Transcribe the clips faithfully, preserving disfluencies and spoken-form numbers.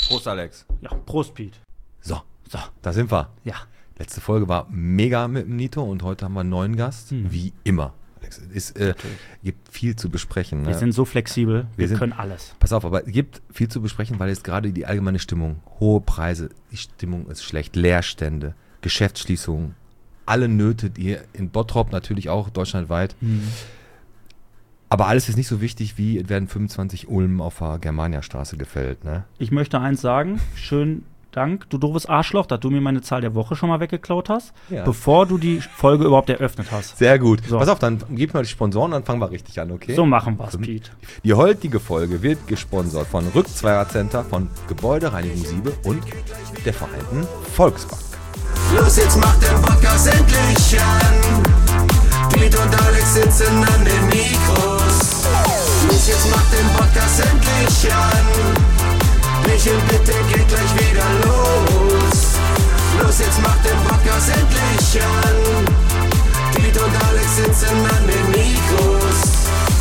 Prost, Alex. Ja, Prost, Pete. So, So. da sind wir. Ja. Letzte Folge war mega mit dem Nito und heute haben wir einen neuen Gast, Hm. wie immer. Alex, es ist, äh, gibt viel zu besprechen. Ne? Wir sind so flexibel, wir, Wir sind- können alles. Pass auf, aber es gibt viel zu besprechen, weil jetzt gerade die allgemeine Stimmung, hohe Preise, die Stimmung ist schlecht, Leerstände, Geschäftsschließungen, alle Nöte, die in Bottrop natürlich auch deutschlandweit. Aber alles ist nicht so wichtig, wie es werden fünfundzwanzig Ulmen auf der Germaniastraße gefällt. Ne? Ich möchte eins sagen, schönen Dank, du doofes Arschloch, dass du mir meine Zahl der Woche schon mal weggeklaut hast, Ja. bevor du die Folge überhaupt eröffnet hast. Sehr gut. So. Pass auf, dann gib mal die Sponsoren, dann fangen wir richtig an, okay? So machen wir's, Pete. Die heutige Folge wird gesponsert von Rückzweiercenter, von Gebäudereinigung Siebe und der Vereinten Volksbank. Los, jetzt macht den Podcast endlich an. Piet und Alex sitzen an den Mikros. Los, jetzt macht den Podcast endlich an. Michel, bitte geht gleich wieder los. Los, jetzt macht den Podcast endlich an. Piet und Alex sitzen an den Mikros.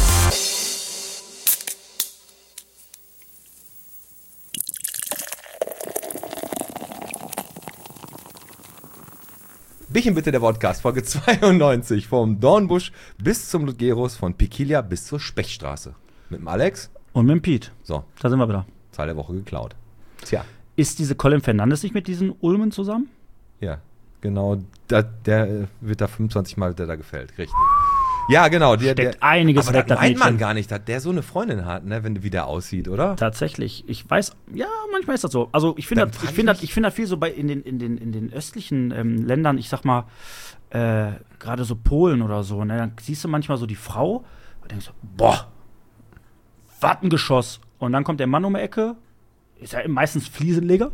Bierchen bitte der Podcast, Folge zweiundneunzig, vom Dornbusch bis zum Ludgerus, von Piquilia bis zur Spechstraße. Mit dem Alex. Und mit dem Pete, So, da sind wir wieder. Zahl der Woche geklaut. Tja, Ist diese Colin Fernandes nicht mit diesen Ulmen zusammen? ja, genau, da, der äh, wird da fünfundzwanzig Mal, der da gefällt, richtig. Ja, genau. Der, Steckt der, einiges aber weg, das das meint man Mädchen. gar nicht, dass der so eine Freundin hat, ne, wenn wie der aussieht, oder? Tatsächlich. Ich weiß, ja, manchmal ist das so. Also ich finde Dann das, frag ich ich finde das, mich- ich finde das viel so bei in den, in den, in den östlichen ähm, Ländern, ich sag mal, äh, gerade so Polen oder so, ne, dann siehst du manchmal so die Frau und denkst so, boah, was ein Geschoss. Und dann kommt der Mann um die Ecke, ist ja meistens Fliesenleger,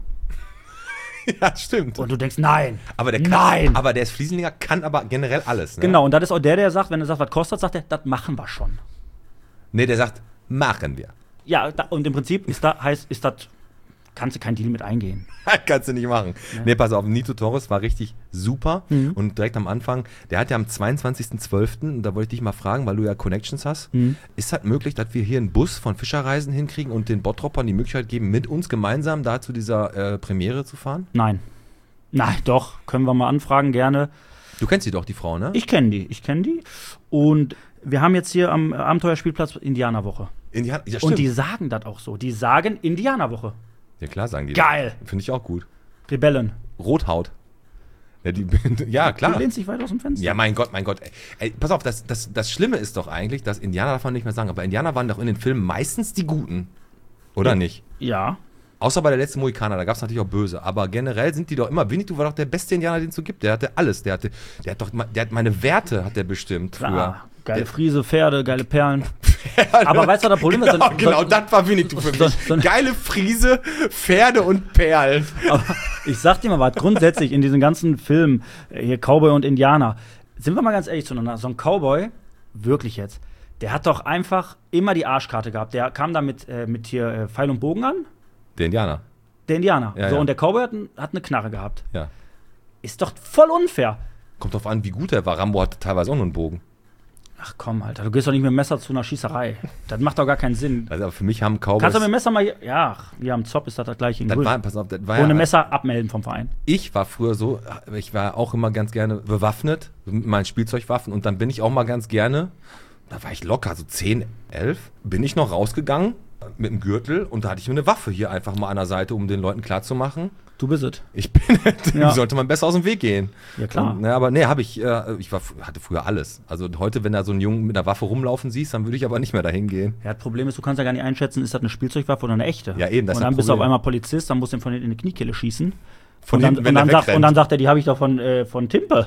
Ja, stimmt. und du denkst, nein, aber der kann, nein. aber der ist Fliesenleger, kann aber generell alles, ne? Genau, und das ist auch der, der sagt, wenn er sagt, was kostet, sagt er, das machen wir schon. Nee, der sagt, machen wir. Ja, da, und im Prinzip ist da, heißt, ist das, kannst du kein Deal mit eingehen. Kannst du nicht machen. Nee, pass auf, Nito Torres war richtig super. Mhm. Und direkt am Anfang, der hat ja am zweiundzwanzigsten zwölften und da wollte ich dich mal fragen, weil du ja Connections hast, Mhm. ist das möglich, dass wir hier einen Bus von Fischerreisen hinkriegen und den Bottropern die Möglichkeit geben, mit uns gemeinsam da zu dieser äh, Premiere zu fahren? Nein. Nein, doch, können wir mal anfragen, gerne. Du kennst sie doch, die Frau, ne? Ich kenne die, ich kenne die. Und wir haben jetzt hier am Abenteuerspielplatz Indianerwoche. Indianer, ja, Und stimmt. die sagen das auch so. Die sagen Indianerwoche. ja, klar sagen die. Geil. das. Finde ich auch gut. Rebellen. Rothaut. Ja, die, ja, klar. Du lehnst dich weit aus dem Fenster. Ja, mein Gott, mein Gott. Ey, ey, pass auf, das, das, das Schlimme ist doch eigentlich, dass Indianer davon nicht mehr sagen, aber Indianer waren doch in den Filmen meistens die Guten. Oder Ja. nicht? Ja. Außer bei der letzten Mohikaner, da gab es natürlich auch Böse. Aber generell sind die doch immer, Winnetou war doch der beste Indianer, den es so gibt. Der hatte alles. Der hatte, der hat doch, der hat meine Werte, hat der bestimmt früher. Klar. Geile Friese, Pferde, geile Perlen. Aber weißt du, was das Problem ist? Genau, So- genau, so- das war Winnetou für so- mich. so- Geile Friese, Pferde und Perlen. Aber ich sag dir mal was, grundsätzlich in diesen ganzen Filmen, äh, hier Cowboy und Indianer, sind wir mal ganz ehrlich zueinander, so ein Cowboy, wirklich jetzt, der hat doch einfach immer die Arschkarte gehabt. Der kam da mit, äh, mit hier äh, Pfeil und Bogen an, Der Indianer, der Indianer. Ja, so, ja. und der Cowboy hat, ein- hat eine Knarre gehabt. ja. Ist doch voll unfair. Kommt drauf an, wie gut er war. Rambo hatte teilweise auch nur einen Bogen. Ach komm, Alter, du gehst doch nicht mit dem Messer zu einer Schießerei. Das macht doch gar keinen Sinn. Also für mich haben Cowboys. Kannst du mit dem Messer mal, hier- ja, wir haben Zop, ist das das gleiche in das Grün. war, pass auf, das war Ohne ja, Messer abmelden vom Verein. Ich war früher so, ich war auch immer ganz gerne bewaffnet mit meinen Spielzeugwaffen und dann bin ich auch mal ganz gerne, da war ich locker, so zehn, elf, bin ich noch rausgegangen mit dem Gürtel und da hatte ich mir eine Waffe hier einfach mal an der Seite, um den Leuten klarzumachen, Du bist es. ich bin, Ja. sollte man besser aus dem Weg gehen. Ja, klar. Und, ne, aber nee, habe ich, äh, ich war, hatte früher alles. Also heute, wenn da so einen Jungen mit einer Waffe rumlaufen siehst, dann würde ich aber nicht mehr dahin gehen. Ja, das Problem ist, du kannst ja gar nicht einschätzen, ist das eine Spielzeugwaffe oder eine echte. Ja, eben, das Und ist dann das bist du auf Problem. einmal Polizist, dann musst du ihn von hinten in die Kniekehle schießen. Von und, dann, hinten, wenn und, dann er sagt, wegrennt. und dann sagt er, die habe ich doch von, äh, von Timpe.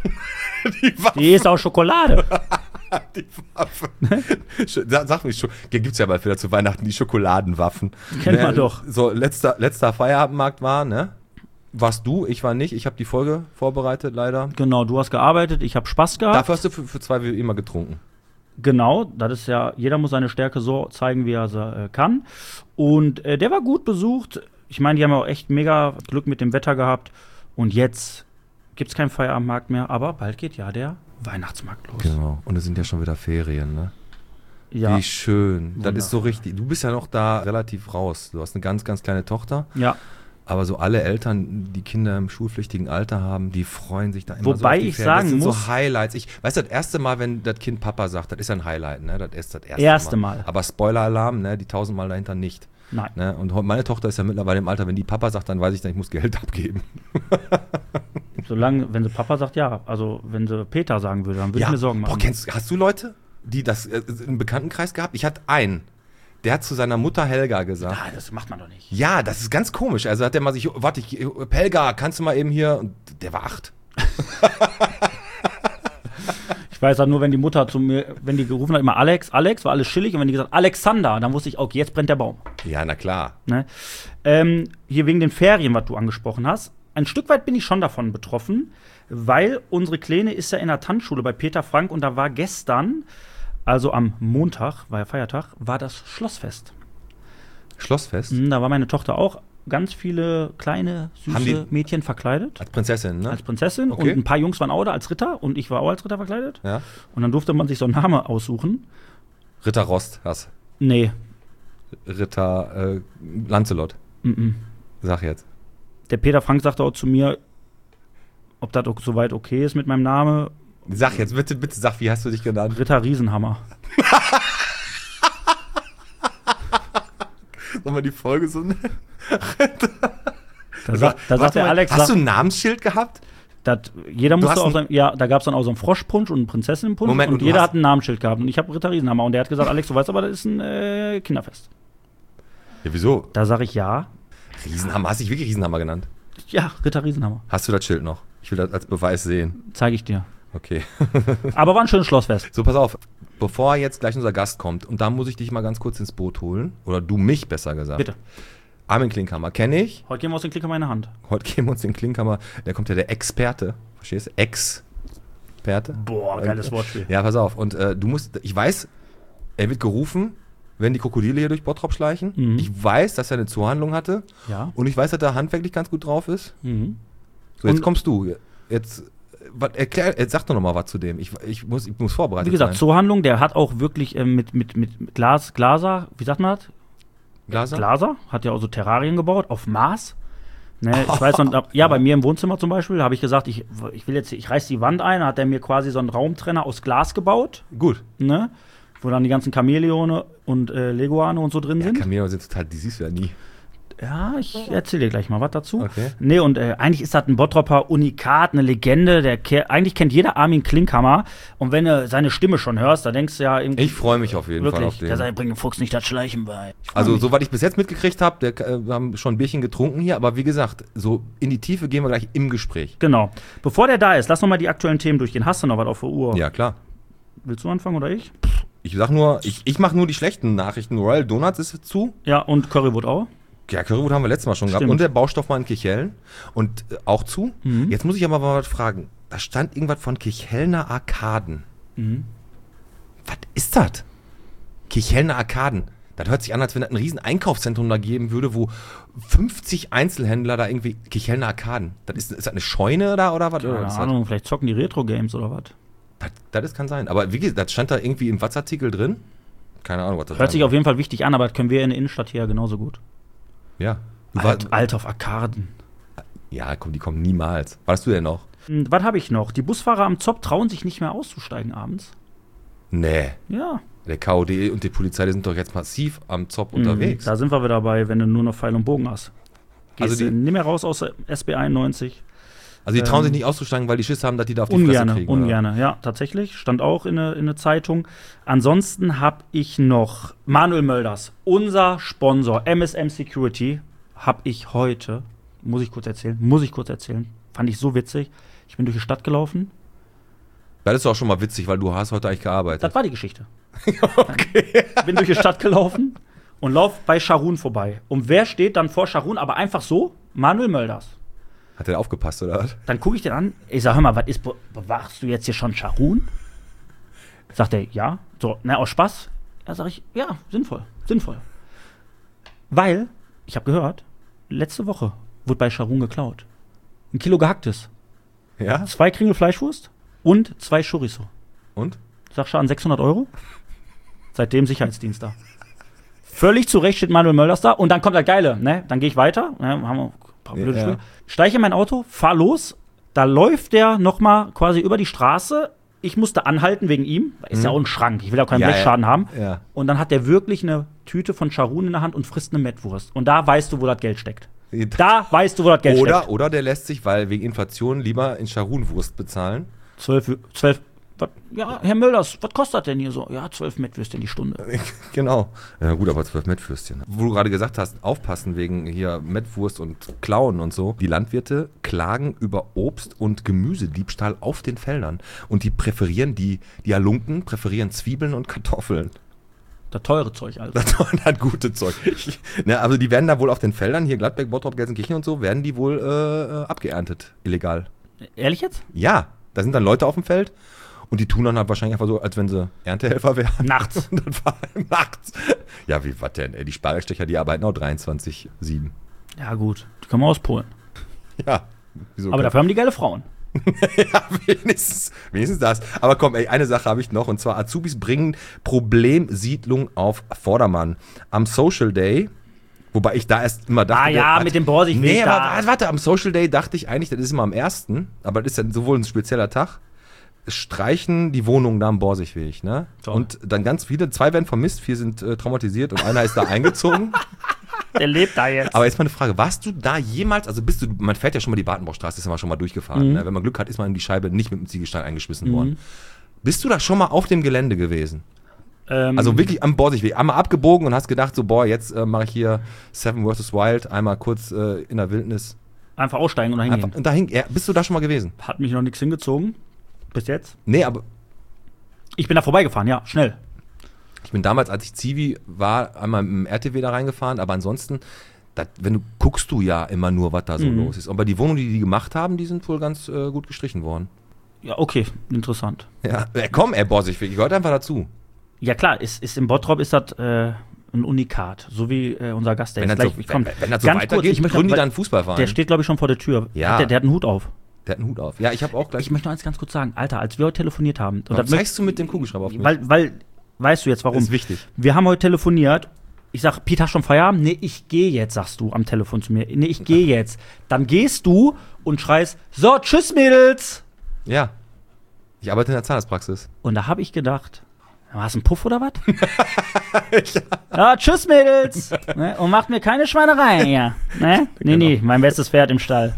Die Waffe. Die ist aus Schokolade. Die Waffe. Sag, sag mich schon, gibt es ja bald wieder zu Weihnachten die Schokoladenwaffen. Kennt man doch. So, letzter, letzter Feierabendmarkt war, ne? Warst du, ich war nicht. Ich habe die Folge vorbereitet, leider. Genau, du hast gearbeitet, ich habe Spaß gehabt. Dafür hast du für, für zwei wie immer getrunken. Genau, das ist ja, jeder muss seine Stärke so zeigen, wie er sie äh, kann. Und äh, der war gut besucht. Ich meine, die haben auch echt mega Glück mit dem Wetter gehabt. Und jetzt gibt es keinen Feierabendmarkt mehr, aber bald geht ja der Weihnachtsmarkt los. Genau. Und es sind ja schon wieder Ferien, ne? Ja. Wie schön. Das Wundervoll. ist so richtig. Du bist ja noch da relativ raus. Du hast eine ganz, ganz kleine Tochter. Ja. Aber so alle Eltern, die Kinder im schulpflichtigen Alter haben, die freuen sich da immer Wobei so auf die ich Ferien. sagen Das sind muss- so Highlights. Ich weiß, das erste Mal, wenn das Kind Papa sagt, das ist ein Highlight, ne? Das ist das erste, Erste Mal. Aber Spoiler-Alarm, ne? Die tausendmal dahinter nicht. Nein. Ne? Und ho- meine Tochter ist ja mittlerweile im Alter, wenn die Papa sagt, dann weiß ich dann, ich muss Geld abgeben. Solange, wenn sie Papa sagt, ja. Also, wenn sie Peter sagen würde, dann würde ich mir Sorgen machen. Boah, kennst, hast du Leute, die das äh, im Bekanntenkreis gehabt? Ich hatte einen, der hat zu seiner Mutter Helga gesagt. Ah, das macht man doch nicht. Ja, das ist ganz komisch. Also hat der mal sich, warte, ich, Helga, kannst du mal eben hier? Und der war acht. Ich weiß halt nur, wenn die Mutter zu mir, wenn die gerufen hat, immer Alex, Alex, war alles chillig. Und wenn die gesagt Alexander, dann wusste ich, okay, jetzt brennt der Baum. Ja, na klar. Ne? Ähm, hier wegen den Ferien, was du angesprochen hast. Ein Stück weit bin ich schon davon betroffen, weil unsere Kleine ist ja in der Tanzschule bei Peter Frank und da war gestern, also am Montag, war ja Feiertag, war das Schlossfest. Schlossfest? Mhm, da war meine Tochter auch. Ganz viele kleine, Haben süße die- Mädchen verkleidet. Als Prinzessin, ne? Als Prinzessin Okay. und ein paar Jungs waren auch da als Ritter und ich war auch als Ritter verkleidet. Ja. Und dann durfte man sich so einen Namen aussuchen. Ritter Rost, hast. Nee, Ritter äh, Lancelot. mhm. Sag jetzt. Der Peter Frank sagte auch zu mir, ob das auch soweit okay ist mit meinem Namen. Sag jetzt, bitte, bitte sag, wie hast du dich genannt? Ritter Riesenhammer. Sollen wir die Folge so nennen? Da, sagt- da sagt Warte der mal, Alex, hast sagt, du ein Namensschild gehabt? dat, jeder Du musste hast auch ein- sein, ja, da gab es dann auch so einen Froschpunsch und einen Prinzessinnenpunsch Moment, und, und du jeder hast- hat ein Namensschild gehabt und ich habe Ritter Riesenhammer und der hat gesagt, Alex, du weißt aber, das ist ein äh, Kinderfest. Ja, wieso? Da sage ich ja, Riesenhammer. Hast du dich wirklich Riesenhammer genannt? ja, Ritter Riesenhammer, Hast du das Schild noch? Ich will das als Beweis sehen. zeige ich dir. Okay. Aber war ein schönes Schlossfest. So, pass auf. Bevor jetzt gleich unser Gast kommt, und da muss ich dich mal ganz kurz ins Boot holen. Oder du mich besser gesagt. Bitte. Armin Klinkhammer kenne ich. Heute gehen wir aus den Klicker in meine Hand. Heute geben wir uns den Klinkhammer. Da kommt ja der Experte. Verstehst du? Experte. Boah, geiles Wortspiel. Ja, pass auf. Und äh, du musst, ich weiß, er wird gerufen, wenn die Krokodile hier durch Bottrop schleichen. Mhm. Ich weiß, dass er eine Zuhandlung hatte. Ja. Und ich weiß, dass er handwerklich ganz gut drauf ist. Mhm. So, jetzt Und- kommst du. Jetzt, was, erklär, jetzt sag doch noch mal was zu dem. Ich, ich, muss, ich muss vorbereitet Wie gesagt, sein. Zoohandlung, der hat auch wirklich ähm, mit, mit, mit Glas, Glaser, wie sagt man das? Glaser? Glaser, hat ja auch so Terrarien gebaut, auf Maß. Ne, ich weiß noch, ja, bei mir im Wohnzimmer zum Beispiel habe ich gesagt, ich, ich will jetzt, ich reiß die Wand ein, hat er mir quasi so einen Raumtrenner aus Glas gebaut, Gut. ne, wo dann die ganzen Chamäleone und äh, Leguane und so drin Ja, sind. Camino sind total, die siehst du ja nie. Ja, ich erzähle dir gleich mal was dazu. Okay. Nee, und äh, eigentlich ist das ein Bottropper Unikat, eine Legende. Der ke- eigentlich kennt jeder Armin Klinkhammer. Und wenn du seine Stimme schon hörst, da denkst du ja irgendwie. Ich freue mich auf jeden Fall auf wirklich, den. der sagt, bring dem Fuchs nicht das Schleichen bei. Ich freu Also, mich. soweit ich bis jetzt mitgekriegt habe, äh, wir haben schon ein Bierchen getrunken hier, aber wie gesagt, so in die Tiefe gehen wir gleich im Gespräch. Genau. Bevor der da ist, lass noch mal die aktuellen Themen durchgehen. Hast du noch was auf der Uhr? Ja, klar. Willst du anfangen oder ich? Ich sag nur, ich, ich mache nur die schlechten Nachrichten. Royal Donuts ist zu. Ja, und Currywurst auch. Ja, Currywurst haben wir letztes Mal schon gehabt. Stimmt. Und der Baustoff war in Kirchhellen. Und äh, auch zu. Mhm. Jetzt muss ich aber mal was fragen. Da stand irgendwas von Kirchhellner Arkaden. Mhm. Was ist das? Kirchhellner Arkaden. Das hört sich an, als wenn es ein riesen Einkaufszentrum da geben würde, wo fünfzig Einzelhändler da irgendwie Kirchhellner Arkaden. Das ist, ist das eine Scheune da oder was? Oder Keine was ist das? Ahnung, vielleicht zocken die Retro-Games oder was. Das, das ist- kann sein. Aber wie gesagt, das stand da irgendwie im Watzartikel drin. Keine Ahnung, was das Hört sich war. auf jeden Fall wichtig an, aber das können wir in der Innenstadt hier ja genauso gut. Ja. Du Alt, war, Alt auf Arkaden. ja, komm, die kommen niemals. Warst du denn noch? Hm, Was habe ich noch? Die Busfahrer am Zopp trauen sich nicht mehr auszusteigen abends. Nee. Ja. Der K O D und die Polizei, die sind doch jetzt massiv am Zopp unterwegs. Mhm, Da sind wir wieder dabei, wenn du nur noch Pfeil und Bogen hast. Gehst Also die- du nicht mehr raus aus der S B einundneunzig. Also die trauen ähm, sich nicht auszusteigen, weil die Schiss haben, dass die da auf die Fresse Ungerne, kriegen. oder? ungerne. Ja, tatsächlich. Stand auch in der in der Zeitung. Ansonsten habe ich noch Manuel Mölders, unser Sponsor, M S M Security, habe ich heute, muss ich kurz erzählen, muss ich kurz erzählen, fand ich so witzig. Ich bin durch die Stadt gelaufen. Das ist auch schon mal witzig, weil du hast heute eigentlich gearbeitet. Das war die Geschichte. Okay. Bin durch die Stadt gelaufen und lauf bei Scharun vorbei. Und wer steht dann vor Scharun, aber einfach so? Manuel Mölders. Hat der aufgepasst, oder was? Dann gucke ich den an. Ich sag, hör mal, was ist, be- bewachst du jetzt hier schon Scharun? Sagt er, ja. So, na, aus Spaß. Ja, sag ich, ja, sinnvoll, sinnvoll. Weil, ich habe gehört, letzte Woche wurde bei Scharun geklaut. Ein Kilo gehacktes, Ja? zwei Kringel Fleischwurst und zwei Chorizo. Und? Sag Schaden sechshundert Euro. Seitdem Sicherheitsdienst da. Völlig zu Recht steht Manuel Mölders da. Und dann kommt das Geile, ne? Dann gehe ich weiter, ne? Haben wir ein paar blöde Ja. Stücke. Steige in mein Auto, fahr los. Da läuft der noch mal quasi über die Straße. Ich musste anhalten wegen ihm. Ist Mhm. ja auch ein Schrank. Ich will auch keinen Ja, Blechschaden ja. haben. Ja. Und dann hat der wirklich eine Tüte von Charun in der Hand und frisst eine Mettwurst. Und da weißt du, wo das Geld steckt. Da weißt du, wo das Geld Oder, steckt. oder der lässt sich, weil wegen Inflation, lieber in Scharunwurst bezahlen. Zwölf, zwölf, was, ja, Herr Mölders, was kostet denn hier so? Ja, zwölf Mettwürstchen die Stunde. Genau. Ja gut, aber zwölf Mettwürstchen. Wo du gerade gesagt hast, aufpassen wegen hier Mettwurst und Klauen und so. Die Landwirte klagen über Obst- und Gemüsediebstahl auf den Feldern. Und die präferieren, die, die Halunken präferieren Zwiebeln und Kartoffeln. Das teure Zeug, Alter. Das war das gute Zeug. Ne, also die werden da wohl auf den Feldern, hier Gladbeck, Bottrop, Gelsenkirchen und so, werden die wohl äh, abgeerntet, illegal. Ehrlich jetzt? Ja, da sind dann Leute auf dem Feld und die tun dann halt wahrscheinlich einfach so, als wenn sie Erntehelfer wären. Nachts. Und das war nachts. Ja, wie, was denn? Ey, die Spargelstecher, die arbeiten auch dreiundzwanzig sieben. Ja, gut. Die kommen aus Polen. Ja. Wieso Aber kann- dafür haben die geile Frauen. ja, wenigstens, wenigstens das. Aber komm, ey, eine Sache habe ich noch. Und zwar Azubis bringen Problemsiedlung auf Vordermann. Am Social Day, wobei ich da erst immer dachte... Ah ja, der- mit dem Borsigweg Nee, da. aber warte, warte, am Social Day dachte ich eigentlich, das ist immer am ersten. Aber das ist ja sowohl ein spezieller Tag. Streichen die Wohnungen da am Borsigweg, ne? Toll. Und dann ganz viele, zwei werden vermisst, vier sind äh, traumatisiert und einer ist da eingezogen. Der lebt da jetzt. Aber jetzt mal eine Frage, warst du da jemals, also bist du, man fährt ja schon mal die Badenbaustraße, ist ja mal schon mal durchgefahren, Mhm. ne? Wenn man Glück hat, ist man in die Scheibe nicht mit dem Ziegelstein eingeschmissen Mhm. worden. Bist du da schon mal auf dem Gelände gewesen? Ähm, Also wirklich am Borsigweg, einmal abgebogen und hast gedacht, so boah, jetzt äh, mache ich hier Seven versus Wild, einmal kurz äh, in der Wildnis. einfach aussteigen und hingehen. Einfach, und dahin, ja, bist du da schon mal gewesen? Hat mich noch nichts hingezogen. Bis jetzt. Nee, aber Ich bin da vorbeigefahren, ja, schnell. ich bin damals, als ich Zivi war, einmal mit dem R T W da reingefahren, aber ansonsten, das, wenn du guckst du ja immer nur, was da so Mhm. los ist. Aber die Wohnungen, die die gemacht haben, die sind wohl ganz äh, gut gestrichen worden. Ja, okay, interessant. Ja, äh, komm, ey, Borsigweg, gehört einfach dazu. Ja klar, ist, ist im Bottrop ist das äh, ein Unikat, so wie äh, unser Gast, der Wenn jetzt das gleich so, kommt. wenn, wenn das so Ganz weitergeht, kurz, ich möchte gründen die weil- dann einen Fußballverein. Der steht, glaube ich, schon vor der Tür. Ja. Hat Der, der hat einen Hut auf. Der hat einen Hut auf. Ja, ich habe auch gleich. Ich möchte noch eins ganz kurz sagen. Alter, als wir heute telefoniert haben. Und Warum das möcht- zeigst du mit dem Kugelschreiber auf mich? weil, weil, weißt du jetzt warum? Das ist wichtig. Wir haben heute telefoniert. Ich sag, Pete, hast du schon Feierabend? Nee, ich gehe jetzt, sagst du am Telefon zu mir. Nee, ich gehe jetzt. Dann gehst du und schreist, so, tschüss, Mädels. Ja. Ich arbeite in der Zahnarztpraxis. Und da habe ich gedacht, hast du einen Puff oder was? ja. tschüss, Mädels. Ne? Und macht mir keine Schweinereien hier. Ne? Nee, Genau. nee, mein bestes Pferd im Stall.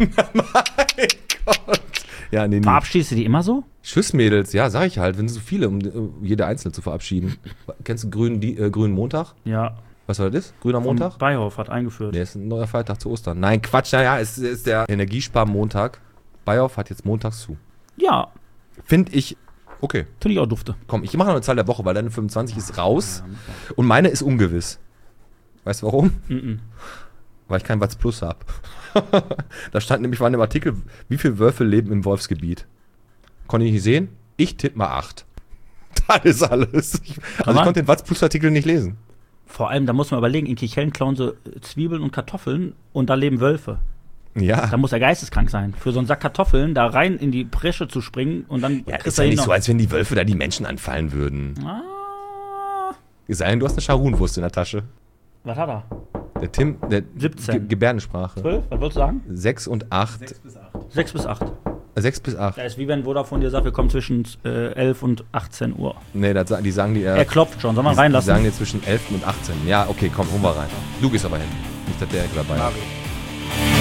Ja, nee, nee. Verabschiedest du die immer so? Tschüss, ja, sag ich halt, wenn so viele, um äh, jede einzelne zu verabschieden. Kennst du grünen, die, äh, grünen Montag? Ja. Was war das? Grüner Montag? Und Beihoff hat eingeführt. Nee, ist ein neuer Feiertag zu Ostern. Nein, Quatsch, naja, es ist der Energiesparmontag. Bayhoff hat jetzt montags zu. Ja, Finde ich, okay, finde ich auch dufte. komm, ich mache noch eine Zahl der Woche, weil deine fünfundzwanzig ist raus und meine ist ungewiss. Weißt du warum? Mhm. Weil ich kein Watts Plus habe. Da stand nämlich war in dem Artikel, wie viele Wölfe leben im Wolfsgebiet. Konnte ich nicht sehen? Ich tippe mal acht. Das ist alles. Ich, also Aber- ich konnte den Watts Plus Artikel nicht lesen. Vor allem, da muss man überlegen, in Kichellen klauen sie Zwiebeln und Kartoffeln und da leben Wölfe. Ja. Da muss er geisteskrank sein. Für so einen Sack Kartoffeln da rein in die Bresche zu springen und dann Ja, kriegst ist du ja hin nicht noch- so, als wenn die Wölfe da die Menschen anfallen würden. Ah, Es sei denn, du hast eine Scharunwurst in der Tasche. was hat er? Der Tim, der siebzehn. Ge Gebärdensprache. zwölf? Was wolltest du sagen? sechs und acht. sechs bis acht. sechs bis acht. Da ist wie wenn Vodafone dir sagt, wir kommen zwischen äh, elf und achtzehn Uhr. Nee, das, sagen- die sagen die. Äh, Er klopft schon, soll man die, die reinlassen? sagen dir zwischen elf und achtzehn. Ja, okay, komm, holen wir rein. Du gehst aber hin. Nicht, dass der dabei ist.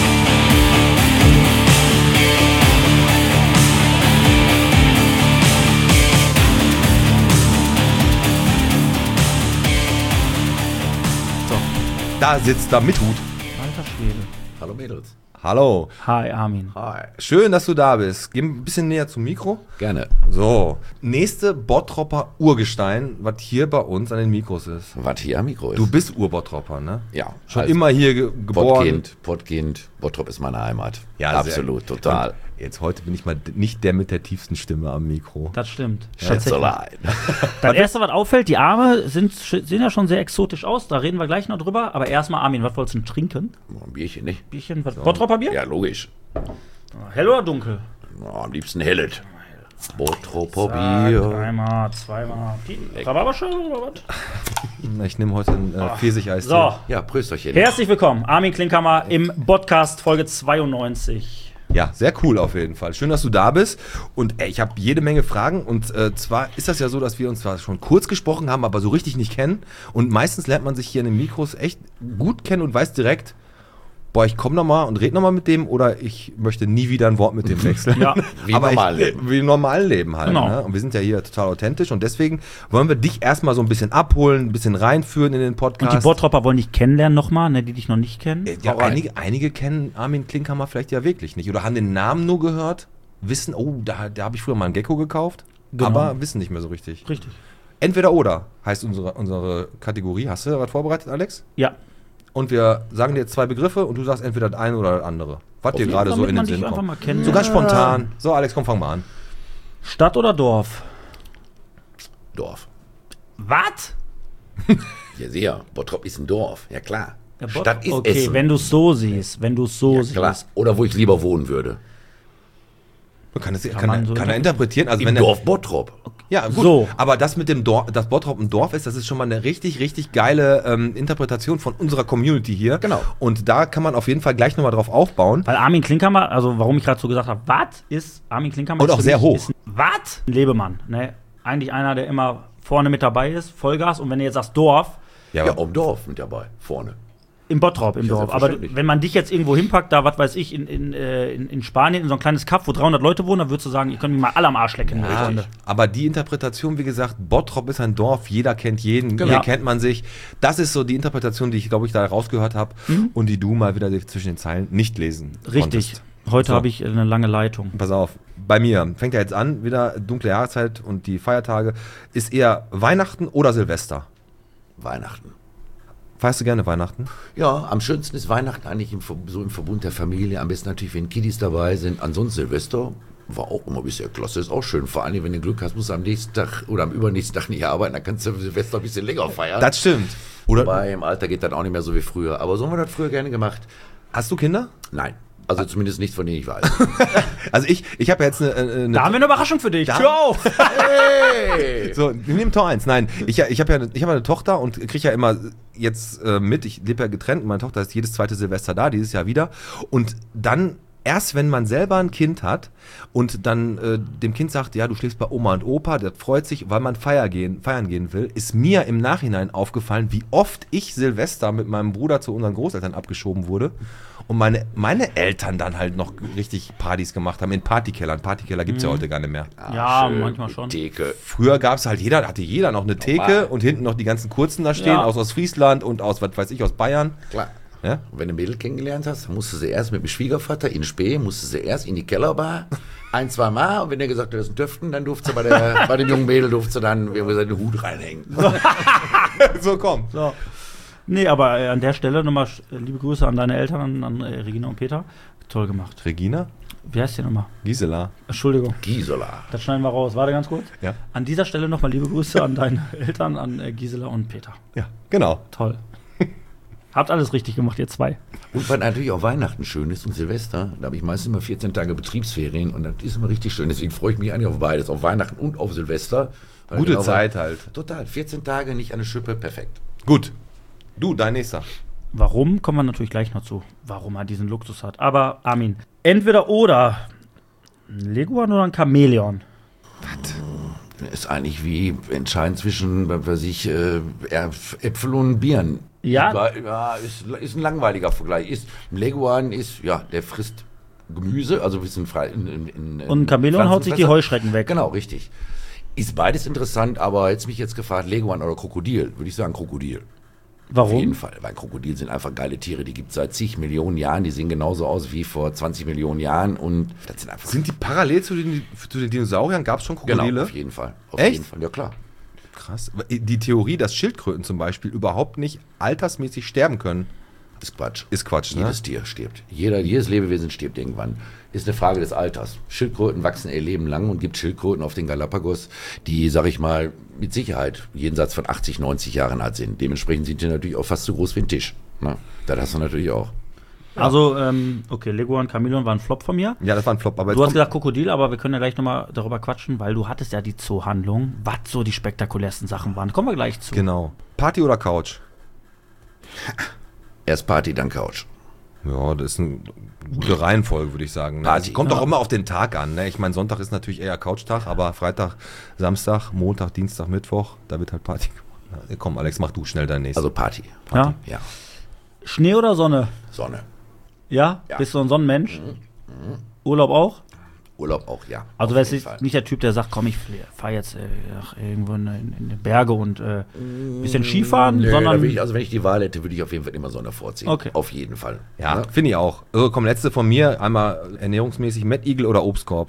So. Da sitzt er mit Hut. Alter Schwede. Hallo Mädels. Hallo. Hi, Armin. Hi. Schön, dass du da bist. Geh ein bisschen näher zum Mikro. Gerne. So. Nächste Bottropper Urgestein, was hier bei uns an den Mikros ist. Was hier am Mikro ist. Du bist Urbottropper, ne? ja. Schon also immer hier ge geboren. Pottkind, Pottkind. Bottrop ist meine Heimat. Ja, sehr absolut, gut. total. Und jetzt heute bin ich mal d- nicht der mit der tiefsten Stimme am Mikro. Das stimmt. Schätzelein. Das erste, was auffällt, die Arme sind, sehen ja schon sehr exotisch aus. Da reden wir gleich noch drüber. Aber erstmal, Armin, was wolltest du denn trinken? Ein Bierchen, nicht? Bierchen, was? Bottropper Bier? Ja, logisch. Hell oder dunkel? Ja, am liebsten hellet. Bottroper Zack, Bier. Einmal, zweimal. Rhabarberschale oder was? Ich nehme heute ein äh, Pfirsicheis. So, Ja, Prösterchen. herzlich willkommen. Armin Klinkhammer im Podcast Folge zweiundneunzig. Ja, sehr cool auf jeden Fall. Schön, dass du da bist. Und ey, ich habe jede Menge Fragen. Und äh, zwar ist das ja so, dass wir uns zwar schon kurz gesprochen haben, aber so richtig nicht kennen. Und meistens lernt man sich hier in den Mikros echt gut kennen und weiß direkt, boah, ich komme nochmal und rede nochmal mit dem oder ich möchte nie wieder ein Wort mit dem wechseln. Ja, wie im aber normalen ich, Leben. Wie im normalen Leben halt. Genau. Ne? Und wir sind ja hier total authentisch und deswegen wollen wir dich erstmal so ein bisschen abholen, ein bisschen reinführen in den Podcast. Und die Bottropper wollen dich kennenlernen nochmal, ne, die dich noch nicht kennen. Äh, Ja, Hau rein. einige, einige kennen Armin Klinkhammer vielleicht ja wirklich nicht oder haben den Namen nur gehört, wissen, oh, da, da habe ich früher mal einen Gecko gekauft, Genau. aber wissen nicht mehr so richtig. Richtig. Entweder oder heißt unsere, unsere Kategorie. Hast du was vorbereitet, Alex? Ja. Und wir sagen dir jetzt zwei Begriffe und du sagst entweder das eine oder das andere. Was dir gerade so Damit in den man dich Sinn einfach kommt. mal kennt. So ganz spontan. So, Alex, komm, fang mal an. Stadt oder Dorf? Dorf. Was? Ja, sehr. Bottrop ist ein Dorf. Ja, klar. Ja, Bott- Stadt ist okay, Essen. wenn du es so siehst, wenn du es so ja, klar. siehst. Oder wo ich lieber wohnen würde. Man kann, es, kann, Kann man er, so kann er interpretieren. Also Im wenn Dorf Bottrop. Er, ja, gut. So. Aber das mit dem Dorf, dass Bottrop ein Dorf ist, das ist schon mal eine richtig, richtig geile ähm, Interpretation von unserer Community hier. Genau. Und da kann man auf jeden Fall gleich nochmal drauf aufbauen. Weil Armin Klinkhammer, also warum ich gerade so gesagt habe, was ist Armin Klinkhammer? Und ist auch für sehr mich- hoch. Ist ein, was? Ein Lebemann, ne? Eigentlich einer, der immer vorne mit dabei ist, Vollgas. Und wenn du jetzt sagst Dorf, Ja, Ja, aber- um Dorf mit dabei. Vorne. im Bottrop, im Ja, Dorf. Aber selbstverständlich. wenn man dich jetzt irgendwo hinpackt, da, was weiß ich, in, in, äh, in, in Spanien, in so ein kleines Kaff, wo dreihundert Leute wohnen, dann würdest du sagen, ihr könnt mich mal alle am Arsch lecken. Ja, Freunde. aber die Interpretation, wie gesagt, Bottrop ist ein Dorf, jeder kennt jeden, Genau. hier kennt man sich. Das ist so die Interpretation, die ich, glaube ich, da rausgehört habe und die du mal wieder zwischen den Zeilen nicht lesen Richtig. konntest. Heute So. habe ich eine lange Leitung. Pass auf, bei mir fängt ja jetzt an, wieder dunkle Jahreszeit und die Feiertage. Ist eher Weihnachten oder Silvester? Weihnachten. Feierst du gerne Weihnachten? Ja, am schönsten ist Weihnachten eigentlich im, Ver- so im Verbund der Familie. Am besten natürlich, wenn Kiddies dabei sind. Ansonsten Silvester war auch immer bisher klasse. Ist auch schön. Vor allem, wenn du Glück hast, musst du am nächsten Tag oder am übernächsten Tag nicht arbeiten. Dann kannst du Silvester ein bisschen länger feiern. Das stimmt. Oder Wobei im Alter geht dann auch nicht mehr so wie früher. Aber so haben wir das früher gerne gemacht. hast du Kinder? Nein. Also zumindest nicht, von denen ich weiß. Also ich, ich habe ja jetzt eine, eine Da haben wir eine Überraschung für dich. Da- Tür auf! Hey! So, wir nehmen Tor eins. Nein, ich, ich habe ja eine, ich hab eine Tochter und kriege ja immer jetzt äh, mit, ich lebe ja getrennt und meine Tochter ist jedes zweite Silvester da, dieses Jahr wieder. Und dann, erst wenn man selber ein Kind hat und dann äh, dem Kind sagt, ja, du schläfst bei Oma und Opa, das freut sich, weil man feiern gehen, feiern gehen will, ist mir im Nachhinein aufgefallen, wie oft ich Silvester mit meinem Bruder zu unseren Großeltern abgeschoben wurde. Und meine, meine Eltern dann halt noch richtig Partys gemacht haben in Partykellern. Partykeller gibt es ja heute gar nicht mehr. Ja, schön. manchmal schon. Theke. Früher gab es halt jeder, hatte jeder noch eine Theke Normal. und hinten noch die ganzen kurzen da stehen, Ja. aus Ostfriesland und aus, was weiß ich, aus Bayern. Klar. Ja? Und wenn du ein Mädel kennengelernt hast, musst du sie erst mit dem Schwiegervater in Spee, musst du sie erst in die Kellerbar, ein, zwei Mal, und wenn der gesagt hat, das ist ein Döften, dann durfte sie bei, der, bei dem jungen Mädel, durfte sie dann, wie gesagt, den Hut reinhängen. So, komm. So. Nee, aber äh, an der Stelle nochmal äh, liebe Grüße an deine Eltern, an, an äh, Regina und Peter. Toll gemacht. Regina? Wie heißt der nochmal? Gisela. Entschuldigung, Gisela. das schneiden wir raus. Warte ganz kurz. Ja. An dieser Stelle nochmal liebe Grüße an deine Eltern, an äh, Gisela und Peter. Ja, genau. Toll. Habt alles richtig gemacht, ihr zwei. Und was natürlich auch Weihnachten schön ist und Silvester, da habe ich meistens immer vierzehn Tage Betriebsferien und das ist immer richtig schön. Deswegen freue ich mich eigentlich auf beides, auf Weihnachten und auf Silvester. Weil Gute genau, Zeit halt. Total, vierzehn Tage, nicht an der Schippe, perfekt. Gut. Du, dein nächster. Warum, kommen wir natürlich gleich noch zu, warum er diesen Luxus hat. Aber Armin, entweder oder, ein Leguan oder ein Chamäleon? Ist eigentlich wie entscheidend zwischen, was weiß ich, äh, Äpfel und Birnen. Ja. Ja, ist, ist ein langweiliger Vergleich. Ist, ein Leguan ist, ja, der frisst Gemüse, also ein bisschen frei. In, in, in, Und ein Chamäleon haut sich die Heuschrecken weg. Genau, richtig. Ist beides interessant, aber jetzt mich jetzt gefragt, Leguan oder Krokodil, würde ich sagen Krokodil. Auf jeden Warum? Fall, weil Krokodile sind einfach geile Tiere, die gibt es seit zig Millionen Jahren, die sehen genauso aus wie vor zwanzig Millionen Jahren und das sind einfach... Sind die parallel zu den, zu den Dinosauriern? Gab es schon Krokodile? genau, auf jeden Fall. Auf Echt? jeden Fall, ja klar. Krass. Die Theorie, dass Schildkröten zum Beispiel überhaupt nicht altersmäßig sterben können, Ist Quatsch. ist Quatsch, ne? Jedes Tier stirbt. Jeder, jedes Lebewesen stirbt irgendwann. Ist eine Frage des Alters. Schildkröten wachsen ihr Leben lang und gibt Schildkröten auf den Galapagos, die, sag ich mal, mit Sicherheit jenseits von achtzig, neunzig Jahren alt sind. Dementsprechend sind die natürlich auch fast so groß wie ein Tisch. Na, das hast du natürlich auch. Also, ähm, okay, Leguan, Chameleon war ein Flop von mir. Ja, das war ein Flop. Aber jetzt Du hast kommt- gesagt Krokodil, aber wir können ja gleich nochmal darüber quatschen, weil du hattest ja die Zoohandlung, was so die spektakulärsten Sachen waren. Kommen wir gleich zu. Genau. Party oder Couch? Erst Party, dann Couch. Ja, das ist eine gute Reihenfolge, würde ich sagen. Ne? Party. Also, kommt Ja. auch immer auf den Tag an. Ne? Ich meine, Sonntag ist natürlich eher Couchtag, aber Freitag, Samstag, Montag, Dienstag, Mittwoch, da wird halt Party gemacht. Ja, komm, Alex, mach du schnell dein nächstes. Also Party. Ja? Ja. Schnee oder Sonne? Sonne. Ja? Ja. Bist du ein Sonnenmensch? Urlaub auch? Urlaub auch, ja. Also Auf wärst jeden du Fall. nicht der Typ, der sagt, komm, ich fahre jetzt äh, nach irgendwo in, in die Berge und äh, bisschen Skifahren, Nö, sondern da will ich, also wenn ich die Wahl hätte, würde ich auf jeden Fall immer Sonne vorziehen. Okay. Auf jeden Fall. ja, Ne? finde ich auch. So, komm, letzte von mir. Einmal ernährungsmäßig Mad Eagle oder Obstkorb.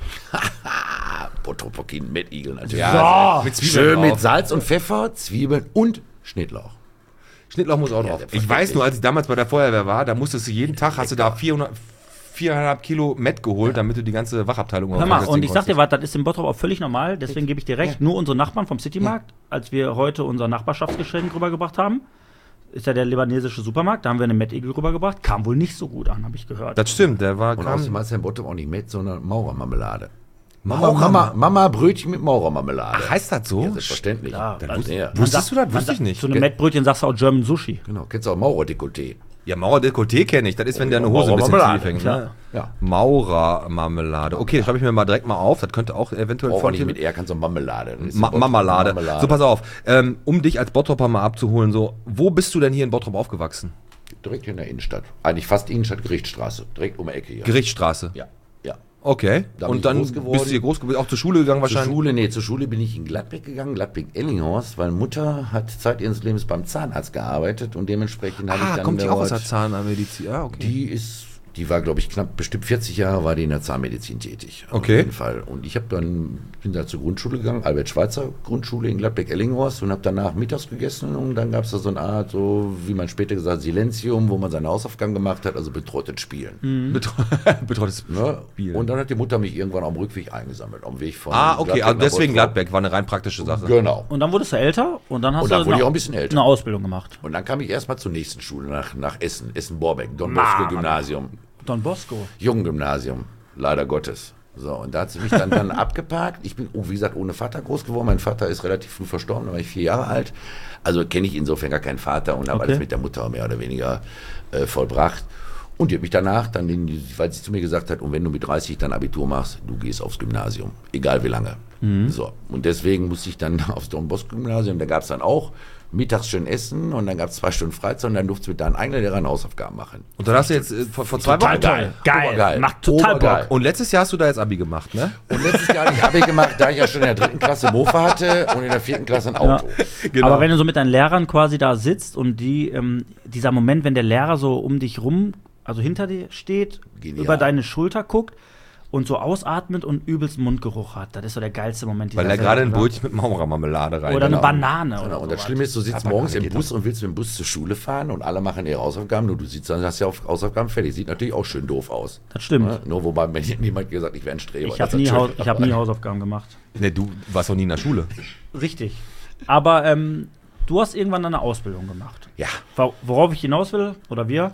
Ah, Potopokin mit Igel natürlich. Ja, mit Schön drauf. mit Salz und Pfeffer, Zwiebeln und Schnittlauch. Schnittlauch muss auch Ja, drauf. Ich selbstverständlich. weiß nur, als ich damals bei der Feuerwehr war, da musstest du jeden Tag, hast du da vierhundert, viereinhalb Kilo Met geholt, damit du die ganze Wachabteilung Hör mal, aufrüsten und ich sag dir konntest. was, das ist im Bottrop auch völlig normal, deswegen gebe ich dir recht. Nur unsere Nachbarn vom Citymarkt, als wir heute unser Nachbarschaftsgeschenk rübergebracht haben, ist ja der libanesische Supermarkt, da haben wir eine Mad Eagle rübergebracht, kam wohl nicht so gut an, habe ich gehört. Das stimmt, der war Und kam, außerdem heißt der Bottom auch nicht Met, sondern Maurermarmelade. Maurer- Mama, Mama Brötchen mit Maurermarmelade. Ach, heißt das so? Ja, selbstverständlich. Ja, Dann das- wusste er. Wusstest du das? Man Wusste ich sagt- nicht. Zu einem Mettbrötchen sagst du auch German Sushi. Genau, kennst du auch Maurerdekolleté. Ja, Maurer-Dekolleté kenne ich. Das ist, wenn deine Hose ein bisschen Maurermarmelade, tief hängt. klar. Ne? Ja. Maurer-Marmelade. Okay, das schreibe ich mir mal direkt mal auf. Das könnte auch eventuell Auch nicht vorkommen. mit R, kannst du auch Marmelade. Das ist Ma Bottrop- Marmelade. Marmelade. So, pass auf. Ähm, um dich als Bottropper mal abzuholen, so, wo bist du denn hier in Bottrop aufgewachsen? Direkt in der Innenstadt. Eigentlich fast Innenstadt, Gerichtsstraße. Direkt um die Ecke hier. Gerichtsstraße. Ja, ja. Okay. Da bin Und ich dann groß geworden. bist du hier groß geworden, auch zur Schule gegangen Zur wahrscheinlich? Schule, nee, zur Schule bin ich in Gladbeck gegangen, Gladbeck-Ellinghorst, weil Mutter hat Zeit ihres Lebens beim Zahnarzt gearbeitet und dementsprechend habe ich Ah, dann kommt die auch aus dort- der Zahnmedizin? Ah, okay. Die ist, die war, glaube ich, knapp bestimmt vierzig Jahre war die in der Zahnmedizin tätig. Auf Okay. jeden Fall. Und ich habe dann, bin da zur Grundschule gegangen, Albert-Schweitzer Grundschule in Gladbeck-Ellinghorst und habe danach mittags gegessen und dann gab es da so eine Art, so wie man später gesagt, Silenzium, wo man seine Hausaufgaben gemacht hat, also betreutes Spielen. Betro Betreutes Ne? Spiel. Und dann hat die Mutter mich irgendwann am Rückweg eingesammelt, am Weg von ah, okay, Gladbeck also nach deswegen Bottrop. Gladbeck war eine rein praktische Sache. Genau. Und dann wurdest du älter und dann hast Und dann du wurde eine, ich auch ein bisschen älter. eine Ausbildung gemacht. Und dann kam ich erstmal zur nächsten Schule, nach, nach Essen, Essen-Borbeck, Don Mann. Bosco Gymnasium, Don Bosco. Junggymnasium, leider Gottes. So, und da hat sie mich dann, dann abgeparkt. Ich bin, oh, wie gesagt, ohne Vater groß geworden. Mein Vater ist relativ früh verstorben, da war ich vier Jahre alt. Also kenne ich insofern gar keinen Vater und habe Okay. alles mit der Mutter mehr oder weniger äh, vollbracht. Und die hat mich danach, dann in, weil sie zu mir gesagt hat, und wenn du mit dreißig dann Abitur machst, du gehst aufs Gymnasium, egal wie lange. So, und deswegen musste ich dann aufs Don Bosco Gymnasium, da gab es dann auch mittags schön essen und dann gab es zwei Stunden Freizeit und dann durfte ich mit deinen eigenen Lehrern Hausaufgaben machen. Und dann hast du jetzt äh, vor, vor zwei Total Wochen. geil. Geil. Obergeil. Macht total Obergeil. Bock. Und letztes Jahr hast du da jetzt Abi gemacht, ne? Und letztes Jahr habe ich Abi gemacht, da ich ja schon in der dritten Klasse Mofa hatte und in der vierten Klasse ein Auto. Genau. Aber wenn du so mit deinen Lehrern quasi da sitzt und die, ähm, dieser Moment, wenn der Lehrer so um dich rum, also hinter dir steht, Genial. über deine Schulter guckt und so ausatmet und übelst Mundgeruch hat, das ist so der geilste Moment dieser Weil er Welt, gerade ein oder? Brötchen mit Maurermarmelade rein. Oder eine Genau. Banane. Genau. Oder Und das sowas. Schlimme ist, du sitzt Hat man morgens gar im nicht Bus und willst mit dem Bus zur Schule fahren und alle machen ihre Hausaufgaben, nur du sitzt dann, hast ja auf Hausaufgaben fertig. Sieht natürlich auch schön doof aus. Das stimmt. Ne? Nur wobei mir niemand gesagt, ich wäre ein Streber. Ich Das habe nie, hat Haus, schön- ich hab nie Hausaufgaben gemacht. Ne, du warst doch nie in der Schule. Richtig. Aber ähm, du hast irgendwann eine Ausbildung gemacht. Ja, Wo- Worauf ich hinaus will, oder wir,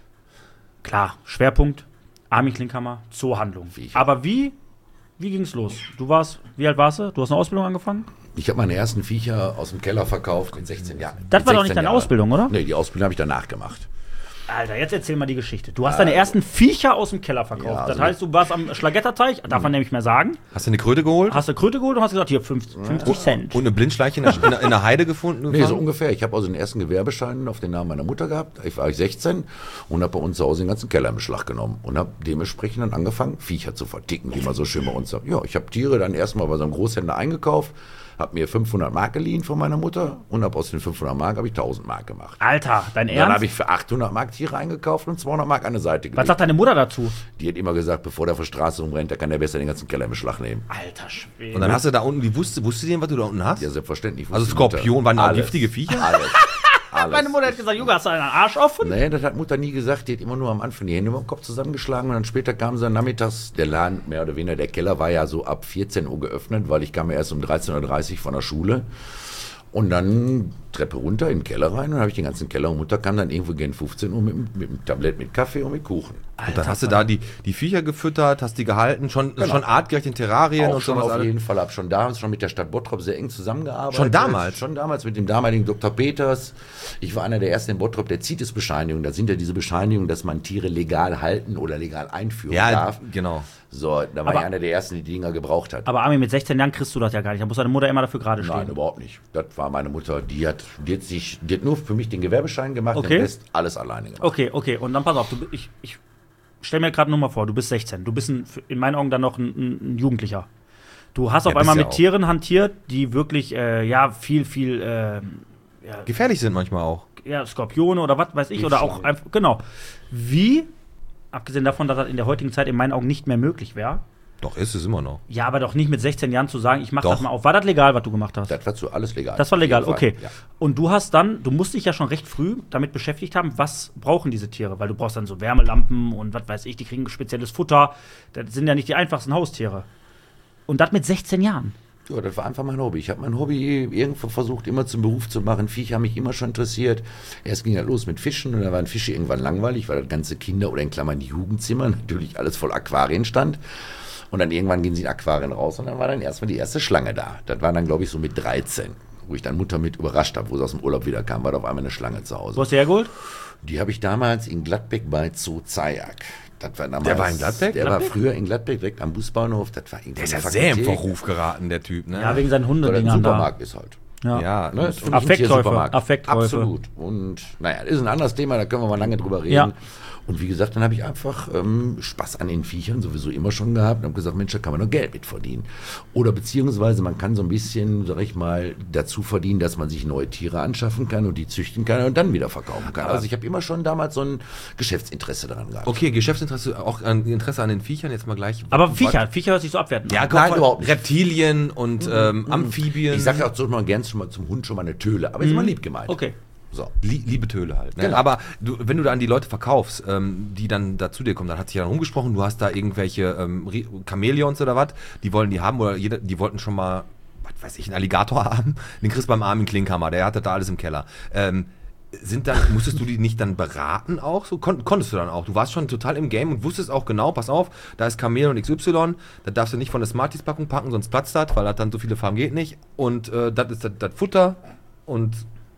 klar, Schwerpunkt, Armin Klinkhammer, Zoohandlung. Wie? Aber wie, wie ging's los? Du warst, wie alt warst du? Du hast eine Ausbildung angefangen? ich habe meine ersten Viecher aus dem Keller verkauft mit sechzehn Jahren. Das Mit war doch nicht sechzehn deine Jahren. Ausbildung, oder? Nee, die Ausbildung habe ich danach gemacht. Alter, jetzt erzähl mal die Geschichte. Du hast deine ersten Viecher aus dem Keller verkauft. Ja, das also heißt, du warst am Schlagetterteich, darf man nämlich mehr sagen, Hast du eine Kröte geholt? hast du Kröte geholt und hast gesagt, hier fünfzig, fünfzig Cent. Und eine Blindschleiche in der, in der, in der Heide gefunden? Nee, so gefangen? ungefähr. Ich habe also den ersten Gewerbeschein auf den Namen meiner Mutter gehabt. Ich war ich sechzehn und habe bei uns zu Hause den ganzen Keller in Beschlag genommen und habe dementsprechend dann angefangen, Viecher zu verticken, wie man so schön bei uns sagt. Ja, ich habe Tiere dann erstmal bei so einem Großhändler eingekauft, habe mir fünfhundert Mark geliehen von meiner Mutter und habe aus den fünfhundert Mark habe ich tausend Mark gemacht. Alter, dein Dann habe Ernst? ich für achthundert Mark Tiere eingekauft und zweihundert Mark an der Seite Was gelegt. sagt deine Mutter dazu? Die hat immer gesagt, bevor der auf der Straße rumrennt, da kann der besser den ganzen Keller in Beschlag nehmen. Alter Schwede. Und dann hast du da unten, die wusste, wusste die denn, was du da unten hast? Ja, selbstverständlich. Also wusste die Skorpion, Mutter. waren da auch Alles. giftige Viecher? Alles. Alles. Meine Mutter hat gesagt, Junge, hast du einen Arsch offen? Nee, das hat Mutter nie gesagt. Die hat immer nur am Anfang die Hände über den Kopf zusammengeschlagen und dann später kam sie dann nachmittags, der Laden, mehr oder weniger, der Keller war ja so ab vierzehn Uhr geöffnet, weil ich kam ja erst um dreizehn Uhr dreißig von der Schule. Und dann Treppe runter in den Keller rein und dann habe ich den ganzen Keller und Mutter kam dann irgendwo gegen fünfzehn Uhr mit, mit einem Tablett mit Kaffee und mit Kuchen. Und dann hast du da die, die Viecher gefüttert, hast die gehalten, schon, Genau. schon artgerecht in Terrarien Auch und schon sowas auf alles. jeden Fall, habe schon damals schon mit der Stadt Bottrop sehr eng zusammengearbeitet. Schon damals? Schon damals mit dem damaligen Doktor Peters. Ich war einer der ersten in Bottrop, der C I T E S-Bescheinigung. Das sind ja diese Bescheinigungen, dass man Tiere legal halten oder legal einführen Ja, darf. genau. So, da war Aber- ich einer der ersten, die die Dinger gebraucht hat. Aber Armin, mit sechzehn Jahren kriegst du das ja gar nicht. Da muss deine Mutter immer dafür gerade stehen. Nein, überhaupt nicht. Das war meine Mutter, die hat, die hat, sich, die hat nur für mich den Gewerbeschein gemacht, Okay. den Rest alles alleine gemacht. Okay, okay. Und dann pass auf, du, ich, ich stell mir gerade nur mal vor, du bist sechzehn. Du bist ein, in meinen Augen dann noch ein, ein, ein Jugendlicher. Du hast Ja, auf einmal bist mit ja auch. Tieren hantiert, die wirklich, äh, ja, viel, viel, äh, ja, Gefährlich sind manchmal auch. ja, Skorpione oder was weiß ich, oder auch einfach, genau. Wie, abgesehen davon, dass das in der heutigen Zeit in meinen Augen nicht mehr möglich wäre, Doch, ist es immer noch. ja, aber doch nicht mit sechzehn Jahren zu sagen, ich mach Doch. das mal auf. War das legal, was du gemacht hast? Das war zu alles legal. Das war legal, Auf jeden Fall, okay. Ja. Und du hast dann, du musst dich ja schon recht früh damit beschäftigt haben, was brauchen diese Tiere? Weil du brauchst dann so Wärmelampen und was weiß ich, die kriegen spezielles Futter. Das sind ja nicht die einfachsten Haustiere. Und das mit sechzehn Jahren. Ja, das war einfach mein Hobby. Ich habe mein Hobby irgendwo versucht, immer zum Beruf zu machen. Viecher haben mich immer schon interessiert. Erst ging das los mit Fischen und dann waren Fische irgendwann langweilig, weil das ganze Kinder- oder in Klammern Jugendzimmer natürlich alles voll Aquarien stand. Und dann irgendwann gehen sie in Aquarien raus und dann war dann erstmal die erste Schlange da. Das war dann, glaube ich, so mit dreizehn, wo ich dann Mutter mit überrascht habe, wo sie aus dem Urlaub wieder kam, war da auf einmal eine Schlange zu Hause. Wo hast du hergeholt? Die habe ich damals in Gladbeck bei Zoo Zayak. Das war damals, Der war in Gladbeck? Der Gladbeck? war früher in Gladbeck, direkt am Busbahnhof. Das war Der ist ja sehr im Verruf geraten, der Typ, ne? Ja, wegen seinen Oder ein Hundedingern da. Supermarkt ist halt. Ja. Ja, Ne, ist für mich ein Affektkäufe, Tiersupermarkt. Affektkäufe. Absolut. Und naja, das ist ein anderes Thema, da können wir mal lange drüber reden. Ja. Und wie gesagt, dann habe ich einfach ähm, Spaß an den Viechern sowieso immer schon gehabt und habe gesagt, Mensch, da kann man noch Geld mit verdienen. Oder beziehungsweise man kann so ein bisschen, sag ich mal, dazu verdienen, dass man sich neue Tiere anschaffen kann und die züchten kann und dann wieder verkaufen kann. Also ich habe immer schon damals so ein Geschäftsinteresse daran gehabt. Okay, Geschäftsinteresse, auch an Interesse an den Viechern, jetzt mal gleich. Aber Viecher, Viecher hört sich so abwertend Ja, an. komm, Nein, überhaupt nicht. Reptilien und ähm, Amphibien. Ich sage auch so mal gern schon mal zum Hund schon mal eine Töle, aber ist immer lieb gemeint. Okay. So. Lie- Liebe Töle halt. Ne? Genau. Aber du, wenn du da an die Leute verkaufst, ähm, die dann da zu dir kommen, dann hat sich ja dann rumgesprochen, du hast da irgendwelche ähm, Re- Chamäleons oder was, die wollen die haben oder jeder, die wollten schon mal, was weiß ich, einen Alligator haben, den kriegst du beim Armin Klinkhammer, der hatte da alles im Keller. Ähm, sind dann, musstest du die nicht dann beraten auch? So kon- konntest du dann auch. Du warst schon total im Game und wusstest auch genau, pass auf, da ist Chamäleon X Y, da darfst du nicht von der Smarties-Packung packen, sonst platzt das, weil das dann so viele Farben geht nicht. Und äh, das ist das- das Futter und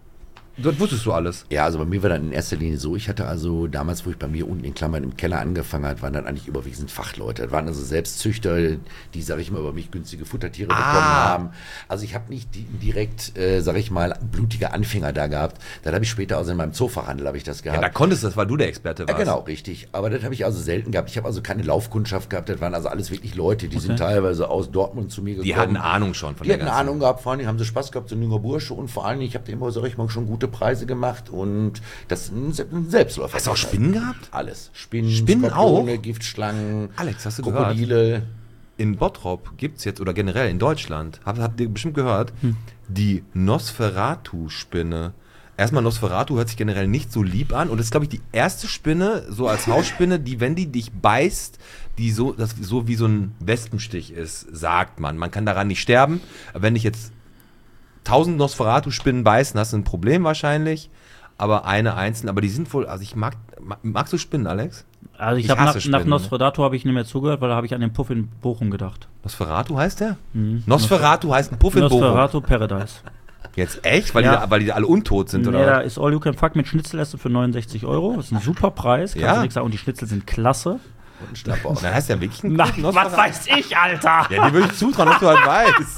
das wusstest du alles. Ja, also bei mir war dann in erster Linie so, ich hatte also damals, wo ich bei mir unten in Klammern im Keller angefangen hat, waren dann eigentlich überwiegend Fachleute. Das waren also Selbstzüchter, die, sag ich mal, über mich günstige Futtertiere Ah. bekommen haben. Also ich habe nicht die, direkt, äh, sag ich mal, blutige Anfänger da gehabt. Das habe ich später, also in meinem Zoofachhandel habe ich das Ja, gehabt. da konntest du das, weil du der Experte Ja, warst. genau, richtig. Aber das habe ich also selten gehabt. Ich habe also keine Laufkundschaft gehabt. Das waren also alles wirklich Leute, die sind teilweise aus Dortmund zu mir gekommen. Die hatten Ahnung schon von Die der hatten ganzen- Ahnung gehabt, vor allem haben sie Spaß gehabt, so ein junger Bursche und vor allem, ich habe immer, sag ich mal, schon gute Preise gemacht und das ist ein Se- ein Selbstläufer. Hast du auch Spinnen gehabt? Alles. Spinnen, Spinnen Skorpione, auch? Giftschlangen, Alex, hast du Krokodile. In Bottrop gibt es jetzt, oder generell in Deutschland, habt, habt ihr bestimmt gehört, die Nosferatu-Spinne. Erstmal, Nosferatu hört sich generell nicht so lieb an und das ist, glaube ich, die erste Spinne, so als Hausspinne, die, wenn die dich beißt, die so, das so wie so ein Wespenstich ist, sagt man. Man kann daran nicht sterben. Aber wenn dich jetzt tausend Nosferatu-Spinnen beißen, hast du ein Problem wahrscheinlich. Aber eine einzelne, aber die sind wohl, also ich mag, mag magst du Spinnen, Alex? Also ich, Ich habe hasse nach, nach Spinnen, ne? Nosferatu habe ich nicht mehr zugehört, weil da habe ich an den Puff in Bochum gedacht. Nosferatu heißt der? Nosferatu heißt ein Puff in Bochum. Nosferatu Paradise. Jetzt echt? Weil, Ja. die, da- weil die alle untot sind, Nee, oder? da was? ist All You Can Fuck mit Schnitzelesse für neunundsechzig Euro. Das ist ein super Preis, kannst Ja. du nichts sagen. Und die Schnitzel sind klasse. Und ein Schnapper. Dann heißt der wirklich ein Nein, was weiß ich, Alter? Ja, die würde ich zutrauen, dass du halt weißt.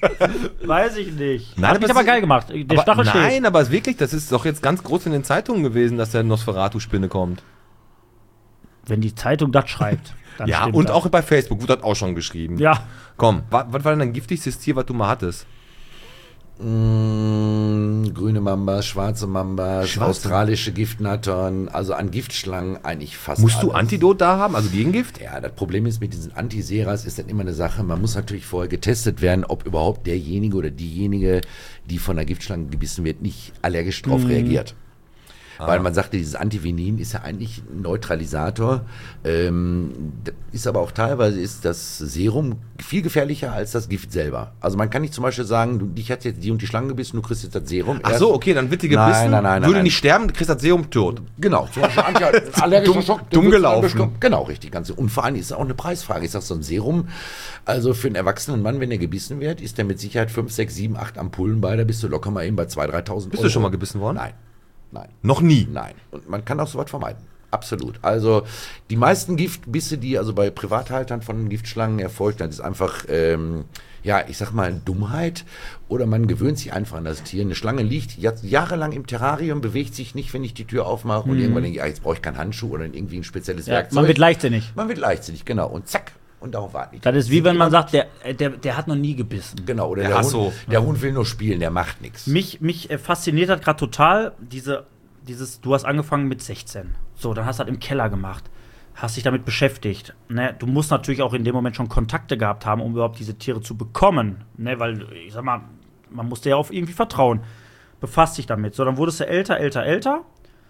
Weiß ich nicht. Nein, Hat aber mich es aber ist- geil gemacht. Der Aber, Stachel steht. nein, aber es ist wirklich, das ist doch jetzt ganz groß in den Zeitungen gewesen, dass der Nosferatu-Spinne kommt. Wenn die Zeitung das schreibt, dann Ja, stimmt und das. auch bei Facebook wurde das auch schon geschrieben. Ja, Komm, wa- was war denn dein giftigstes Tier, was du mal hattest? Mm, grüne Mambas, schwarze Mambas, Schwarze- australische Giftnattern, also an Giftschlangen eigentlich fast Musst du alles. Antidot da haben, also Gegengift? Ja, das Problem ist mit diesen Antiseras ist dann immer eine Sache, man muss natürlich vorher getestet werden, ob überhaupt derjenige oder diejenige, die von der Giftschlange gebissen wird, nicht allergisch drauf reagiert. Weil man sagte, dieses Antivinin ist ja eigentlich ein Neutralisator, ähm, ist aber auch teilweise ist das Serum viel gefährlicher als das Gift selber. Also man kann nicht zum Beispiel sagen, du, dich hat jetzt die und die Schlange gebissen, du kriegst jetzt das Serum. Ach so, okay, dann wird die gebissen, Nein, nein, nein, würde nein. nicht sterben, du kriegst das Serum tot. Genau, zum Beispiel anti- allergischer Dumm- Schock. dumm du wirst gelaufen. angestochen. Genau, richtig. Ganz, und vor allem ist es auch eine Preisfrage. Ich sag so ein Serum, also für einen erwachsenen Mann, wenn er gebissen wird, ist der mit Sicherheit fünf, sechs, sieben, acht Ampullen bei, da bist du locker mal eben bei zweitausend, dreitausend Bist Euro. du schon mal gebissen worden? Nein, nein, Noch nie. nein. Und man kann auch sowas vermeiden. Absolut. Also die meisten Giftbisse, die also bei Privathaltern von Giftschlangen erfolgt, das ist einfach, ähm, ja, ich sag mal, Dummheit oder man gewöhnt sich einfach an das Tier. Eine Schlange liegt jetzt jahrelang im Terrarium, bewegt sich nicht, wenn ich die Tür aufmache und irgendwann denke ich, ah, jetzt brauche ich keinen Handschuh oder irgendwie ein spezielles Ja, Werkzeug. man wird leichtsinnig. Man wird leichtsinnig, genau. Und zack, und darauf warten die. Das ist wie wenn man sagt, der, der, der hat noch nie gebissen. Genau, oder Ja, der, ach Hund, so. der Hund will nur spielen, der macht nichts. Mich, mich äh, fasziniert hat gerade total diese, dieses, du hast angefangen mit sechzehn. So, dann hast du das im Keller gemacht. Hast dich damit beschäftigt. Ne? Du musst natürlich auch in dem Moment schon Kontakte gehabt haben, um überhaupt diese Tiere zu bekommen. Ne? Weil, ich sag mal, man musste ja auf irgendwie vertrauen. Befasst dich damit. So, dann wurdest du älter, älter, älter.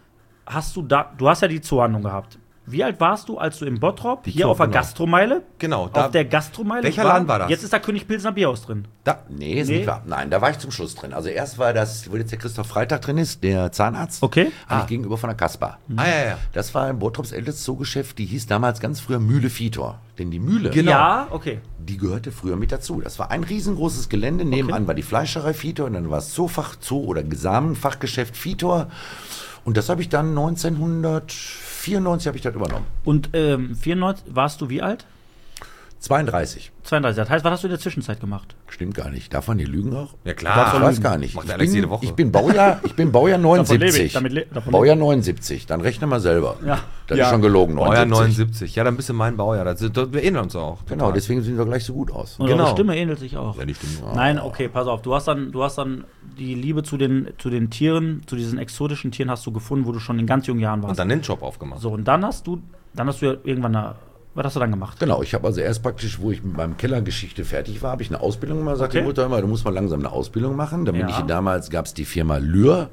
Hast du da, du hast ja die Zoohandlung gehabt. Wie alt warst du, als du in Bottrop, hier Zoo, auf der genau. Gastromeile, Genau, da, auf der Gastromeile Welcher Laden war das? Jetzt ist da König Pilsner Bierhaus drin. da, Nee, ist Nee. nicht wahr. Nein, da war ich zum Schluss drin. Also erst war das, wo jetzt der Christoph Freitag drin ist, der Zahnarzt. Okay. Ah. Gegenüber von der Kaspar. ah, ja, ja. Das war ein Bottrops ältestes Zoogeschäft, die hieß damals ganz früher Mühle Vitor. Denn die Mühle, Genau. Ja, okay. die gehörte früher mit dazu. Das war ein riesengroßes Gelände. Nebenan war die Fleischerei Vitor und dann war es Zoofach, Zoo oder Samenfachgeschäft Vitor. Und das habe ich dann neunzehnhundertvierundneunzig habe ich das übernommen. Und ähm, vierundneunzig, warst du wie alt? zweiunddreißig. zweiunddreißig. Das heißt, was hast du in der Zwischenzeit gemacht? Stimmt gar nicht. Darf man die lügen auch? Ja, Ich klar. weiß gar nicht. Macht Ich der Alex bin, jede Woche. ich bin Baujahr, ich bin Baujahr neunundsiebzig. Damit le- davon Baujahr neunundsiebzig. Dann rechne mal selber. Ja. Das Ja. ist schon gelogen. Baujahr neunundsiebzig. Ja, dann bist du mein Baujahr. Das, das, wir erinnern uns auch. Genau, total. deswegen sehen wir gleich so gut aus. Und Genau. eure Stimme ähnelt sich auch. Ja, die Stimme. Nein, okay, pass auf. Du hast dann, du hast dann die Liebe zu den, zu den Tieren, zu diesen exotischen Tieren hast du gefunden, wo du schon in ganz jungen Jahren Und warst. dann den Job aufgemacht. So, und dann hast du, dann hast du ja irgendwann eine, was hast du dann gemacht? Genau, ich habe also erst praktisch, wo ich mit meinem Kellergeschichte fertig war, habe ich eine Ausbildung gemacht. Sagte Okay. die Mutter immer, du musst mal langsam eine Ausbildung machen. Dann bin Ja. ich damals, gab es die Firma Lür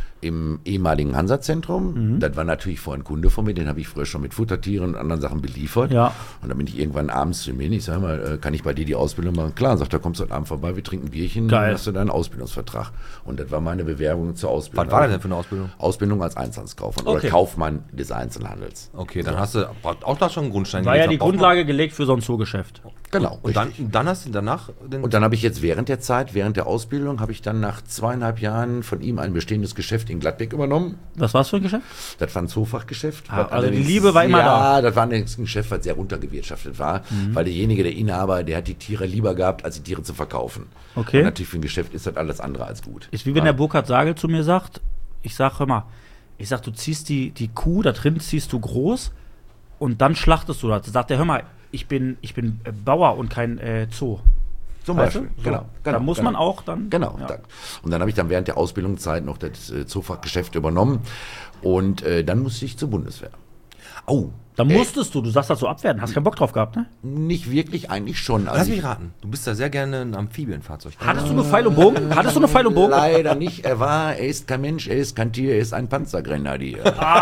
im ehemaligen Hansa-Zentrum. Mhm. Das war natürlich vorher ein Kunde von mir, den habe ich früher schon mit Futtertieren und anderen Sachen beliefert. Ja. Und dann bin ich irgendwann abends zu ihm hin, ich sage mal, äh, kann ich bei dir die Ausbildung machen? Klar, sagt er, kommst du heute Abend vorbei, wir trinken ein Bierchen, Geil. dann hast du deinen Ausbildungsvertrag. Und das war meine Bewerbung zur Ausbildung. Was war das denn für eine Ausbildung? Ausbildung als Einzelhandelskaufmann Okay. oder Kaufmann des Einzelhandels. Okay, dann hast du auch da schon einen Grundstein War ja gelegt. die Grundlage gelegt für so ein Zoogeschäft. Genau, Und dann, richtig. dann hast du danach den Und dann habe ich jetzt während der Zeit, während der Ausbildung, habe ich dann nach zweieinhalb Jahren von ihm ein bestehendes Geschäft in Gladbeck übernommen. Was war's für ein Geschäft? Das war ein Zoofachgeschäft. Ah, was also die allerdings- Liebe war immer ja, da. Ja, das war allerdings ein Geschäft, was sehr runtergewirtschaftet war, Mhm. weil derjenige, der Inhaber, der hat die Tiere lieber gehabt, als die Tiere zu verkaufen. Okay. Und natürlich für ein Geschäft ist das alles andere als gut. Ist wie wenn der Burkhard Sagel zu mir sagt, ich sag, hör mal, ich sag, du ziehst die, die Kuh, das Rind ziehst du groß und dann schlachtest du das. Sagt der, hör mal, ich bin, ich bin äh, Bauer und kein äh, Zoo. Zum Weißt Beispiel, du? So. genau, genau. Da muss genau. man auch dann. Genau. Ja. Da. Und dann habe ich dann während der Ausbildungszeit noch das äh, Zoofachgeschäft übernommen und äh, dann musste ich zur Bundeswehr. Oh, Da musstest du, du sagst das so abwerten, hast keinen Bock drauf gehabt, ne? Nicht wirklich, eigentlich schon. lass Also mich ich- raten. Du bist da sehr gerne ein Amphibienfahrzeug. Hattest du eine Pfeil und Bogen? Hattest du eine Pfeil und Bogen? Leider nicht. Er war, er ist kein Mensch, er ist kein Tier, er ist ein Panzergrenadier.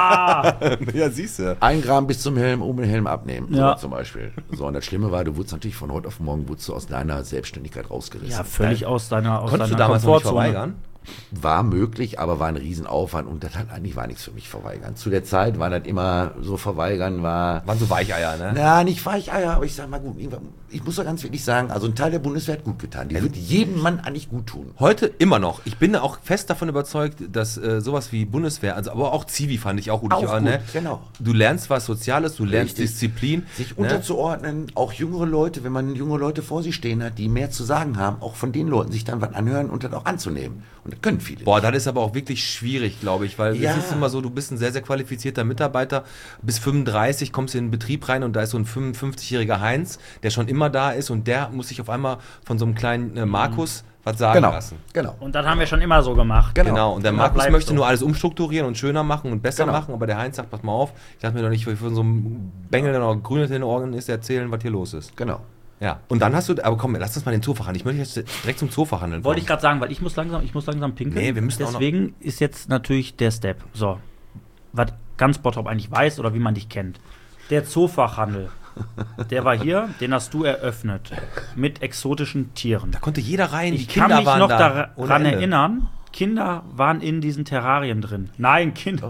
Ja, siehst du. Ein Gramm bis zum Helm, um den Helm abnehmen, Ja. so zum Beispiel. So, und das Schlimme war, du wurdest natürlich von heute auf morgen wurdest du aus deiner Selbstständigkeit rausgerissen. Ja, völlig aus deiner aus Konntest du deiner damals noch nicht Komfortzone. verweigern? War möglich, aber war ein Riesenaufwand und das hat eigentlich war nichts für mich verweigern. Zu der Zeit war das immer so verweigern, war... Waren so Weicheier, ne? Na, nicht Weicheier, aber ich sag mal gut, ich muss doch ganz wirklich sagen, also ein Teil der Bundeswehr hat gut getan. Die wird jedem Mann eigentlich gut tun. Heute immer noch. Ich bin auch fest davon überzeugt, dass äh, sowas wie Bundeswehr, also aber auch Zivi fand ich auch gut. Auch ich, gut, ne? genau. Du lernst was Soziales, du lernst Richtig. Disziplin. Sich ne? unterzuordnen, auch jüngere Leute, wenn man junge Leute vor sich stehen hat, die mehr zu sagen haben, auch von den Leuten sich dann was anhören und das auch anzunehmen. Und das können viele. Boah, das ist aber auch wirklich schwierig, glaube ich, weil Ja. es ist immer so, du bist ein sehr, sehr qualifizierter Mitarbeiter, bis fünfunddreißig kommst du in den Betrieb rein und da ist so ein fünfundfünfzigjähriger Heinz, der schon immer da ist und der muss sich auf einmal von so einem kleinen äh, Markus was sagen genau, lassen. genau. Und das haben wir schon immer so gemacht. Genau. Genau, und der Ja, Markus bleibt möchte so. nur alles umstrukturieren und schöner machen und besser Genau. machen, aber der Heinz sagt, pass mal auf, ich dachte mir doch nicht, von so einem Bengel, der noch grün in den Ohren ist, erzählen, was hier los ist. Genau. Ja, und dann hast du, aber komm, lass uns mal den Zoofachhandel. Ich möchte jetzt direkt zum Zoofachhandel Wollte ich kommen. gerade sagen, weil ich muss langsam, ich muss langsam pinkeln. Nee, wir müssen auch noch- Deswegen ist jetzt natürlich der Step. So, was ganz Bottrop eigentlich weiß oder wie man dich kennt. Der Zoofachhandel, der war hier, den hast du eröffnet. Mit exotischen Tieren. Da konnte jeder rein, Ich die Kinder kann mich waren noch da. daran erinnern, Kinder waren in diesen Terrarien drin. Nein, Kinder.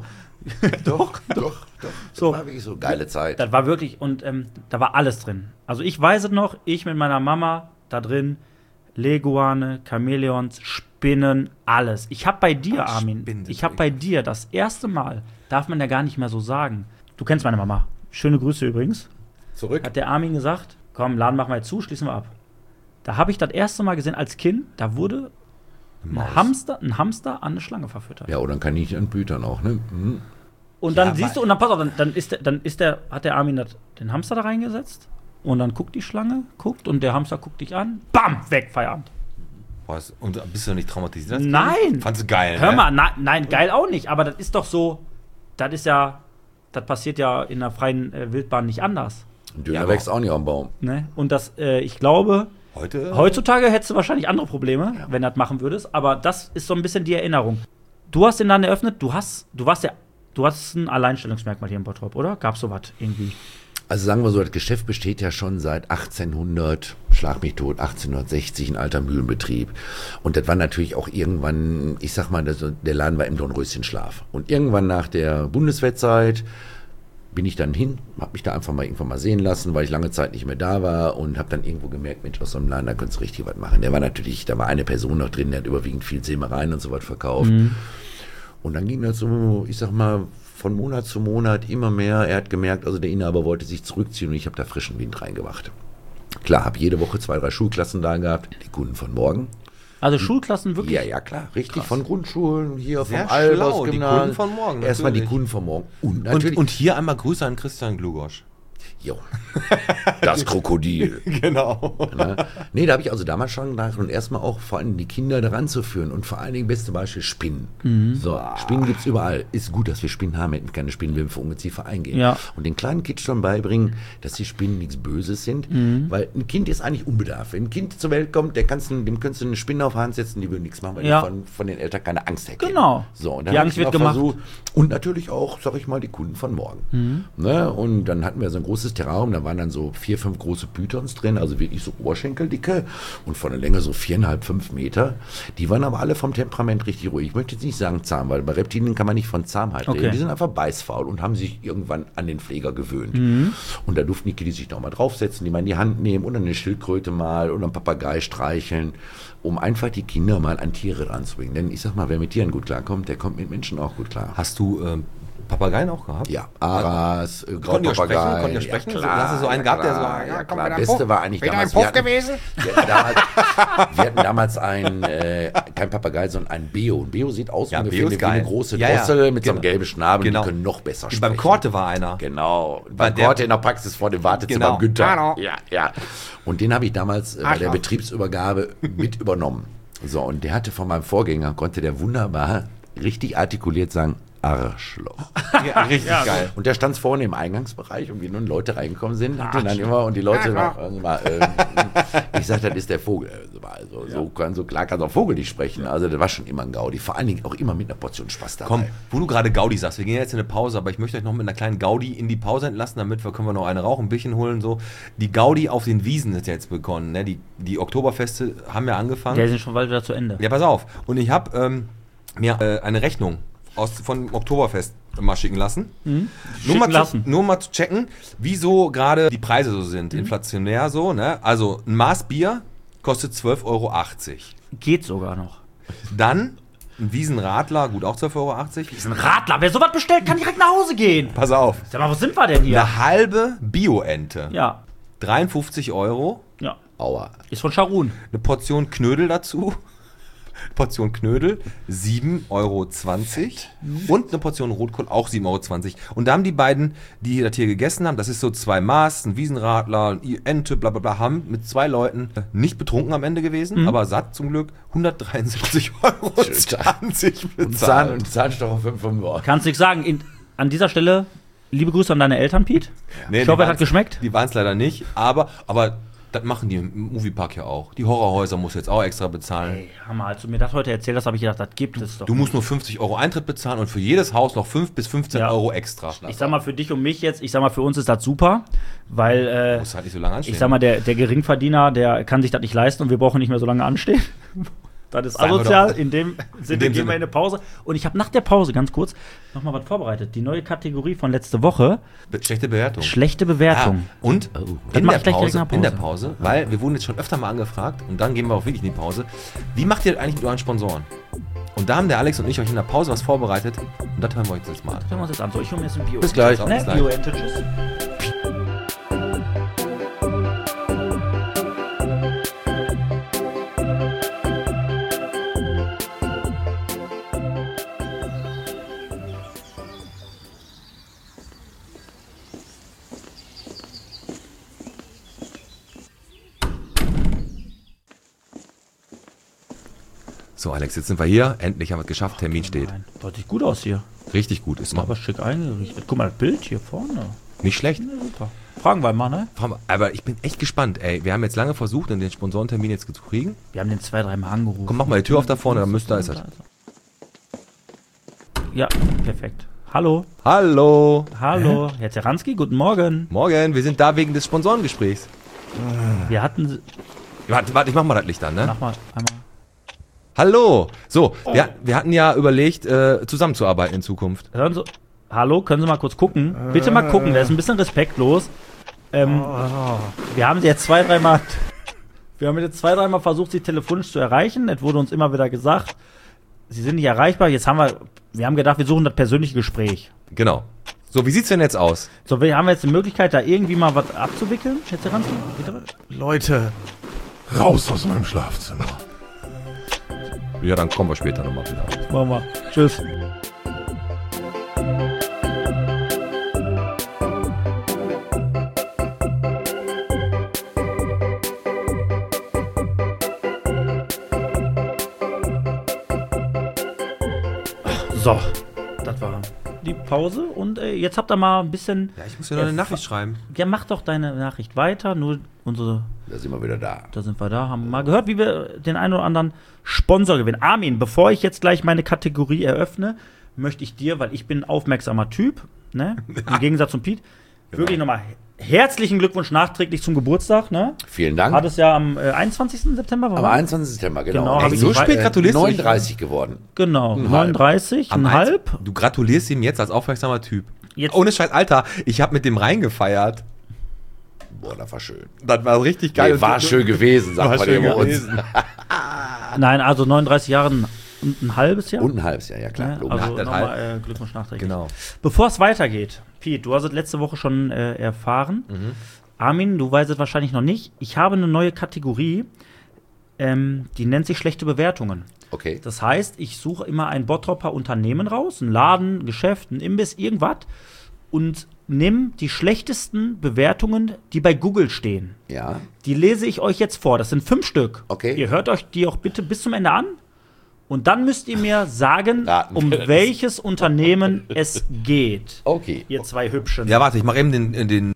Doch, doch, doch. Das So. war wirklich so geile Zeit. Das war wirklich, und ähm, da war alles drin. Also ich weiß es noch, ich mit meiner Mama da drin, Leguane, Chamäleons, Spinnen, alles. Ich habe bei dir, Ach, Armin, Spinnen sind ich habe so bei dir das erste Mal, darf man ja gar nicht mehr so sagen. Du kennst meine Mama. Schöne Grüße übrigens. Zurück. Hat der Armin gesagt, komm, Laden machen wir jetzt zu, schließen wir ab. Da habe ich das erste Mal gesehen als Kind, da wurde Maus. ein Hamster, ein Hamster an eine Schlange verfüttert. Ja, oder ein Kaninchen an Brütern auch, ne? Mhm. Und dann Ja, siehst du, und dann pass auf, dann, dann ist der, dann ist der, hat der Armin das, den Hamster da reingesetzt und dann guckt die Schlange, guckt und der Hamster guckt dich an, bam, weg, Feierabend. Was? Und bist du nicht traumatisiert? als Nein. Kind? Fandst du geil, Hör ne? mal, na, nein, geil auch nicht, aber das ist doch so, das ist ja, das passiert ja in der freien äh, Wildbahn nicht anders. Ein Döner Ja, wächst auch nicht am Baum. Ne? Und das, äh, ich glaube, Heute? heutzutage hättest du wahrscheinlich andere Probleme, wenn du das machen würdest, aber das ist so ein bisschen die Erinnerung. Du hast den Laden eröffnet, du hast, du warst ja, du hast ein Alleinstellungsmerkmal hier in Bottrop, oder? Gab's sowas irgendwie? Also sagen wir so, das Geschäft besteht ja schon seit achtzehnhundert, schlag mich tot, achtzehnhundertsechzig, ein alter Mühlenbetrieb. Und das war natürlich auch irgendwann, ich sag mal, das, der Laden war im Dornröschenschlaf. Und irgendwann nach der Bundeswehrzeit bin ich dann hin, habe mich da einfach mal irgendwann mal sehen lassen, weil ich lange Zeit nicht mehr da war und habe dann irgendwo gemerkt, Mensch, aus so einem Laden, da könntest du richtig was machen. Der war natürlich, da war eine Person noch drin, der hat überwiegend viel Sämereien und so was verkauft. Mhm. Und dann ging das so, ich sag mal, von Monat zu Monat immer mehr. Er hat gemerkt, also der Inhaber wollte sich zurückziehen und ich habe da frischen Wind reingemacht. Klar, habe jede Woche zwei, drei Schulklassen da gehabt, die Kunden von morgen. Also Schulklassen wirklich? Ja, ja, klar, richtig, von Grundschulen, hier Sehr vom Albers schlau, die Gymnasium. Kunden von morgen, Erstmal die natürlich. Kunden von morgen. Und Und, natürlich, und hier einmal Grüße an Christian Glugosch. jo, das Krokodil. Genau. Ne? Nee, da habe ich also damals schon gedacht und erstmal auch vor allem die Kinder daran zu führen und vor allen Dingen beste Beispiel Spinnen. So, Spinnen gibt es überall. Ist gut, dass wir Spinnen haben, hätten keine Spinnen, wenn wir für Ungeziefer eingehen. Ja. Und den kleinen Kids schon beibringen, dass die Spinnen nichts Böses sind, weil ein Kind ist eigentlich unbedarft. Wenn ein Kind zur Welt kommt, der kannst du, dem könntest du eine Spinne auf die Hand setzen, die würden nichts machen, weil Ja. die von, von den Eltern keine Angst hergeben. Genau. So, und Die dann hab Angst ich wird noch gemacht. versucht- Und natürlich auch, sag ich mal, die Kunden von morgen. Ne? Und dann hatten wir so ein großes Terrarium, da waren dann so vier, fünf große Pythons drin, also wirklich so Oberschenkeldicke und von der Länge so viereinhalb, fünf Meter. Die waren aber alle vom Temperament richtig ruhig. Ich möchte jetzt nicht sagen zahm, weil bei Reptilien kann man nicht von Zahmheit Okay. reden. Die sind einfach beißfaul und haben sich irgendwann an den Pfleger gewöhnt. Und da durften die Kiddies sich noch mal draufsetzen, die mal in die Hand nehmen oder eine Schildkröte mal oder einen Papagei streicheln, um einfach die Kinder mal an Tiere ranzubringen. Denn ich sag mal, wer mit Tieren gut klarkommt, der kommt mit Menschen auch gut klar. Hast du ähm, Papageien auch gehabt? Ja, Aras, äh, Konnten die auch sprechen? Graupapagei. Konnten die auch sprechen? Ja, klar, Hast du so einen gehabt, der so, klar, ja, ja, komm, klar. wieder Beste Puff. war eigentlich Wieder damals, ein Puff wir hatten, gewesen? wir hatten damals, wir hatten damals ein, äh, kein Papagei, sondern ein Beo. Ein Beo sieht aus Ja, ungefähr Beo wie ist eine geil. große Ja, ja. Drossel mit so einem Genau. gelben Schnabel. Genau. Die können noch besser sprechen. Beim Korte war einer. Genau. Bei Beim der- Korte in der Praxis vor dem Wartezimmer Genau. beim Günther. Hallo. Ja, ja. Und den habe ich damals äh, bei der Betriebsübergabe mit übernommen. So, und der hatte von meinem Vorgänger, konnte der wunderbar richtig artikuliert sagen, Arschloch. Ja, richtig geil. Und der stand vorne im Eingangsbereich und wie nun Leute reingekommen sind, hat dann immer und die Leute noch, also mal, ähm, ich sag, das ist der Vogel. Also, so, kann, so klar kann so ein Vogel nicht sprechen. Also das war schon immer ein Gaudi. Vor allen Dingen auch immer mit einer Portion Spaß dabei. Komm, wo du gerade Gaudi sagst, wir gehen jetzt in eine Pause, aber ich möchte euch noch mit einer kleinen Gaudi in die Pause entlassen, damit wir können wir noch eine rauchen, ein Bierchen holen. So. Die Gaudi auf den Wiesen ist jetzt begonnen. Ne? Die, die Oktoberfeste haben ja angefangen. Der sind schon bald wieder zu Ende. Ja, pass auf. Und ich habe ähm, mir äh, eine Rechnung aus, von Oktoberfest mal schicken lassen. Mhm. Nur, Schicken mal zu, lassen. nur mal zu checken, wieso gerade die Preise so sind, Mhm. inflationär so. Ne? Also ein Maß Bier kostet zwölf Euro achtzig. Geht sogar noch. Dann ein Wiesenradler, gut auch zwölf Euro achtzig. Das ist ein Radler. Wer sowas bestellt, kann direkt nach Hause gehen. Pass auf. Sag mal, wo sind wir denn hier? Eine halbe Bio-Ente. Ja. dreiundfünfzig Euro. Ja. Aua. Ist von Scharun. Eine Portion Knödel dazu. Portion Knödel, sieben Euro zwanzig. Und eine Portion Rotkohl, auch sieben Euro zwanzig. Und da haben die beiden, die das hier gegessen haben, das ist so zwei Maß, ein Wiesenradler, eine Ente, bla bla bla, haben mit zwei Leuten nicht betrunken am Ende gewesen, aber satt zum Glück, hundertdreiundsiebzig Euro zwanzig Und Zahn bezahlt. und Zahnstocher fünf Euro. Kannst nichts sagen. In, an dieser Stelle, liebe Grüße an deine Eltern, Piet. Nee, Ich die hoffe, es waren's- hat geschmeckt. Die waren es leider nicht, aber, aber Das machen die im Moviepark ja auch. Die Horrorhäuser musst du jetzt auch extra bezahlen. Ey, Hammer, als du mir das heute erzählt hast, habe ich gedacht, das gibt es doch. Du musst nur fünfzig Euro Eintritt bezahlen und für jedes Haus noch fünf bis fünfzehn Ja. Euro extra. Ich sag mal, für dich und mich jetzt, ich sag mal, für uns ist das super, weil, äh, Du musst halt nicht so lange anstehen. ich sag mal, der, der Geringverdiener, der kann sich das nicht leisten und wir brauchen nicht mehr so lange anstehen. Das ist Sagen wir asozial. doch. In dem Sinne dem gehen Sinne. wir in eine Pause. Und ich habe nach der Pause, ganz kurz, nochmal was vorbereitet. Die neue Kategorie von letzte Woche, Be- Schlechte Bewertung. Schlechte Bewertung. Ja, und Das in, mach der ich gleich direkt Pause, nach der in der Pause. Pause, weil wir wurden jetzt schon öfter mal angefragt und dann gehen wir auch wirklich in die Pause. Wie macht ihr das eigentlich mit euren Sponsoren? Und da haben der Alex und ich euch in der Pause was vorbereitet und das hören wir euch jetzt mal an. Hören wir uns jetzt an. So, ich hole mir jetzt ein Bio. Bis gleich. Ne? Bis gleich. Bio-Ente, tschüss. So, Alex, jetzt sind wir hier. Endlich haben wir es geschafft. Termin steht. Nein, das sieht gut aus hier. Richtig gut. Ist Aber mal schick eingerichtet. Guck mal, das Bild hier vorne. nicht schlecht. Ja, super. Fragen wir mal, ne? Aber ich bin echt gespannt. Ey, wir haben jetzt lange versucht, den Sponsorentermin jetzt zu kriegen. Wir haben den zwei, dreimal angerufen. Komm, mach mal die Tür auf da vorne, dann müsste da ist er. Ja, perfekt. Hallo. Hallo. Hallo. Herr Zeranski, guten Morgen. Morgen, wir sind da wegen des Sponsorengesprächs. Wir hatten. Warte, warte, ich mach mal das Licht an, ne? Mach mal einmal. Hallo. So, wir, wir hatten ja überlegt, äh, zusammenzuarbeiten in Zukunft. Hören Sie. Hallo, können Sie mal kurz gucken? Bitte mal gucken, der ist ein bisschen respektlos. Ähm, wir haben Sie jetzt zwei, dreimal. Wir haben jetzt zwei, dreimal versucht, Sie telefonisch zu erreichen. Es wurde uns immer wieder gesagt, Sie sind nicht erreichbar. Jetzt haben wir. Wir haben gedacht, wir suchen das persönliche Gespräch. Genau. So, wie sieht's denn jetzt aus? So, wir haben jetzt die Möglichkeit, da irgendwie mal was abzuwickeln. Herr Zeranski, bitte. Leute, raus aus meinem Schlafzimmer. Ja, dann kommen wir später nochmal wieder. Machen wir. Tschüss. So, das war die Pause und äh, jetzt habt ihr mal ein bisschen. Ja, ich muss dir noch eine Nachricht schreiben. Ja, mach doch deine Nachricht weiter. Nur unsere, Da sind wir wieder da. da sind wir da, haben mal gehört, wie wir den einen oder anderen Sponsor gewinnen. Armin, bevor ich jetzt gleich meine Kategorie eröffne, möchte ich dir, weil ich bin ein aufmerksamer Typ, ne? Im Gegensatz zum Piet, wirklich nochmal herzlichen Glückwunsch nachträglich zum Geburtstag, ne? Vielen Dank. Hat es ja am äh, einundzwanzigsten September war. Am einundzwanzigsten September, genau. Genau, hab Ey, ich so nicht- spät äh, gratulierst du? neununddreißig geworden. Genau, halb. neununddreißig, Am ein eins- halb. Du gratulierst ihm jetzt als aufmerksamer Typ. Jetzt- Ohne Scheiß, Alter, ich habe mit dem reingefeiert. Boah, das war schön. Das war richtig geil. Nee, war schön gewesen, sagt War man schön immer uns. gewesen. Nein, also neununddreißig Jahre und ein halbes Jahr. Und ein halbes Jahr, ja klar. Ja, Logisch. also das nochmal äh, Glückwunsch nachträglich. Genau. Bevor es weitergeht, Piet, du hast es letzte Woche schon äh, erfahren. Mhm. Armin, du weißt es wahrscheinlich noch nicht. Ich habe eine neue Kategorie, ähm, die nennt sich schlechte Bewertungen. Okay. Das heißt, ich suche immer ein Bottropper Unternehmen raus, ein Laden, ein Geschäft, ein Imbiss, irgendwas und nimm die schlechtesten Bewertungen, die bei Google stehen. Ja. Die lese ich euch jetzt vor. Das sind fünf Stück. Okay. Ihr hört euch die auch bitte bis zum Ende an. Und dann müsst ihr mir sagen, Raten, um wer das welches Unternehmen es geht. Okay. Ihr zwei Hübschen. Ja, warte, ich mache eben den, den.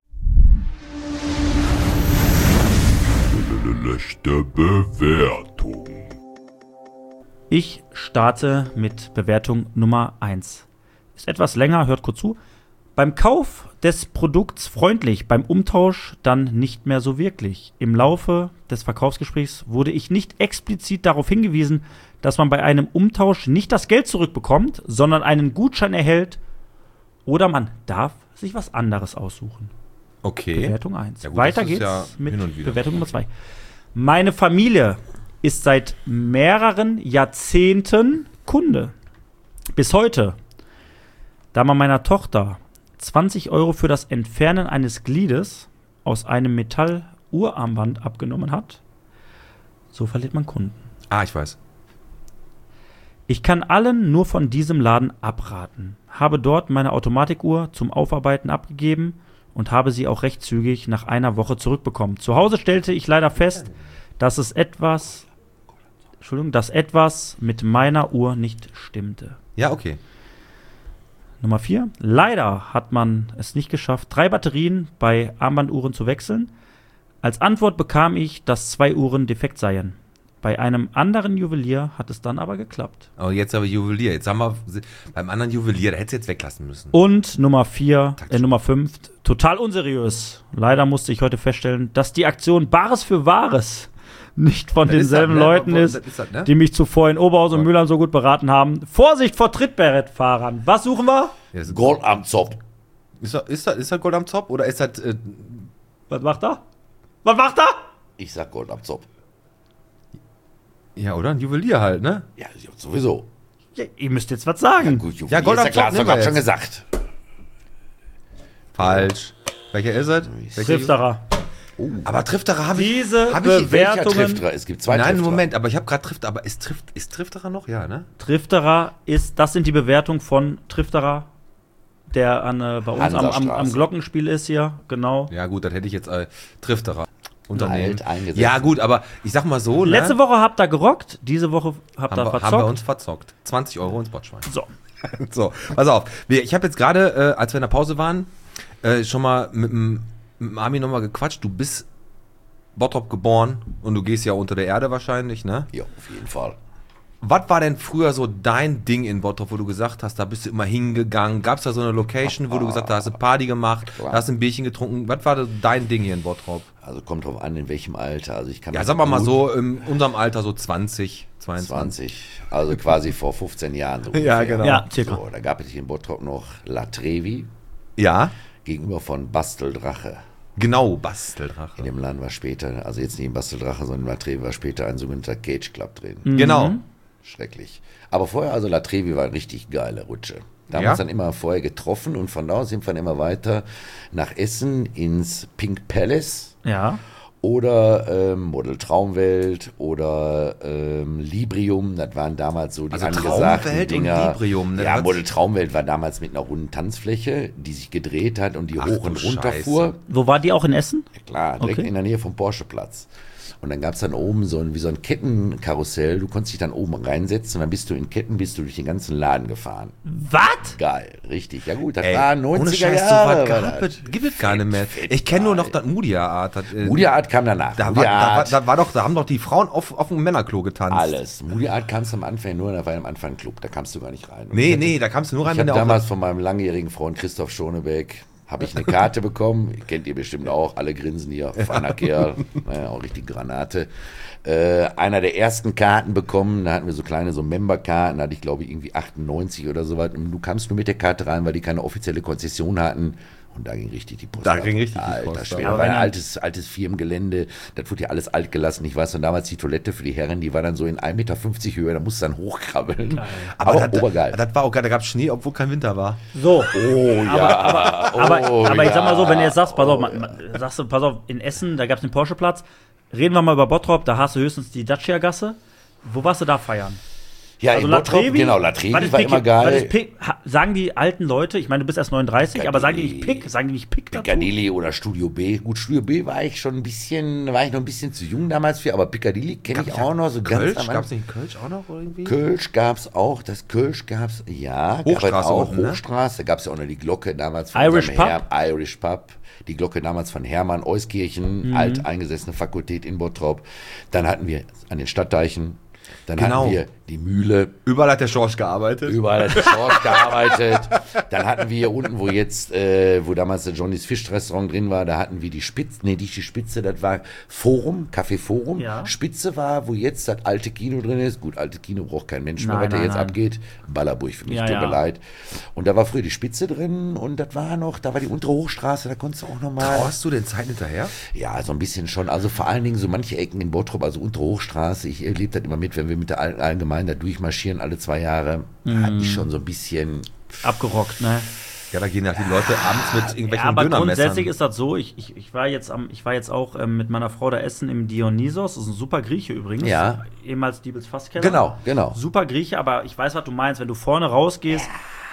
Schlechte Bewertung. Ich starte mit Bewertung Nummer eins. Ist etwas länger, hört kurz zu. Beim Kauf des Produkts freundlich, beim Umtausch dann nicht mehr so wirklich. Im Laufe des Verkaufsgesprächs wurde ich nicht explizit darauf hingewiesen, dass man bei einem Umtausch nicht das Geld zurückbekommt, sondern einen Gutschein erhält oder man darf sich was anderes aussuchen. Okay. Bewertung eins. Ja gut, Weiter das ist geht's ja mit hin und wieder. Bewertung Nummer zwei. Meine Familie ist seit mehreren Jahrzehnten Kunde. Bis heute, da man meiner Tochter zwanzig Euro für das Entfernen eines Gliedes aus einem Metall-Uhrarmband abgenommen hat, so verliert man Kunden. Ah, ich weiß. Ich kann allen nur von diesem Laden abraten. Habe dort meine Automatikuhr zum Aufarbeiten abgegeben und habe sie auch recht zügig nach einer Woche zurückbekommen. Zu Hause stellte ich leider fest, dass es etwas, Entschuldigung, dass etwas mit meiner Uhr nicht stimmte. Ja, okay. Nummer vier. Leider hat man es nicht geschafft, drei Batterien bei Armbanduhren zu wechseln. Als Antwort bekam ich, dass zwei Uhren defekt seien. Bei einem anderen Juwelier hat es dann aber geklappt. Oh, jetzt aber Juwelier. Jetzt haben wir beim anderen Juwelier, da hättest du jetzt weglassen müssen. Und Nummer vier, äh, Nummer fünf, total unseriös. Leider musste ich heute feststellen, dass die Aktion Bares für Wahres nicht von Das ist denselben das, ne? Leuten Das ist, ist das, ne? die mich zuvor in Oberhaus und Ja. Mülheim so gut beraten haben. Vorsicht vor Trittberettfahrern. Was suchen wir? Ja, ist, Gold am Zopf. ist, das, ist, das, ist das Gold am Zopf oder ist das. Äh, Was macht er? Was macht er? Ich sag Gold am Zopf. ja, oder? Ein Juwelier halt, ne? Ja, sowieso. Ja, ihr müsst jetzt was sagen. Gut, Juwelier Ja, Gold ist am ja klar, Zopf hast du nehmen wir gerade schon jetzt. gesagt. Falsch. Welcher ist es? Welcher Trifterer. Aber Trifterer habe ich. Diese hab ich Welcher Bewertungen. Trifterer? Es gibt zwei Nein, Trifterer. Moment, aber ich habe gerade Trifterer. Aber ist, Trift, ist Trifterer noch? Ja, ne? Trifterer ist, das sind die Bewertungen von Trifterer, der an, äh, bei uns am, am, am Hansastraße. Glockenspiel ist hier, genau. Ja, gut, das hätte ich jetzt äh, Trifterer. Unternehmen. Alt eingesetzt. Ja, gut, aber ich sag mal so, ne? Letzte Woche habt ihr gerockt, diese Woche habt ihr haben, wir, verzockt. haben wir uns verzockt. zwanzig Euro ins Botschwein. So. So, pass auf. Wir- Ich habe jetzt gerade, äh, als wir in der Pause waren, äh, schon mal mit dem mit dem Armin nochmal gequatscht. Du bist Bottrop geboren und du gehst ja unter der Erde wahrscheinlich, ne? Ja, auf jeden Fall. Was war denn früher so dein Ding in Bottrop, wo du gesagt hast, da bist du immer hingegangen? Gab es da so eine Location, wo du gesagt hast, da hast du Party gemacht, Klar. da hast du ein Bierchen getrunken? Was war da dein Ding hier in Bottrop? Also kommt drauf an, in welchem Alter. Also ich kann Ja, das sagen wir mal gut- so, in unserem Alter so zwanzig, zweiundzwanzig. zwanzig. Also quasi vor fünfzehn Jahren. So Ja, ungefähr. genau. Ja, circa. So, da gab es hier in Bottrop noch La Trevi Ja, gegenüber von Basteldrache. genau, In Basteldrache. dem Laden war später, also jetzt nicht in Basteldrache, sondern in La Trevi war später ein sogenannter Cage Club drin. Genau. Schrecklich. Aber vorher, also La Trevi war eine richtig geile Rutsche. Da haben wir Ja? uns dann immer vorher getroffen und von da aus sind wir dann immer weiter nach Essen ins Pink Palace Ja. oder ähm, Model Traumwelt oder ähm, Librium. Das waren damals so die Also angesagten Traumwelt und Dinger. Librium, ne? Ja, Das- Model Traumwelt war damals mit einer runden Tanzfläche, die sich gedreht hat und die Ach hoch du und runter Scheiße. fuhr. Wo war die auch in Essen? Ja, klar, direkt Okay. in der Nähe vom Porscheplatz. Und dann gab es dann oben so ein, wie so ein Kettenkarussell. Du konntest dich dann oben reinsetzen und dann bist du in Ketten, bist du durch den ganzen Laden gefahren. Was? Geil, richtig. Ja gut, das Ey, war ohne neunziger Scheiß, so Jahre. was war gab das. es, gibt es gar nicht mehr. Fett, Ich kenne nur noch geil. das Mudia Art. Das, äh, Moody Art kam danach. Da, war, Moody da, war, Art, da war doch, da haben doch die Frauen auf, auf dem Männerklo getanzt. alles. Moody Art kamst du am Anfang nur, da war am Anfang ein Club, da kamst du gar nicht rein. Und Nee, ich hatte- nee, da kamst du nur rein, Ich wenn habe der auch. damals von meinem langjährigen Freund Christoph Schonebeck habe ich eine Karte bekommen. Kennt ihr bestimmt auch. Alle grinsen hier. Feiner Kerl. Naja, auch richtig Granate. Äh, einer der ersten Karten bekommen. Da hatten wir so kleine so Memberkarten. Da hatte ich glaube ich irgendwie achtundneunzig oder so was. Und du kamst nur mit der Karte rein, weil die keine offizielle Konzession hatten. Und da ging richtig die Post. Da ab. ging richtig die Alter, Post ab. Schwede. Aber war ein wenn er- altes, altes Firmengelände. Das wurde ja alles alt gelassen. Ich weiß noch, damals die Toilette für die Herren, die war dann so in ein Meter fünfzig Höhe. Da musst du dann hochkrabbeln. Aber, das, obergeil. Das war auch geil, da gab es Schnee, obwohl kein Winter war. So. oh ja. Aber, Oh, aber ich sag mal so, wenn du ja. jetzt sagst, pass auf, Oh, man, man, sagst du, pass auf, in Essen, da gab es den Porscheplatz. Reden wir mal über Bottrop, da hast du höchstens die Dacia-Gasse. Wo warst du da feiern? Ja, Also in La Bottrop, Trevi? genau, La Trevi Was ist war Pick- immer was geil. ist Pick? Ha- Sagen die alten Leute, ich meine, du bist erst neununddreißig, aber sagen die nicht Pick? Sagen die nicht Pick dazu? Piccadilly oder Studio B. Gut, Studio B war ich schon ein bisschen, war ich noch ein bisschen zu jung damals für, aber Piccadilly kenne ich auch noch so Kölsch? ganz am Gab es Anfang. nicht Kölsch auch noch irgendwie? Kölsch gab es auch, das Kölsch gab es, ja, Hochstraße gab es auch, unten, ne? Hochstraße, da gab es ja auch noch die Glocke damals von Irish unserem Pub? Herr, Irish Pub, die Glocke damals von Hermann Euskirchen, Mhm. alteingesessene Fakultät in Bottrop. Dann hatten wir an den Stadtteichen, dann Genau. hatten wir die Mühle, Überall hat der Schorsch gearbeitet. überall hat der Schorsch gearbeitet. Dann hatten wir hier unten, wo jetzt, äh, wo damals der Johnnys Fischrestaurant drin war, da hatten wir die Spitze, nee, nicht die Spitze, das war Forum, Café Forum. Ja. Spitze war, wo jetzt das alte Kino drin ist. Gut, alte Kino braucht kein Mensch mehr, Nein, was da nein, jetzt nein. abgeht. Ballerburg für mich, Ja, tut ja. mir leid. Und da war früher die Spitze drin und das war noch, da war die untere Hochstraße, da konntest du auch nochmal. Trauerst du den Zeiten hinterher? Ja, so ein bisschen schon. Also vor allen Dingen so manche Ecken in Bottrop, also untere Hochstraße. Ich erlebe das immer mit, wenn wir mit der All- Allgemeinen da durchmarschieren, alle zwei Jahre. Hatte ich schon so ein bisschen. Abgerockt, ne? Ja, da gehen ja die Leute abends mit irgendwelchen Ja, aber Dönermessern. grundsätzlich ist das so, ich, ich, ich war jetzt am, ich war jetzt auch ähm, mit meiner Frau da essen im Dionysos, das ist ein super Grieche übrigens. Ja. Ehemals Diebels Fasskeller. Genau, genau. Super Grieche, aber ich weiß, was du meinst, wenn du vorne rausgehst,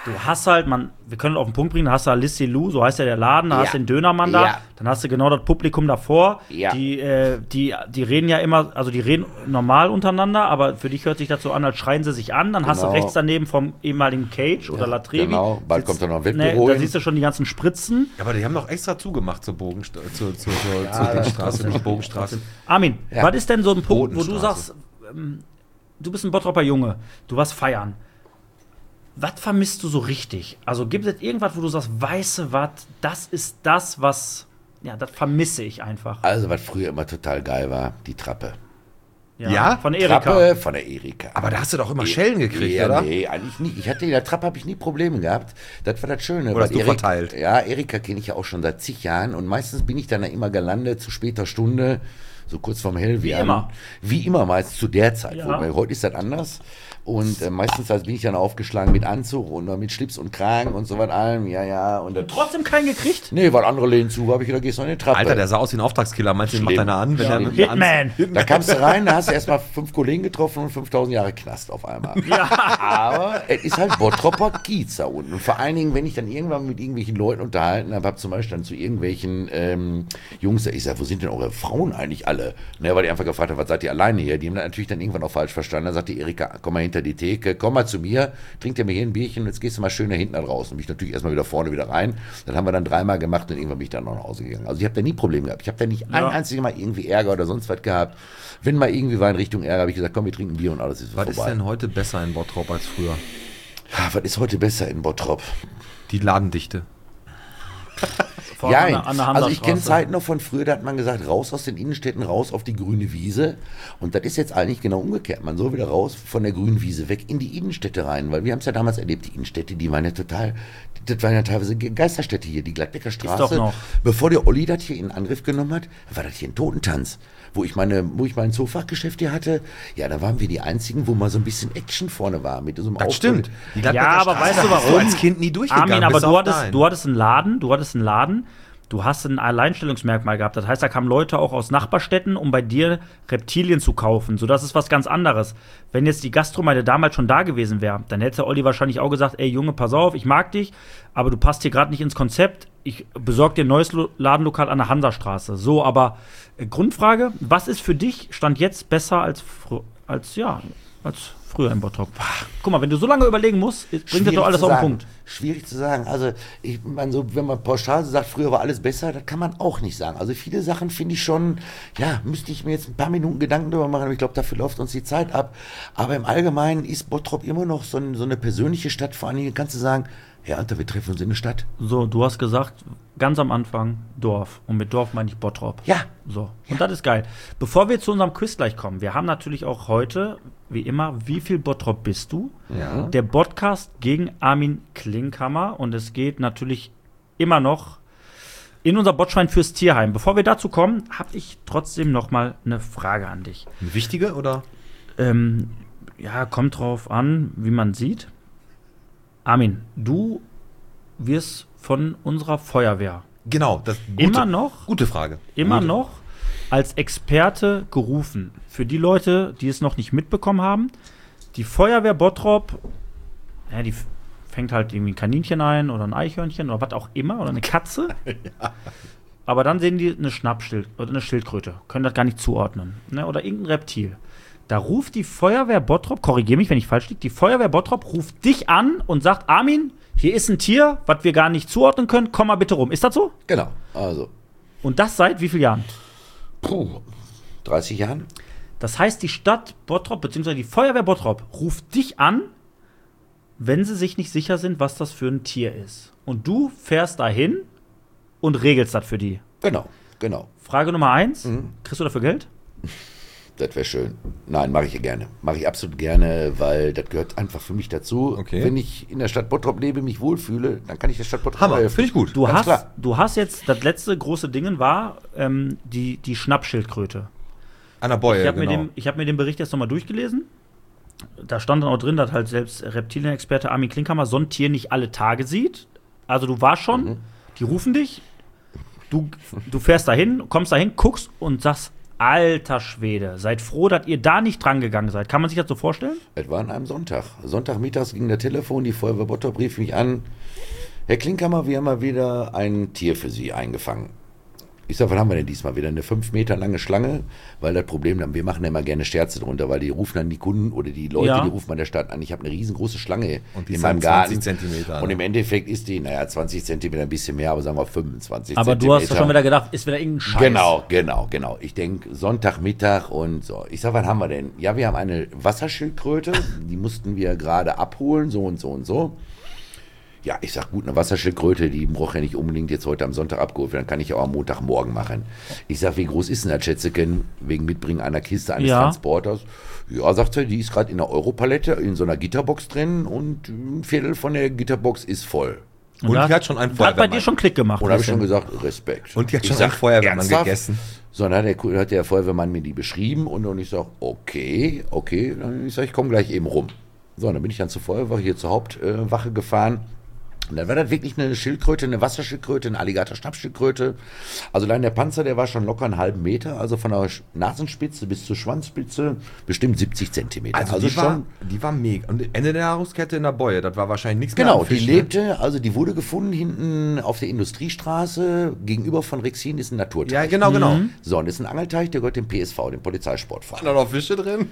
du hast halt, man, wir können auf den Punkt bringen, da hast du Lissi Lou, so heißt ja der Laden, da Ja. hast du den Dönermann da, Ja. dann hast du genau das Publikum davor, Ja. die, äh, die, die reden ja immer, also die reden normal untereinander, aber für dich hört sich das so an, als schreien sie sich an, dann hast du Genau. rechts daneben vom ehemaligen Cage oder La Trevi. genau. Bald kommt da noch ein Wettbüro Ne, da hin. siehst du schon die ganzen Spritzen. Ja, aber die haben doch extra zugemacht zur Bogenstraße, zur, zur, zur, zur Bogenstraße, nicht Bogenstraße. Armin, Ja. was ist denn so ein Punkt, wo du Botenstraße. sagst, ähm, du bist ein Bottropper Junge, du warst feiern. Was vermisst du so richtig? Also gibt es irgendwas, wo du sagst, weißt du was, das ist das, was, ja, das vermisse ich einfach. Also, was früher immer total geil war, die Trappe. Ja? Von Erika. Trappe von der Erika. Aber da hast du doch immer Schellen gekriegt, ja, oder? Nee, eigentlich nicht. Ich hatte in der Trappe habe ich nie Probleme gehabt. Das war das Schöne. Oder hast weil du verteilt? Ja, Erika kenne ich ja auch schon seit zig Jahren und meistens bin ich dann da immer gelandet zu später Stunde, so kurz vorm Hell. Wie immer. Wie immer meist zu der Zeit. Ja. Wobei, heute ist das anders. Und äh, meistens also bin ich dann aufgeschlagen mit Anzug und äh, mit Schlips und Kragen und so was allem. Ja, ja. Und das, Trotzdem keinen gekriegt? nee, weil andere lehnen zu, habe ich gedacht, gehst du in die Trappe. Alter, der sah aus wie ein Auftragskiller. Meinst du, den macht Schlimm. einer an? Wenn er Schlimm. mit einer Hitman. Da kamst du rein, da hast du erstmal fünf Kollegen getroffen und fünftausend Jahre Knast auf einmal. Aber es ist halt Bottropper Kiez da unten. Und vor allen Dingen, wenn ich dann irgendwann mit irgendwelchen Leuten unterhalten habe, hab zum Beispiel dann zu irgendwelchen ähm, Jungs, ich sag, wo sind denn eure Frauen eigentlich alle? Ne, weil die einfach gefragt haben, was seid ihr alleine hier? Die haben das natürlich dann irgendwann auch falsch verstanden. Da sagte Erika, komm mal hinter die Theke, komm mal zu mir, trink dir mir hier ein Bierchen und jetzt gehst du mal schön da hinten raus. Und mich natürlich erstmal wieder vorne wieder rein. Das haben wir dann dreimal gemacht und irgendwann bin ich dann noch nach Hause gegangen. Also ich habe da nie Probleme gehabt. Ich habe da nicht ein Ja. einziges Mal irgendwie Ärger oder sonst was gehabt. Wenn mal irgendwie war in Richtung Ärger, habe ich gesagt, komm, wir trinken Bier und alles ist Was vorbei. ist denn heute besser in Bottrop als früher? Ah, was ist heute besser in Bottrop? Die Ladendichte. Vor Ja, an der- an der also ich kenne Hansastraße. Zeiten noch von früher, da hat man gesagt, raus aus den Innenstädten, raus auf die grüne Wiese. Und das ist jetzt eigentlich genau umgekehrt. Man soll wieder raus von der grünen Wiese weg in die Innenstädte rein. Weil wir haben es ja damals erlebt, die Innenstädte, die waren ja total, das waren ja teilweise Geisterstädte hier, die Gladbecker Straße. doch noch. Bevor der Olli das hier in Angriff genommen hat, war das hier ein Totentanz. Wo ich meine, wo ich mein Zoofachgeschäft hier hatte, ja, da waren wir die einzigen, wo mal so ein bisschen Action vorne war. Mit so einem Das Auftritt. stimmt. Die Gladbecker Ja, aber Straße weißt du bist warum? als Kind nie durchgegangen. Armin, aber bis du auf hattest, deinen. du hattest einen Laden, du hattest einen Laden, du hast ein Alleinstellungsmerkmal gehabt. Das heißt, da kamen Leute auch aus Nachbarstädten, um bei dir Reptilien zu kaufen. So, das ist was ganz anderes. Wenn jetzt die Gastromeile damals schon da gewesen wäre, dann hätte Olli wahrscheinlich auch gesagt, ey Junge, pass auf, ich mag dich, aber du passt hier gerade nicht ins Konzept. Ich besorge dir ein neues Lo- Ladenlokal an der Hansastraße. So, aber äh, Grundfrage, was ist für dich Stand jetzt besser als, fr- als ja, als früher in Bottrop? Guck mal, wenn du so lange überlegen musst, bringt das Schwierig doch alles zu auf den sagen. Punkt. Schwierig zu sagen. Also, ich meine, so, wenn man pauschal so sagt, früher war alles besser, das kann man auch nicht sagen. Also, viele Sachen finde ich schon, ja, müsste ich mir jetzt ein paar Minuten Gedanken darüber machen, aber ich glaube, dafür läuft uns die Zeit ab. Aber im Allgemeinen ist Bottrop immer noch so, ein, so eine persönliche Stadt. Vor allen Dingen kannst du sagen, Herr Ante, wir treffen uns in der Stadt. So, du hast gesagt, ganz am Anfang Dorf. Und mit Dorf meine ich Bottrop. Ja. So, und das ist geil. Bevor wir zu unserem Quiz gleich kommen, wir haben natürlich auch heute, wie immer, wie viel Bottrop bist du? Ja. Der Podcast gegen Armin Klinkhammer. Und es geht natürlich immer noch in unser Botschwein fürs Tierheim. Bevor wir dazu kommen, habe ich trotzdem noch mal eine Frage an dich. Eine wichtige oder? Ähm, ja, kommt drauf an, wie man sieht. Armin, du wirst von unserer Feuerwehr Genau, das gute, immer noch, Gute Frage. immer Gute. noch als Experte gerufen. Für die Leute, die es noch nicht mitbekommen haben, die Feuerwehr Bottrop, ja, die f- fängt halt irgendwie ein Kaninchen ein oder ein Eichhörnchen oder was auch immer oder eine Katze. Aber dann sehen die eine Schnappschild oder eine Schildkröte, können das gar nicht zuordnen. Ne? Oder irgendein Reptil. Da ruft die Feuerwehr Bottrop, korrigiere mich, wenn ich falsch liege, die Feuerwehr Bottrop ruft dich an und sagt, Armin, hier ist ein Tier, was wir gar nicht zuordnen können, komm mal bitte rum. Ist das so? Genau. Also, Und das seit wie vielen Jahren? puh, dreißig Jahren? Das heißt, die Stadt Bottrop bzw. die Feuerwehr Bottrop ruft dich an, wenn sie sich nicht sicher sind, was das für ein Tier ist. Und du fährst dahin und regelst das für die. Genau, genau. Frage Nummer eins, Mhm. kriegst du dafür Geld? Das wäre schön. Nein, mache ich ja gerne. Mache ich absolut gerne, weil das gehört einfach für mich dazu. Okay. Wenn ich in der Stadt Bottrop lebe, mich wohlfühle, dann kann ich der Stadt Bottrop Hammer, helfen. finde ich gut. Du Ganz hast, klar. du hast jetzt, das letzte große Ding war ähm, die, die Schnappschildkröte. An der Beue, Ich habe genau. mir, den- ich hab mir den Bericht jetzt nochmal durchgelesen. Da stand dann auch drin, dass halt selbst Reptilienexperte Armin Klinkhammer so ein Tier nicht alle Tage sieht. Also du warst schon, die rufen dich, du, du fährst dahin, kommst dahin, guckst und sagst, Alter Schwede, seid froh, dass ihr da nicht dran gegangen seid. Kann man sich das so vorstellen? Es war an einem Sonntag. Sonntagmittags ging der Telefon, die Feuerwehr Bottrop rief mich an. Herr Klinkhammer, wir haben mal wieder ein Tier für Sie eingefangen. Ich sag, was haben wir denn diesmal wieder? Eine fünf Meter lange Schlange, weil das Problem, wir machen ja immer gerne Scherze drunter, weil die rufen dann die Kunden oder die Leute, Ja. die rufen an der Stadt an, ich habe eine riesengroße Schlange Und die in ist meinem dann zwanzig Garten. Zentimeter, Und ne? im Endeffekt ist die, naja, zwanzig Zentimeter ein bisschen mehr, aber sagen wir fünfundzwanzig Aber Zentimeter. du hast schon wieder gedacht, ist wieder irgendein Scheiß. Genau, genau, genau. Ich denke, Sonntagmittag und so. Ich sag, was haben wir denn? Ja, wir haben eine Wasserschildkröte, die mussten wir gerade abholen, so und so und so. Ja, ich sag, gut, eine Wasserschildkröte, die braucht ja nicht unbedingt jetzt heute am Sonntag abgeholt werden, dann kann ich ja auch am Montagmorgen machen. Ich sag, wie groß ist denn das Schätzeken wegen Mitbringen einer Kiste eines Ja. Transporters? Ja, sagt er, die ist gerade in der Europalette in so einer Gitterbox drin und ein Viertel von der Gitterbox ist voll. Und da- die hat schon einen Hat bei dir Feuerwehrmann. schon Klick gemacht. Und da habe ich bisschen. schon gesagt, Respekt. Und die hat Ich schon sag, einen Feuerwehrmann ernsthaft? gegessen. So, dann hat der, hat der Feuerwehrmann mir die beschrieben und, und ich sage, okay, okay. Dann ich sage, ich komme gleich eben rum. So, dann bin ich dann zur Feuerwehr, hier zur Hauptwache äh, gefahren. Und dann war das wirklich eine Schildkröte, eine Wasserschildkröte, eine Alligator-Schnappschildkröte. Also allein der Panzer, der war schon locker einen halben Meter, also von der Sch- Nasenspitze bis zur Schwanzspitze bestimmt siebzig Zentimeter. Also, Also, die, schon... war, die war mega. Und Ende der Nahrungskette in der Bäue, das war wahrscheinlich nichts mehr Genau, am die Fisch, ne? lebte, also die wurde gefunden hinten auf der Industriestraße, gegenüber von Rexin ist ein Naturteich. Ja, genau, genau. So, und das ist ein Angelteich, der gehört dem P S V, dem Polizeisportverein. Da noch Fische drin?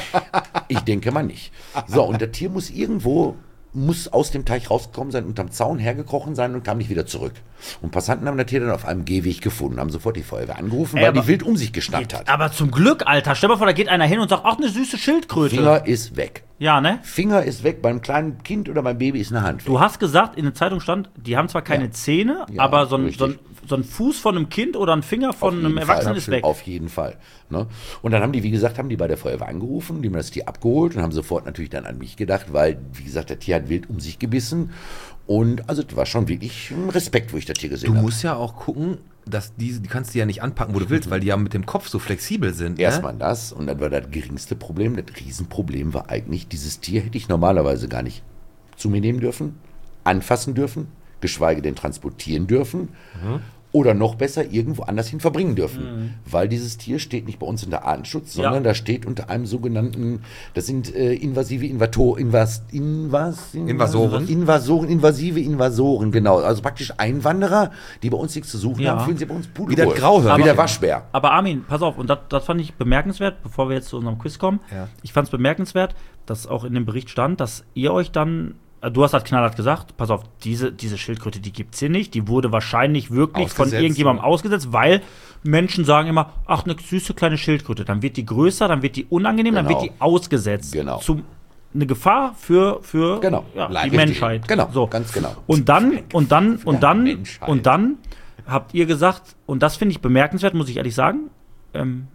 Ich denke mal nicht. So, und das Tier muss irgendwo, muss aus dem Teich rausgekommen sein, unterm Zaun hergekrochen sein und kam nicht wieder zurück. Und Passanten haben das Tier dann auf einem Gehweg gefunden, haben sofort die Feuerwehr angerufen, Ey, weil aber- die wild um sich geschnappt hat. Aber zum Glück, Alter. Stell dir mal vor, da geht einer hin und sagt, ach, eine süße Schildkröte. Finger ist weg. Ja, ne? Finger ist weg, beim kleinen Kind oder beim Baby ist eine Hand weg. Du hast gesagt, in der Zeitung stand, die haben zwar keine Ja. Zähne, Ja, aber so ein, richtig. so, ein, so ein Fuß von einem Kind oder ein Finger von Auf einem jeden Erwachsenen Fall. ist weg. Auf jeden Fall. Ne? Und dann haben die, wie gesagt, haben die bei der Feuerwehr angerufen, die haben das Tier abgeholt und haben sofort natürlich dann an mich gedacht, weil, wie gesagt, das Tier hat wild um sich gebissen. Und also das war schon wirklich ein Respekt, wo ich das Tier gesehen Du habe. musst ja auch gucken, dass die, die kannst du ja nicht anpacken, wo du willst, weil die ja mit dem Kopf so flexibel sind. Erstmal Ne? das und dann war das geringste Problem. Das Riesenproblem war eigentlich, dieses Tier hätte ich normalerweise gar nicht zu mir nehmen dürfen, anfassen dürfen, geschweige denn transportieren dürfen. Oder noch besser, irgendwo anders hin verbringen dürfen. Weil dieses Tier steht nicht bei uns unter Artenschutz, Ja. sondern da steht unter einem sogenannten, das sind äh, invasive Invator, invas, invas, Invasoren. Invasoren, invasive Invasoren, genau. Also praktisch Einwanderer, die bei uns nichts zu suchen Ja. haben, fühlen sie bei uns pudelwohl. Wie das Grauhörnchen. Wie der Waschbär. Aber Armin, pass auf, und das, das fand ich bemerkenswert, bevor wir jetzt zu unserem Quiz kommen. Ja. Ich fand es bemerkenswert, dass auch in dem Bericht stand, dass ihr euch dann, äh, du hast halt knallhart gesagt, pass auf, diese, diese Schildkröte, die gibt's hier nicht. Die wurde wahrscheinlich wirklich von Ausgesetzt, irgendjemandem ja. ausgesetzt, weil Menschen sagen immer, ach, eine süße kleine Schildkröte. Dann wird die größer, dann wird die unangenehm, dann Genau. wird die ausgesetzt. Genau. Zum, eine Gefahr für, für Genau. ja, die Richtig. Menschheit. Genau, So. ganz genau. Und dann, und dann, und dann, Menschheit. und dann habt ihr gesagt, und das finde ich bemerkenswert, muss ich ehrlich sagen, ähm,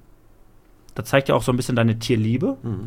da zeigt ja auch so ein bisschen deine Tierliebe. Mhm.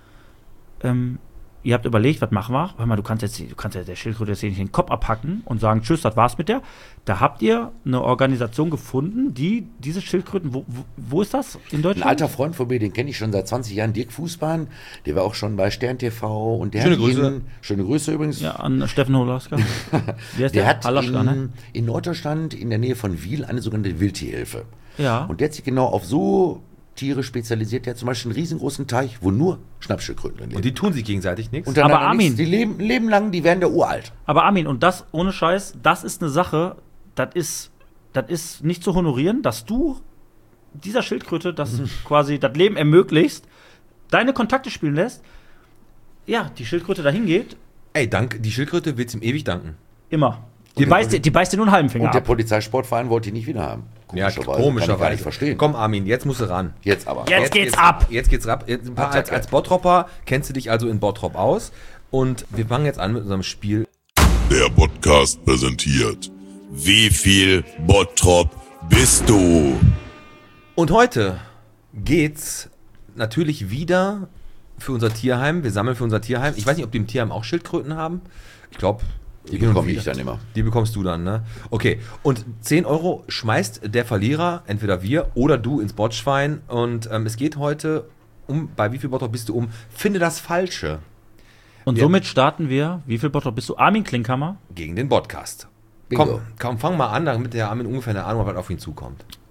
Ähm, ihr habt überlegt, was machen wir? Hör mal, du kannst jetzt, du kannst ja der Schildkröte jetzt hier nicht den Kopf abhacken und sagen, tschüss, das war's mit der. Da habt ihr eine Organisation gefunden, die diese Schildkröten, wo, wo, wo ist das? In Ein Deutschland? alter Freund von mir, den kenne ich schon seit zwanzig Jahren, Dirk Fußbahn, der war auch schon bei Stern T V und der Schöne hat Grüße. ihn, schöne Grüße übrigens, Ja, an Steffen Holaska. Wie heißt der der? hat Halaschka, in, ne? in Norddeutschland in der Nähe von Wiel eine sogenannte Wildtierhilfe. Ja. Und der hat sich genau auf so Tiere spezialisiert, der hat zum Beispiel einen riesengroßen Teich, wo nur Schnappschildkröten drin leben. Und die tun sich gegenseitig nichts. Und dann Aber hat er nichts, Armin- die leben, leben lang, die werden da uralt. Aber Armin, und das ohne Scheiß, das ist eine Sache, das ist, das ist nicht zu honorieren, dass du dieser Schildkröte das quasi das Leben ermöglicht, deine Kontakte spielen lässt. Ja, die Schildkröte dahin geht, Ey, dank, die Schildkröte wird's ihm ewig danken. immer. Die beißt, dir- die beißt dir nur einen halben Finger Und der ab. Polizeisportverein wollte die nicht wieder haben. Ja, Komischerweise. komischerweise. Kann ich gar nicht verstehen. Komm, Armin, jetzt musst du ran. Jetzt aber. Jetzt geht's ab. Jetzt geht's ab. Jetzt, ein paar, als, als Bottropper kennst du dich also in Bottrop aus. Und wir fangen jetzt an mit unserem Spiel. Der Podcast präsentiert. Wie viel Bottrop bist du? Und heute geht's natürlich wieder für unser Tierheim. Wir sammeln für unser Tierheim. Ich weiß nicht, ob die im Tierheim auch Schildkröten haben. Ich glaube, Die bekomme ich dann immer. Die bekommst du dann, ne? Okay. Und zehn Euro schmeißt der Verlierer, entweder wir oder du, ins Botschwein. Und ähm, es geht heute um, bei wie viel Bottrop bist du um? Finde das Falsche Und Ja. somit starten wir, wie viel Bottrop bist du? Armin Klinkhammer. gegen den Podcast. Bingo. Komm, komm, fang mal an, damit der Armin ungefähr eine Ahnung hat, was auf ihn zukommt.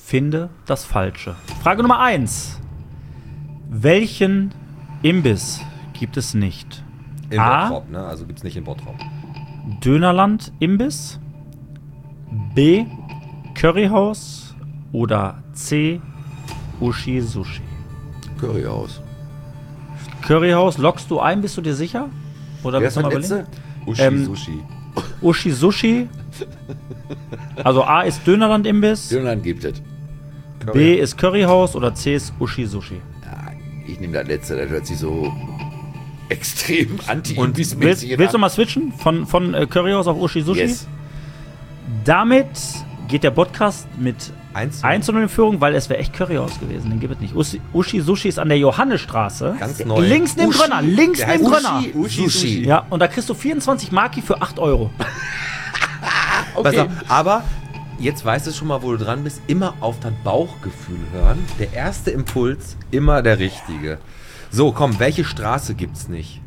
finde das Falsche. Frage Nummer eins. Welchen Imbiss gibt es nicht? In A. Bottrop, ne? Also gibt's nicht in Bottrop. Dönerland Imbiss, B. Curryhaus oder C. Uschi Sushi. Curryhaus. Curryhaus, lockst du ein, bist du dir sicher? Oder Wer willst ist du der mal letzte? überlegen? Uschi Ähm, Sushi. Uschi Sushi. Also A ist Dönerland Imbiss, Dönerland gibt es. B ist Curryhaus oder C ist Uschi Sushi. Ja, ich nehme das letzte, das hört sich so extrem anti Und willst, willst du mal switchen von, von äh, Curryhaus auf Uschi Sushi? Yes. Damit geht der Podcast mit Eins zu eins zu null in Führung, weil es wäre echt Curryhaus gewesen. Den gibt es nicht. Uschi, Uschi Sushi ist an der Johannesstraße. Ganz neu. Links neben Uschi. Brönner. Links Der neben heißt Brönner. Uschi, Uschi Sushi. Ja, und da kriegst du vierundzwanzig Maki für acht Euro. Pass auf, aber jetzt weißt du schon mal, wo du dran bist. Immer auf das Bauchgefühl hören. Der erste Impuls, immer der richtige. So, komm, welche Straße gibt's nicht?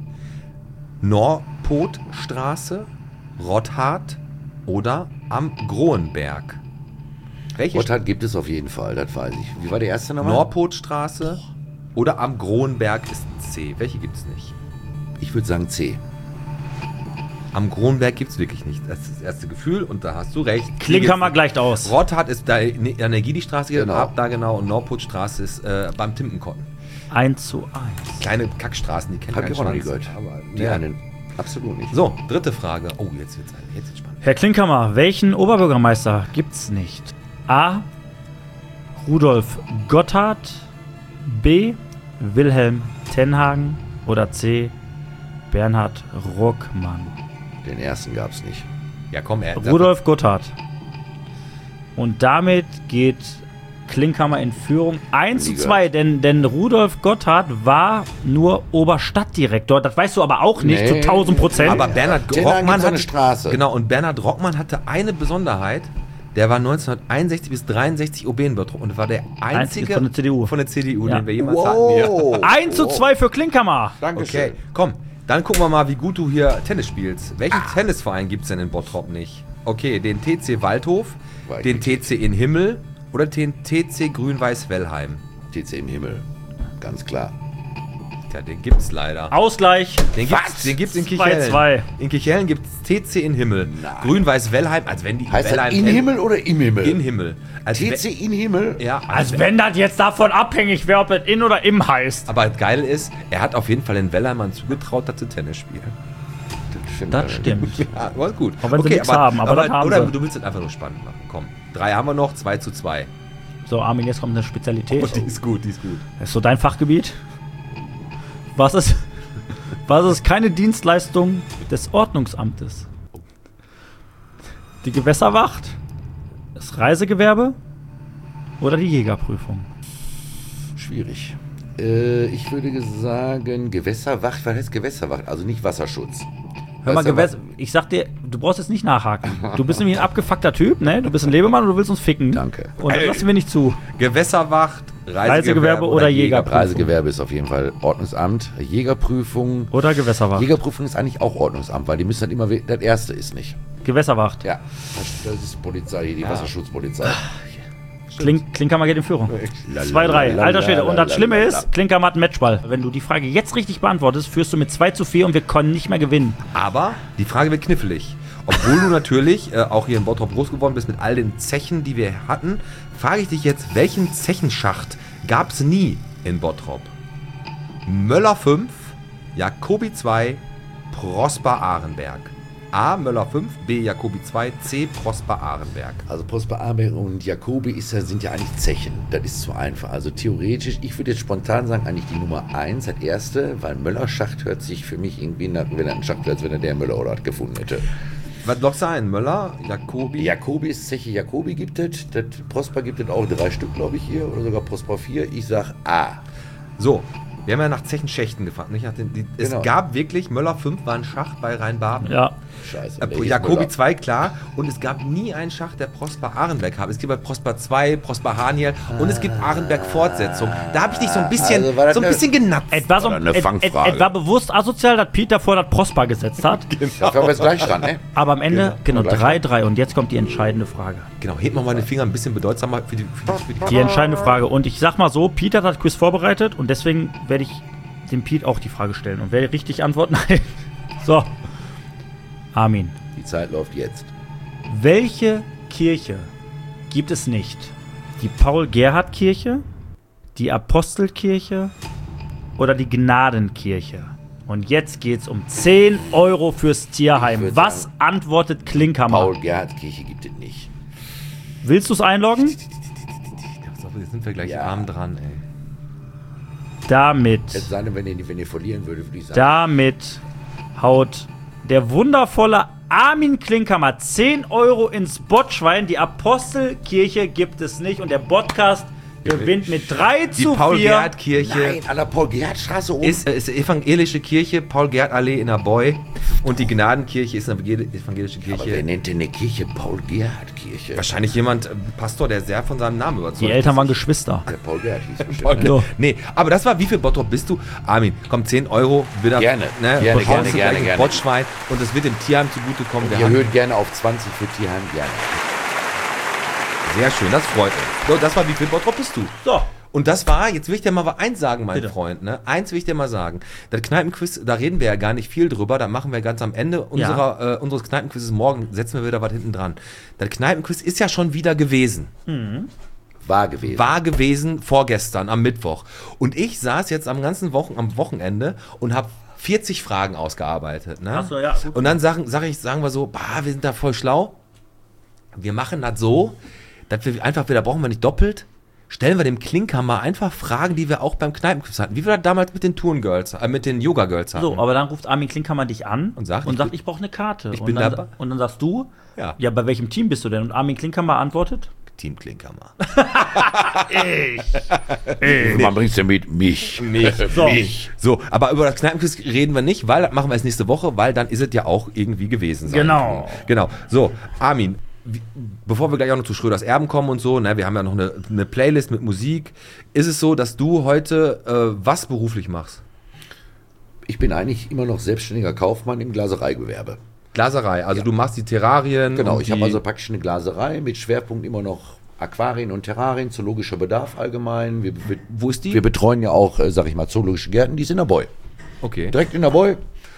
Norpotstraße, Rotthard oder am Groenberg? Welche Gotthard gibt es auf jeden Fall, das weiß ich. Wie war der erste nochmal? Norpotstraße oder am Groenberg ist C. Welche gibt's nicht? Ich würde sagen C. Am Groenberg gibt's wirklich nicht. Das ist das erste Gefühl und da hast du recht. Klinkhammer gleicht aus. Rotthard ist da in der Energiedistraße Genau. ab, da genau, und Norpotstraße ist äh, beim Timpenkotten. eins zu eins. Kleine Kackstraßen, die kennt Hab kein ich auch noch nie Schwanz. gehört. Aber, Die ja. einen. Absolut nicht. So, dritte Frage. Oh, jetzt wird's, jetzt wird's spannend. Herr Klinkhammer, welchen Oberbürgermeister gibt's nicht? A. Rudolf Gotthard, B. Wilhelm Tenhagen oder C. Bernhard Ruckmann. Den ersten gab es nicht. Ja, komm, er. Rudolf Gotthard. Und damit geht Klinkhammer in Führung eins zu Nie zwei, denn, denn Rudolf Gotthard war nur Oberstadtdirektor. Das weißt du aber auch nicht Nee. zu tausend Prozent. Aber Bernhard Tenhagen Rockmann gibt's eine hatte Straße. Genau, und Bernhard Rockmann hatte eine Besonderheit. Der war neunzehnhunderteinundsechzig bis dreiundsechzig O B in Bottrop und war der einzige von der C D U. von der C D U, Ja. den wir jemals hatten hier. eins zu zwei für Klinkhammer. Dankeschön. Okay, komm, dann gucken wir mal, wie gut du hier Tennis spielst. Welchen Tennisverein gibt es denn in Bottrop nicht? Okay, den T C Waldhof, Weiß den nicht. T C in Himmel oder den T C Grün-Weiß-Wellheim. T C im Himmel. Ganz klar. Tja, den gibt's leider. Ausgleich. Den gibt's, den gibt's in zwei Kirchhellen. zwei. In Kirchhellen gibt's T C in Himmel. Nein. Grün-Weiß-Wellheim, als wenn die Heißt das Wellheim in Himmel oder im Himmel? In Himmel. Als T C we- in Himmel? Ja, Als wenn das jetzt davon abhängig wäre, ob das in oder im heißt. Aber geil ist, er hat auf jeden Fall den Wellheimern zugetraut, dass sie Tennis spielen. stimmt. Das stimmt. Ja, war gut. Auch wenn sie nichts haben, aber das haben oder sie. du willst es einfach nur spannend machen. Komm, drei haben wir noch, zwei zu zwei. So, Armin, jetzt kommt eine Spezialität. Oh, die ist gut, die ist gut. Das ist so dein Fachgebiet. Was ist, was ist keine Dienstleistung des Ordnungsamtes? Die Gewässerwacht, das Reisegewerbe oder die Jägerprüfung? Schwierig. Äh, ich würde sagen, Gewässerwacht, was heißt Gewässerwacht? Also nicht Wasserschutz. Hör mal, Gewässer- Gewässer, ich sag dir, du brauchst jetzt nicht nachhaken. Du bist nämlich ein abgefuckter Typ, ne? Du bist ein Lebemann und du willst uns ficken. Danke. Und das lassen wir nicht zu. Gewässerwacht, Reisegewerbe, Reisegewerbe oder Jägerprüfung. Reisegewerbe ist auf jeden Fall Ordnungsamt. Jägerprüfung. Oder Gewässerwacht. Jägerprüfung ist eigentlich auch Ordnungsamt, weil die müssen dann immer, we- das erste ist nicht. Gewässerwacht. Ja, das, das ist Polizei, die Wasserschutzpolizei. Klink, Klinkhammer geht in Führung. zwei drei. la, Alter la, Schwede. la, Und das la, Schlimme la, la. ist, Klinkhammer hat einen Matchball. Wenn du die Frage jetzt richtig beantwortest, führst du mit zwei zu vier und wir können nicht mehr gewinnen. Aber die Frage wird knifflig. Obwohl du natürlich äh, auch hier in Bottrop groß geworden bist mit all den Zechen, die wir hatten, frage ich dich jetzt, welchen Zechenschacht gab es nie in Bottrop? Möller fünf, Jacobi zwei, Prosper Ahrenberg. A. Möller fünf, B. Jacobi zwei, C. Prosper Ahrenberg. Also Prosper Ahrenberg und Jacobi ist ja, sind ja eigentlich Zechen. Das ist zu einfach. Also theoretisch, ich würde jetzt spontan sagen, eigentlich die Nummer eins, das erste, weil Möller-Schacht hört sich für mich irgendwie nach, wenn er ein Schacht wäre, als wenn er der Möller oder hat gefunden hätte. Was lockst du ein? Möller, Jacobi? Jacobi ist Zeche, Jacobi gibt es. Das Prosper gibt es auch drei Stück, glaube ich, hier. Oder sogar Prosper vier. Ich sag A. So, Wir haben ja nach Zechenschächten gefahren. Nicht nach den, die, es Genau. gab wirklich, Möller fünf war ein Schacht bei Rheinbaden. Ja. Scheiße. Äh, der hieß Jacobi Müller. zwei, klar. Und es gab nie einen Schacht, der Prosper Ahrenberg hat. Es gibt bei Prosper zwei, Prosper Haniel und es gibt Ahrenberg-Fortsetzung. Da habe ich dich so ein bisschen, Also war das so ein eine- bisschen genappt. Etwa, so, Oder eine et, et, Fangfrage. etwa bewusst asozial, dass Peter vor das Prosper gesetzt hat. Dafür haben wir jetzt gleich dran, ne? Aber am Ende, genau, Gleich. drei drei. Und jetzt kommt die entscheidende Frage. Genau, hebt mal meine Finger ein bisschen bedeutsamer für die, für die, für die Die entscheidende Frage. Und ich sag mal so, Peter hat das Quiz vorbereitet und deswegen werde ich dem Pete auch die Frage stellen. Und wer richtig antwortet, nein. So. Armin. Die Zeit läuft jetzt. Welche Kirche gibt es nicht? Die Paul-Gerhardt-Kirche, die Apostelkirche oder die Gnadenkirche? Und jetzt geht's um zehn Euro fürs Ich Tierheim. würd Was sagen, antwortet Klinkhammer? Paul-Gerhardt-Kirche gibt es nicht. Willst du es einloggen? So, jetzt sind wir gleich Ja. arm dran, ey. Damit, Es sei denn, wenn ihr, wenn ihr verlieren würdet, würde ich sagen. damit haut der wundervolle Armin Klinkhammer zehn Euro ins Botschwein. Die Apostelkirche gibt es nicht und der Podcast gewinnt mit drei Die zu vier. Paul-Gerhardt-Kirche Nein, an der Paul-Gerhardt-Straße oben. ist, äh, ist die evangelische Kirche, Paul-Gerhardt-Allee in der Boy. Und die Gnadenkirche ist eine evangel- evangelische Aber wer Kirche. nennt denn eine Kirche Paul-Gerhardt-Kirche? Wahrscheinlich jemand, äh, Pastor, der sehr von seinem Namen überzeugt Die Eltern waren Geschwister. Der Paul-Gerhardt hieß bestimmt. Okay. So. Nee, aber das war, wie viel Bottrop bist du? Armin, komm, zehn Euro wieder. Gerne, ne, gerne, bekommst gerne, du gerne, gleich ein gerne. Botschwein und es wird dem Tierheim zugutekommen. Ihr Der hat- erhöht gerne auf zwanzig für Tierheim, gerne. Sehr schön, das freut mich. So, das war, wie viel Bottrop bist du? So. Und das war, jetzt will ich dir mal eins sagen, mein Bitte. Freund, ne? Eins will ich dir mal sagen. Das Kneipenquiz, da reden wir ja gar nicht viel drüber, da machen wir ganz am Ende unserer, äh, unseres Kneipenquizzes, morgen setzen wir wieder was hinten dran. Das Kneipenquiz ist ja schon wieder gewesen. War gewesen. War gewesen vorgestern, am Mittwoch. Und ich saß jetzt am ganzen Wochen, am Wochenende und habe vierzig Fragen ausgearbeitet. Ne? Ach so, ja, gut. Und dann sagen, sag ich, sagen wir so, bah, wir sind da voll schlau. Wir machen das so, dass wir einfach wieder, brauchen wir nicht doppelt, stellen wir dem Klinkhammer einfach Fragen, die wir auch beim Kneipenquiz hatten. Wie wir das damals mit den Turngirls, äh, mit den Yoga-Girls hatten. So, aber dann ruft Armin Klinkhammer dich an Und sagt, und ich sagt bin- ich brauche eine Karte. ich und bin dann, dabei. Und dann sagst du, Ja. ja, bei welchem Team bist du denn? Und Armin Klinkhammer antwortet, Team Klinkhammer. Man bringt's ja mit mich. Mich. So. Mich. So, aber über das Kneipenquiz reden wir nicht, weil das machen wir erst nächste Woche, weil dann ist es ja auch irgendwie gewesen sein. Genau. können. Genau. So, Armin, wie, bevor wir gleich auch noch zu Schröders Erben kommen und so, ne, wir haben ja noch eine, eine Playlist mit Musik. Ist es so, dass du heute äh, was beruflich machst? Ich bin eigentlich immer noch selbstständiger Kaufmann im Glasereigewerbe. Glaserei, also du machst die Terrarien. Genau, und ich die, habe also praktisch eine Glaserei mit Schwerpunkt immer noch Aquarien und Terrarien, zoologischer Bedarf allgemein. Wir, wir, Wo ist die? wir betreuen ja auch, äh, sag ich mal, zoologische Gärten, die ist in der Boy. Okay. Direkt in der Boy.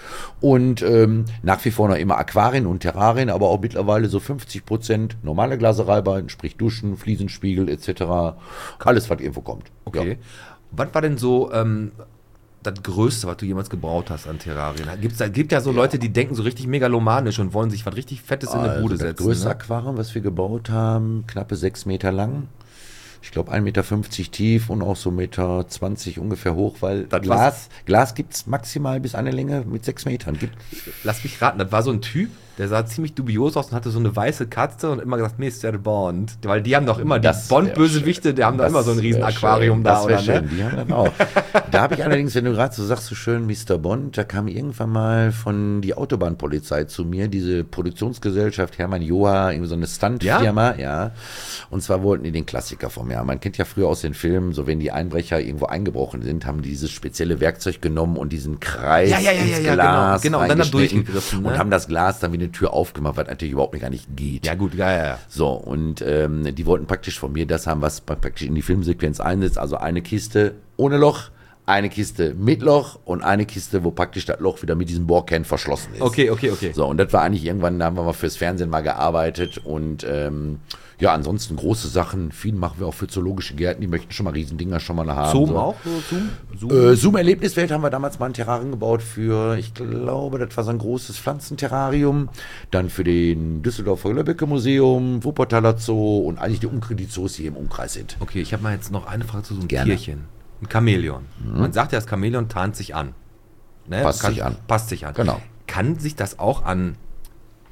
Und ähm, nach wie vor noch immer Aquarien und Terrarien, aber auch mittlerweile so fünfzig Prozent normale Glasereibeiten, sprich Duschen, Fliesenspiegel et cetera. Alles, was irgendwo kommt. Okay. Ja. Was war denn so ähm, das Größte, was du jemals gebaut hast an Terrarien? Gibt's, da gibt ja so Leute, die denken so richtig megalomanisch und wollen sich was richtig Fettes in eine Bude Also das setzen. größte Ne? Aquarium, was wir gebaut haben, knappe sechs Meter lang. Ich glaube ein Meter fünfzig tief und auch so ein Meter zwanzig ungefähr hoch, weil Das Glas, Glas gibt es maximal bis eine Länge mit sechs Metern. Gibt, Lass mich raten, das war so ein Typ, der sah ziemlich dubios aus und hatte so eine weiße Katze und immer gesagt, Mister Bond. Weil die haben doch immer, die Das wär Bond-Bösewichte, die haben doch das immer so ein riesen wär Aquarium schön, da, das wär oder schön. ne? Die haben dann auch. Da habe ich allerdings, wenn du gerade so sagst, so schön Mister Bond, da kam irgendwann mal von die Autobahnpolizei zu mir, diese Produktionsgesellschaft Hermann Joa, irgendwie so eine Stuntfirma, ja? Und zwar wollten die den Klassiker von mir. Man kennt ja früher aus den Filmen, so wenn die Einbrecher irgendwo eingebrochen sind, haben die dieses spezielle Werkzeug genommen und diesen Kreis Ja, ja, ja, ins ja, ja, Glas genau, genau, und dann da reingeschnitten durchgegriffen, ne? und haben das Glas dann wie eine Tür aufgemacht, was natürlich überhaupt nicht gar nicht geht. Ja gut, ja, ja, ja. So, und ähm, die wollten praktisch von mir das haben, was praktisch in die Filmsequenz einsetzt. Also eine Kiste ohne Loch, eine Kiste mit Loch und eine Kiste, wo praktisch das Loch wieder mit diesem Bohrkern verschlossen ist. Okay, okay, okay. So, und das war eigentlich irgendwann, da haben wir mal fürs Fernsehen mal gearbeitet und ähm, ja, ansonsten große Sachen. Viel machen wir auch für zoologische Gärten, die möchten schon mal Riesendinger schon mal haben. Zoom so. auch? So, Zoom? Zoom? Äh, Zoom-Erlebniswelt haben wir damals mal ein Terrarium gebaut für, ich glaube, das war so ein großes Pflanzenterrarium. Dann für den Düsseldorfer Löbbecke-Museum, Wuppertaler Zoo und eigentlich die Umkreditzoos, die hier im Umkreis sind. Okay, ich habe mal jetzt noch eine Frage zu so einem Gerne. Tierchen. Ein Chamäleon. Man sagt ja, das Chamäleon tarnt sich an. Ne? Passt Kann- sich an. Passt sich an. Genau. Kann sich das auch an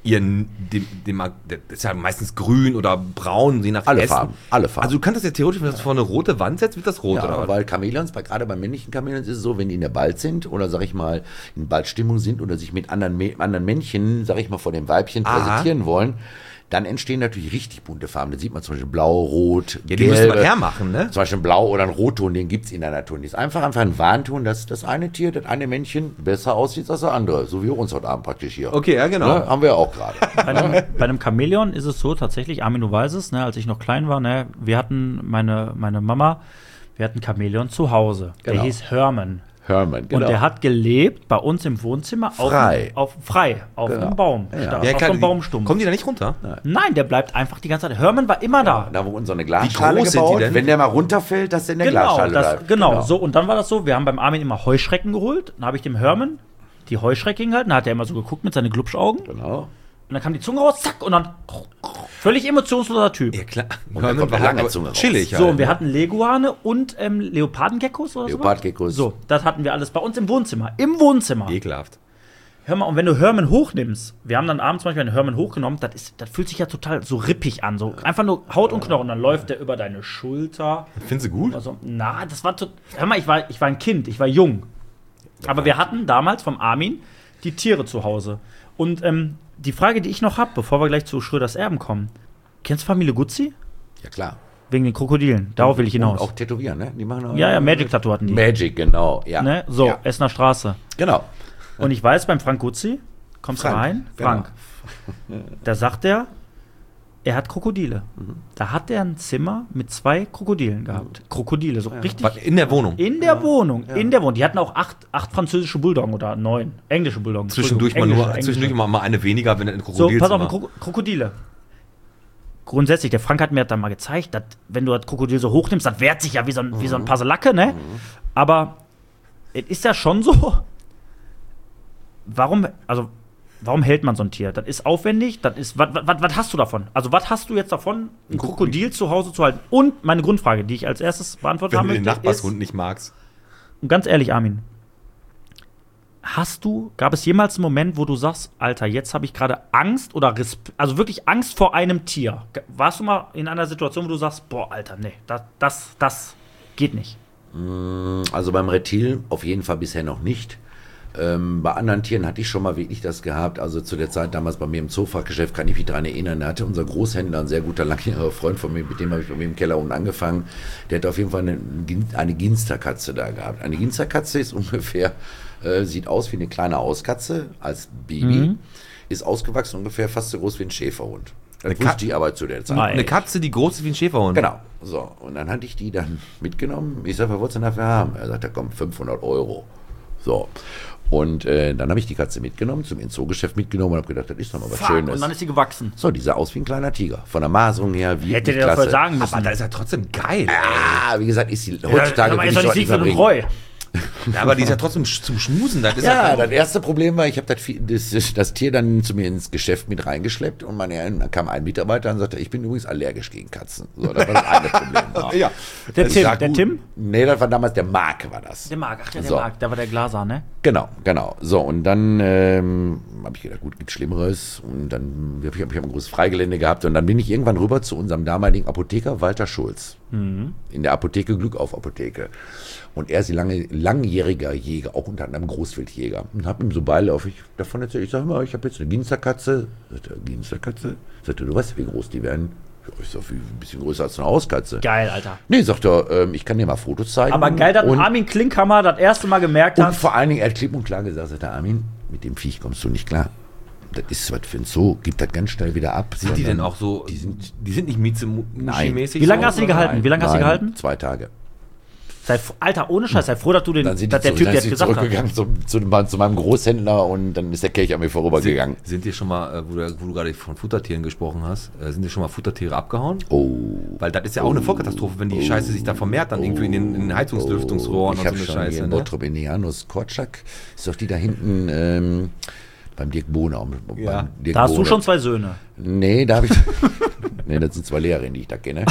ihr, dem, dem, das ist ja meistens grün oder braun, je nach Alle Essen. Farben, alle Farben. Also du kannst das ja theoretisch, wenn du das vor eine rote Wand setzt, wird das rot, Ja, oder was? weil Chamäleons, bei, gerade bei männlichen Chamäleons ist es so, wenn die in der Balz sind oder, sag ich mal, in Balzstimmung sind oder sich mit anderen, Mä- anderen Männchen, sag ich mal, vor dem Weibchen Aha. präsentieren wollen, dann entstehen natürlich richtig bunte Farben. Da sieht man zum Beispiel blau, rot, Ja, die müssen gelbe. wir hermachen, ne? Zum Beispiel ein Blau oder ein Rotton, den gibt es in der Natur nicht. Ist einfach, einfach ein Warnton, dass das eine Tier, das eine Männchen besser aussieht als das andere. So wie uns heute Abend praktisch hier. Okay, ja, genau. Ne? Haben wir ja auch gerade. Bei einem, bei einem Chamäleon ist es so tatsächlich, Armin, du weißt es, ne, als ich noch klein war, ne, wir hatten, meine, meine Mama, wir hatten Chamäleon zu Hause. Der Genau. hieß Herman. Herman, genau. Und der hat gelebt bei uns im Wohnzimmer Frei. auf, auf frei, auf Genau. einem Baum. Ja. Sta- Ja, auf klar, einem die- Baumstumpf. Kommen die da nicht runter? Nein, der bleibt einfach die ganze Zeit. Herman war immer da. Da wurde so eine Glasschale groß sind die gebaut. denn? Wenn der mal runterfällt, dass der in der Genau, Glasschale das, bleibt. genau, so. Und dann war das so, wir haben beim Armin immer Heuschrecken geholt. Dann habe ich dem Herman die Heuschrecken gehalten. Dann hat er immer so geguckt mit seinen Glubschaugen. Genau. Und dann kam die Zunge raus, zack, und dann völlig emotionsloser Typ. Ja, klar. Und dann kommt eine lange aber Zunge raus. chillig So, halt, und wir ne? hatten Leguane und ähm, Leopardengeckos oder so. Leopardgeckos. So, das hatten wir alles bei uns im Wohnzimmer. Im Wohnzimmer. Ekelhaft. Hör mal, und wenn du Herman hochnimmst, wir haben dann abends zum Beispiel einen Herman hochgenommen, das, ist, das fühlt sich ja total so rippig an. So einfach nur Haut und Knochen. Dann läuft der über deine Schulter. Findest du gut? Also, na, das war tot. Hör mal, ich war, ich war ein Kind, ich war jung. Aber wir hatten damals vom Armin die Tiere zu Hause. Und ähm, die Frage, die ich noch habe, bevor wir gleich zu Schröders Erben kommen: Kennst du Familie Guzzi? Ja, klar. Wegen den Krokodilen. Darauf will ich hinaus. Und auch tätowieren, ne? Die machen auch Ja, ja, Magic-Tattoo hatten die. Magic, genau. Ja. Ne? So, Ja. Essener Straße. Genau. Und ich weiß, beim Frank Guzzi, kommst du Frank, rein? genau. Frank. Da sagt er, er hat Krokodile. Da hat er ein Zimmer mit zwei Krokodilen gehabt. Krokodile, so richtig. Was, in der Wohnung. In der Wohnung, in der Wohnung. Die hatten auch acht, acht französische Bulldoggen oder neun englische Bulldoggen. Zwischendurch mal Entschuldigung, nur, englische, zwischendurch englische. mal, mal eine weniger, wenn ein So, Krokodil pass auf, Krok Krokodile. Grundsätzlich, der Frank hat mir das dann mal gezeigt, dass, wenn du das Krokodil so hochnimmst, das wehrt sich ja wie so ein, wie so ein Paselacke, ne? Aber es ist ja schon so, warum, also, warum hält man so ein Tier? Das ist aufwendig, das ist, was hast du davon? Also, was hast du jetzt davon, ein Krokodil zu Hause zu halten? Und meine Grundfrage, die ich als erstes beantwortet wenn haben du den möchte, ist, Nachbarshund nicht magst. und ganz ehrlich, Armin, hast du, gab es jemals einen Moment, wo du sagst, Alter, jetzt habe ich gerade Angst oder Resp also wirklich Angst vor einem Tier? G- Warst du mal in einer Situation, wo du sagst, boah, Alter, nee, das, das, das geht nicht? Also beim Reptil auf jeden Fall bisher noch nicht. Ähm, bei anderen Tieren hatte ich schon mal wirklich das gehabt. Also zu der Zeit damals bei mir im Zoofachgeschäft kann ich mich daran erinnern. Da hatte unser Großhändler, ein sehr guter, langjähriger Freund von mir, mit dem habe ich bei mir im Keller unten angefangen. Der hat auf jeden Fall eine, eine Ginsterkatze da gehabt. Eine Ginsterkatze ist ungefähr, äh, sieht aus wie eine kleine Hauskatze als Baby. Ist ausgewachsen ungefähr fast so groß wie ein Schäferhund. Das Eine wusste Kat- ich aber zu der Zeit. Nein. Eine Katze, die groß ist wie ein Schäferhund. Genau. So, und dann hatte ich die dann mitgenommen. Ich sag, was wolltest du denn dafür haben? Er sagte, komm, fünfhundert Euro. So. Und äh, dann habe ich die Katze mitgenommen, zum Zoogeschäft mitgenommen und habe gedacht, das ist doch mal was Fuck, Schönes. und dann ist sie gewachsen. So, die sah aus wie ein kleiner Tiger. Von der Maserung her, wie Hätte der dafür sagen müssen. Aber da ist ja trotzdem geil. Ah, wie gesagt, ist sie Ja, heutzutage aber will ist ich doch dort nicht nicht Siegfried und verbringen. Roy. Ja, aber die ist ja trotzdem sch- zum Schmusen. Das ist Ja, ja, das erste Problem war, ich habe das, Vieh- das, das Tier dann zu mir ins Geschäft mit reingeschleppt und meine, dann kam ein Mitarbeiter und sagte, ich bin übrigens allergisch gegen Katzen. So, das war das eine Problem. ja. Der Das Tim, sah der gut. Tim? Nee, das war damals der Mark, war das. Der Marc, ach ja, der So. Marc, der war der Glaser, ne? Genau, genau. So, und dann ähm, habe ich gedacht, gut, gibt Schlimmeres. Und dann habe ich, hab ich ein großes Freigelände gehabt. Und dann bin ich irgendwann rüber zu unserem damaligen Apotheker Walter Schulz. In der Apotheke Glückauf Apotheke. Und er ist ein lange, langjähriger Jäger, auch unter anderem Großwildjäger. Und habe ihm so beiläufig davon erzählt. Ich sage mal, ich habe jetzt eine Ginsterkatze. Sagt er, Ginsterkatze? Sagt er, du weißt, wie groß die werden? Ich sage, wie, ein bisschen größer als eine Hauskatze. Geil, Alter. Nee, sagt er, ähm, ich kann dir mal Fotos zeigen. Aber geil, dass und, Armin Klinkhammer das erste Mal gemerkt und hat. vor allen Dingen, er hat klipp und klar gesagt, sagt er, Armin, mit dem Viech kommst du nicht klar. Das ist was für ein Zoo, gibt das ganz schnell wieder ab. Sind die denn Sondern auch so, Die sind, die sind nicht Mieze-mäßig? Wie lange so, hast du die oder? gehalten? Wie lange hast du die nein, gehalten? Zwei Tage. Sei, Alter, ohne Scheiß, sei froh, dass du den, Dann sind die dass der zurück, Typ dann jetzt sind die gesagt hat. zurückgegangen zum, zu, dem- zu meinem Großhändler und dann ist der Kelch an mir vorübergegangen. Sind, sind dir schon mal, äh, wo du, wo du gerade von Futtertieren gesprochen hast, äh, sind dir schon mal Futtertiere abgehauen? Oh. Weil das ist ja auch eine Vollkatastrophe, wenn die Scheiße sich da vermehrt, dann irgendwie in den, in den Heizungslüftungsrohren Ich und so habe eine schon Scheiße. hier in Ne? Bottrop in Janus Korczak, ist doch die da hinten ähm, beim Dirk Bohner. beim Ja. Dirk Da hast du Bohner. schon zwei Söhne. Nee, da habe ich. Nee, das sind zwei Lehrerinnen, die ich da kenne.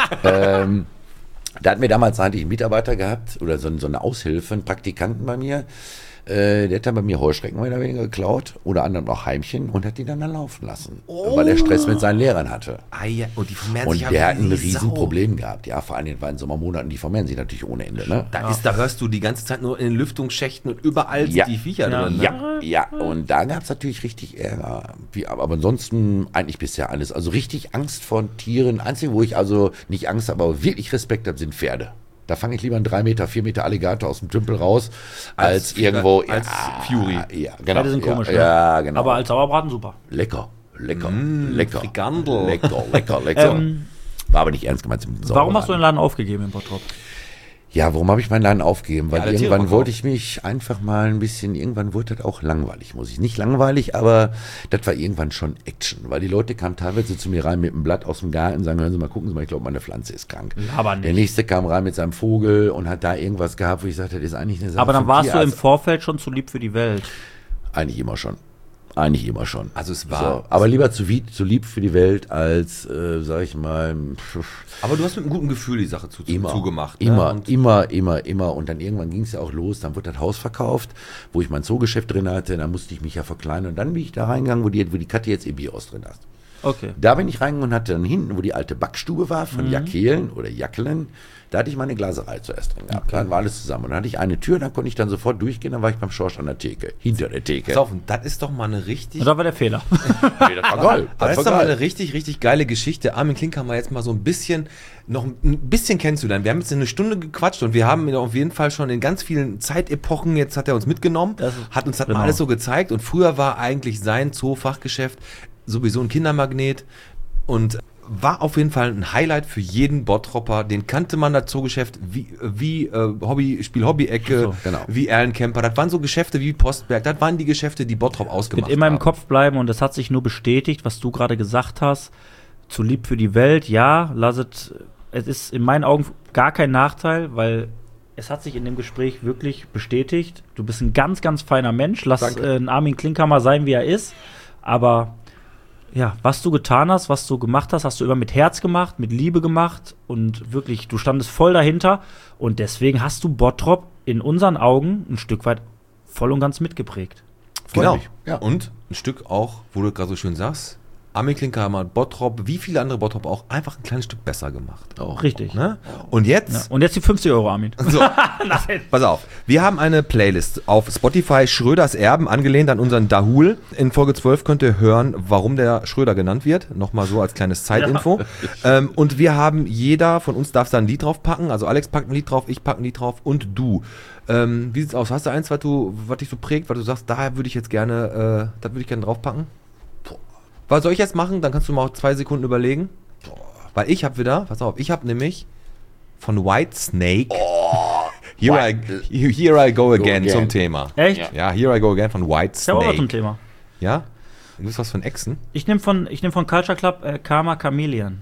ähm, da hatten wir damals eigentlich einen Mitarbeiter gehabt oder so, so eine Aushilfe, einen Praktikanten bei mir. Äh, der hat dann bei mir Heuschrecken mehr oder weniger geklaut, oder anderem auch Heimchen, und hat die dann da laufen lassen, weil er Stress mit seinen Lehrern hatte. Ah, ja. Und die vermehren Und sich der hat ein wie Riesenproblem gehabt. Ja, vor allem in den Sommermonaten, die vermehren sich natürlich ohne Ende. Ne? Da, ist, da hörst du die ganze Zeit nur in den Lüftungsschächten und überall Ja. sind die Viecher Ja. drin. Ne? Ja, ja, und da gab es natürlich richtig Ärger. Wie, aber ansonsten eigentlich bisher alles. Also richtig Angst vor Tieren. Einzige, wo ich also nicht Angst habe, aber wirklich Respekt habe, sind Pferde. Da fange ich lieber einen drei Meter, vier Meter Alligator aus dem Tümpel raus, als, Als- irgendwo. als Fury. Ja, genau. Beide sind ja, komisch, ne? Ja, genau. Aber als Sauerbraten super. lecker, lecker, Mm, lecker. Frikandel. Lecker, lecker, lecker. Ähm, War aber nicht ernst gemeint. Mit dem Warum hast du den Sauerbraten. Laden aufgegeben in Bottrop? Ja, warum habe ich meinen Laden aufgegeben? Weil Ja, alle Tiere irgendwann verkauft. wollte ich mich einfach mal ein bisschen, irgendwann wurde das auch langweilig, muss ich. Nicht langweilig, aber das war irgendwann schon Action. Weil die Leute kamen teilweise zu mir rein mit einem Blatt aus dem Garten und sagen, hören Sie mal, gucken Sie mal, ich glaube, meine Pflanze ist krank. Aber nicht. Der nächste kam rein mit seinem Vogel und hat da irgendwas gehabt, wo ich sagte, das ist eigentlich eine Sache Aber dann vom warst du im Tierarzt. Vorfeld schon zu lieb für die Welt. Eigentlich immer schon. Eigentlich immer schon. Also es war- So, aber lieber zu, wie, zu lieb für die Welt als, äh, sag ich mal, pff, Aber du hast mit einem guten Gefühl die Sache zu, immer, zugemacht. Ne? Immer, Und immer, immer, immer. Und dann irgendwann ging es ja auch los. Dann wurde das Haus verkauft, wo ich mein Zoogeschäft drin hatte. Dann musste ich mich ja verkleinern. Und dann bin ich da reingegangen, wo die, wo die Katja jetzt ihr Bierhaus drin hat. Okay. Da bin ich reingegangen und hatte dann hinten, wo die alte Backstube war, Mhm. von Jakelen oder Jackelen, da hatte ich meine Glaserei zuerst drin gehabt. Dann war alles zusammen. Und dann hatte ich eine Tür, dann konnte ich dann sofort durchgehen, dann war ich beim Schorsch an der Theke, hinter der Theke. pass auf, und das ist doch mal eine richtig... Und da war der Fehler. Nee, das war geil. Aber das Das ist doch war mal eine geil. richtig, richtig geile Geschichte. Armin Klink haben wir jetzt mal so ein bisschen, noch ein bisschen kennenzulernen. Wir haben jetzt eine Stunde gequatscht und wir haben ihn auf jeden Fall schon in ganz vielen Zeitepochen, jetzt hat er uns mitgenommen, Das ist- hat uns das genau. mal alles so gezeigt. Und früher war eigentlich sein Zoofachgeschäft sowieso ein Kindermagnet und war auf jeden Fall ein Highlight für jeden Bottropper. Den kannte man, das Zoogeschäft, wie, wie äh, Hobby, Spiel-Hobby-Ecke, So, genau. wie Erlenkemper. Das waren so Geschäfte wie Postberg. Das waren die Geschäfte, die Bottrop ausgemacht Wird immer im haben. Kopf bleiben und es hat sich nur bestätigt, was du gerade gesagt hast. Zu lieb für die Welt, ja, lasset, es ist in meinen Augen gar kein Nachteil, weil es hat sich in dem Gespräch wirklich bestätigt. Du bist ein ganz, ganz feiner Mensch. Lass Danke. äh, ein Armin Klinkhammer sein, wie er ist. Aber ja, was du getan hast, was du gemacht hast, hast du immer mit Herz gemacht, mit Liebe gemacht und wirklich, du standest voll dahinter und deswegen hast du Bottrop in unseren Augen ein Stück weit voll und ganz mitgeprägt. Genau. mich, ja. Und ein Stück auch, wo du gerade so schön sagst, Armin Klinkhammer, Bottrop, wie viele andere Bottrop auch, einfach ein kleines Stück besser gemacht. Auch. Richtig. Ne? Und Ja. jetzt, Und jetzt die fünfzig Euro, Armin. so, pass auf, wir haben eine Playlist auf Spotify, Schröders Erben, angelehnt an unseren Dahul. In Folge zwölf könnt ihr hören, warum der Schröder genannt wird. Nochmal so als kleines Zeitinfo. Ähm, und wir haben, jeder von uns darf da ein Lied drauf packen. Also Alex packt ein Lied drauf, ich pack ein Lied drauf und du. Ähm, wie sieht's aus? Hast du eins, was, du, was dich so prägt, weil du sagst, daher würde ich jetzt gerne, äh, das würde ich gerne draufpacken? Was soll ich jetzt machen? Dann kannst du mal zwei Sekunden überlegen. Weil ich habe wieder, pass auf, ich habe nämlich von Whitesnake Here, I, Here I Go Again again. zum Thema. Echt? Ja. Ja, Here I Go Again von Ich habe auch was zum Whitesnake. Thema. Ja? Du bist was von Echsen? Ich nehme von, ich nehm von Culture Club äh, Karma Chameleon.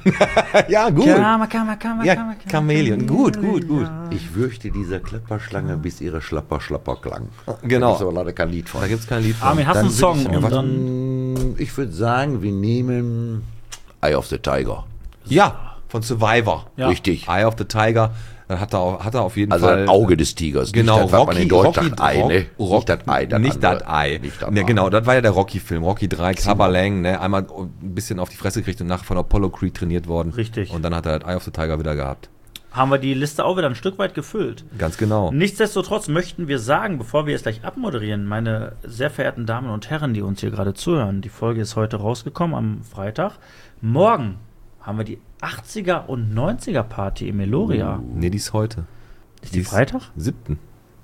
Ja, gut. Karma, Karma, Karma, Ja, Karma, Chameleon. Gut, gut, gut. Ich würchte dieser Klapperschlange, bis ihre Schlapper Schlapper klang. Genau. Da gibt's aber leider kein Lied von. Da gibt es kein Lied von. Armin, hast du einen Dann Song? würd ich, Und sagen, dann, ich würde sagen, wir nehmen Eye of the Tiger. Ja, von Survivor. Ja. Richtig. Eye of the Tiger. Dann hat er, auch- hat er auf jeden Also Fall. das Auge des Tigers. Genau, nicht das, was man Rocky, in Deutsch Rocky, sagt, Ei, Rock, ne? Rock, Nicht das Ei, das nicht andere. das Ei. Nicht das Ne, Ei. genau, das war ja der Rocky-Film. Rocky drei, Clubber-Lang, ne? Einmal ein bisschen auf die Fresse gekriegt und nachher von Apollo Creed trainiert worden. Richtig. Und dann hat er das Eye of the Tiger wieder gehabt. haben wir die Liste auch wieder ein Stück weit gefüllt. Ganz genau. Nichtsdestotrotz möchten wir sagen, bevor wir jetzt gleich abmoderieren, meine sehr verehrten Damen und Herren, die uns hier gerade zuhören, die Folge ist heute rausgekommen am Freitag. Morgen haben wir die achtziger und neunziger Party im Meloria. Nee, die ist heute. Ist die Freitag? Siebten.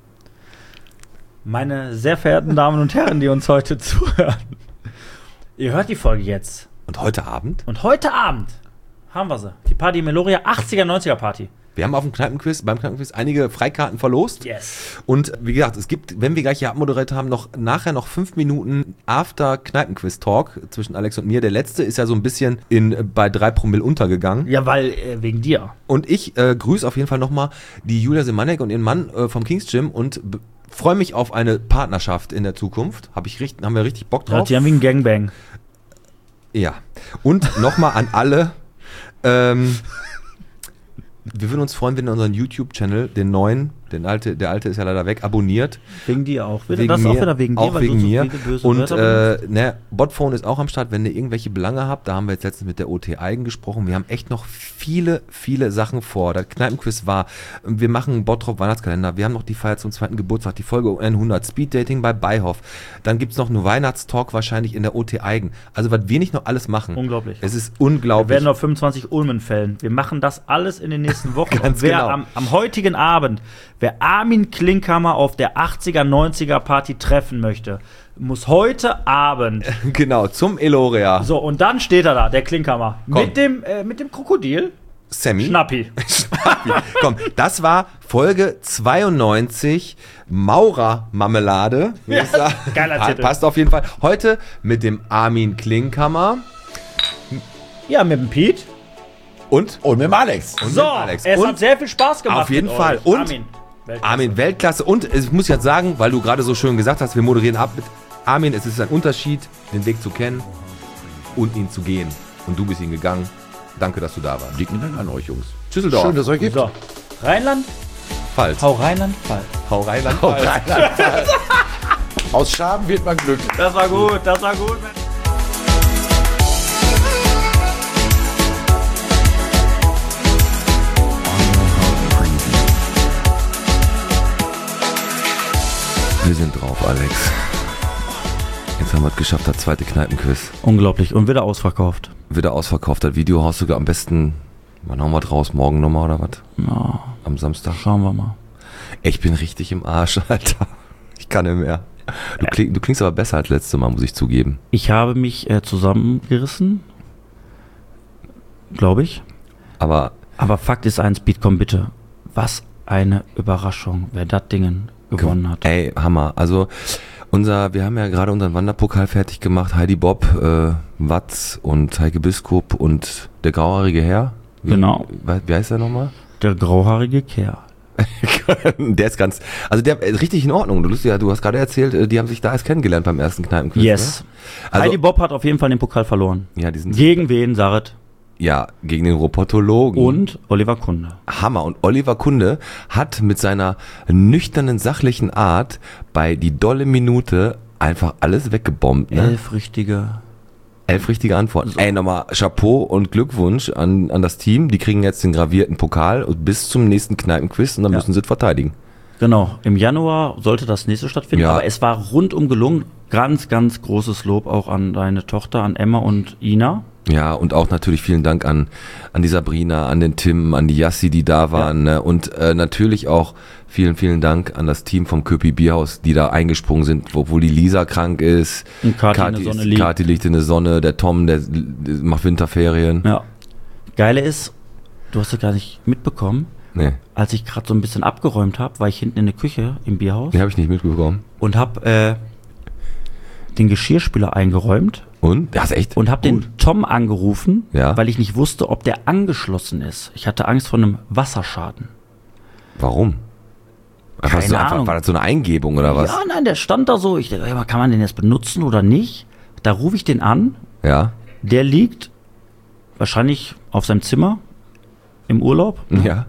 Meine sehr verehrten Damen und Herren, die uns heute zuhören. Ihr hört die Folge jetzt. Und heute Abend? Und heute Abend haben wir sie. Die Party im Meloria, achtziger, neunziger Party. Wir haben auf dem Kneipenquiz, beim Kneipenquiz einige Freikarten verlost. Yes. Und wie gesagt, es gibt, wenn wir gleich hier abmoderiert haben, noch nachher noch fünf Minuten After Kneipenquiz-Talk zwischen Alex und mir. Der letzte ist ja so ein bisschen in, bei drei Promille untergegangen. Ja, weil äh, wegen dir. Und ich äh, grüße auf jeden Fall nochmal die Julia Semanek und ihren Mann äh, vom Kings Gym und b- freue mich auf eine Partnerschaft in der Zukunft. Hab ich richtig, haben wir richtig Bock Ja, drauf. die haben wie ein Gangbang. Ja. Und nochmal an alle, ähm, wir würden uns freuen, wenn ihr unseren YouTube-Channel, den neuen, Den alte, der alte ist ja leider weg, abonniert. Wegen dir auch. Wieder, Wegen das ist mir, auch wieder wegen dir, auch wegen du so mir. viele böse Und Wörter äh, ne, Botphone ist auch am Start, wenn ihr irgendwelche Belange habt, da haben wir jetzt letztens mit der O T Eigen gesprochen. Wir haben echt noch viele, viele Sachen vor. Der Kneipenquiz war, wir machen einen Bottrop Weihnachtskalender, wir haben noch die Feier zum zweiten Geburtstag, die Folge hundert, Speeddating bei Beihoff. Dann gibt es noch einen Weihnachtstalk wahrscheinlich in der O T Eigen. Also was wir nicht noch alles machen. Unglaublich. Es ist Wir unglaublich. werden noch fünfundzwanzig Ulmen fällen. Wir machen das alles in den nächsten Wochen. Ganz Und wer genau. am, am heutigen Abend, wer Armin Klinkhammer auf der achtziger, neunziger Party treffen möchte, muss heute Abend. Genau, zum Eloria. So, und dann steht er da, der Klinkhammer. Komm. Mit dem, äh, mit dem Krokodil. Sammy. Schnappi. Komm, das war Folge zweiundneunzig, Maurer-Marmelade. Wie ich sag. geiler Pa- Titel. Passt auf jeden Fall. Heute mit dem Armin Klinkhammer Ja, mit dem Pete. und Und mit dem Alex. Und So, mit Alex. es Und hat sehr viel Spaß gemacht. auf jeden mit Fall. euch. Und Armin. Weltklasse. Armin Weltklasse. Und ich muss jetzt sagen, weil du gerade so schön gesagt hast, wir moderieren ab mit Armin. Es ist ein Unterschied, den Weg zu kennen und ihn zu gehen. Und du bist ihn gegangen. Danke, dass du da warst. Dicken Dank an euch, Jungs. Düsseldorf. Schön, dass es euch gibt. So, Rheinland, Pfalz. hau Rheinland, Fall. Hau Rheinland. Oh, Rheinland-Pfalz. Aus Schaben wird man glücklich. Das war gut, das war gut. Wir sind drauf, Alex. Jetzt haben wir es geschafft, das zweite Kneipenquiz. Unglaublich. Und wieder ausverkauft. Wieder ausverkauft. Das Video haust du am besten, wann hauen wir draus? Morgen nochmal oder was? Ja, Am Samstag? schauen wir mal. Ich bin richtig im Arsch, Alter. Ich kann nicht mehr. Du, kling, du klingst aber besser als letztes Mal, muss ich zugeben. Ich habe mich äh, zusammengerissen. Glaube ich. Aber Aber Fakt ist eins, Beatcom, bitte. Was eine Überraschung, wer das Ding gewonnen hat. ey, Hammer. Also unser, wir haben ja gerade unseren Wanderpokal fertig gemacht. Heidi Bob, äh, Watz und Heike Biskup und der grauhaarige Herr. Wie, Genau. Wie, wie heißt der nochmal? Der grauhaarige Kerl. Der ist ganz, also der ist richtig in Ordnung. Du, lustig, du hast gerade erzählt, äh, die haben sich da erst kennengelernt beim ersten Kneipenquiz. Yes. Ne? Also, Heidi Bob hat auf jeden Fall den Pokal verloren. ja, die sind, Gegen wen, Saret? ja, gegen den Robotologen. Und Oliver Kunde. Hammer. Und Oliver Kunde hat mit seiner nüchternen, sachlichen Art bei die dolle Minute einfach alles weggebombt. Ne? Elf richtige. Elf richtige Antworten. Ey, nochmal Chapeau und Glückwunsch an, an das Team. Die kriegen jetzt den gravierten Pokal und bis zum nächsten Kneipenquiz und dann Ja. müssen sie es verteidigen. Genau. Im Januar sollte das nächste stattfinden, Ja. aber es war rundum gelungen. Ganz, ganz großes Lob auch an deine Tochter, an Emma und Ina. Ja, und auch natürlich vielen Dank an, an die Sabrina, an den Tim, an die Yassi, die da waren. Ne? Und äh, natürlich auch vielen, vielen Dank an das Team vom Köpi Bierhaus, die da eingesprungen sind, wo, wo die Lisa krank ist. Und Kathi in der ist- Sonne liegt. Kathi liegt in der Sonne, der Tom, der, der macht Winterferien. Ja. Geile ist, du hast es gar nicht mitbekommen, Nee, als ich gerade so ein bisschen abgeräumt habe, war ich hinten in der Küche im Bierhaus den habe ich nicht mitbekommen. und habe äh, den Geschirrspüler eingeräumt Und? Das ist echt? und habe gut. den Tom angerufen, Ja. weil ich nicht wusste, ob der angeschlossen ist. Ich hatte Angst vor einem Wasserschaden. Warum? Einfach Keine so, einfach, Ahnung. war das so eine Eingebung oder was? Ja, nein, der stand da so. Ich dachte, ja, kann man den jetzt benutzen oder nicht? Da rufe ich den an. Ja. Der liegt wahrscheinlich auf seinem Zimmer im Urlaub. Ja.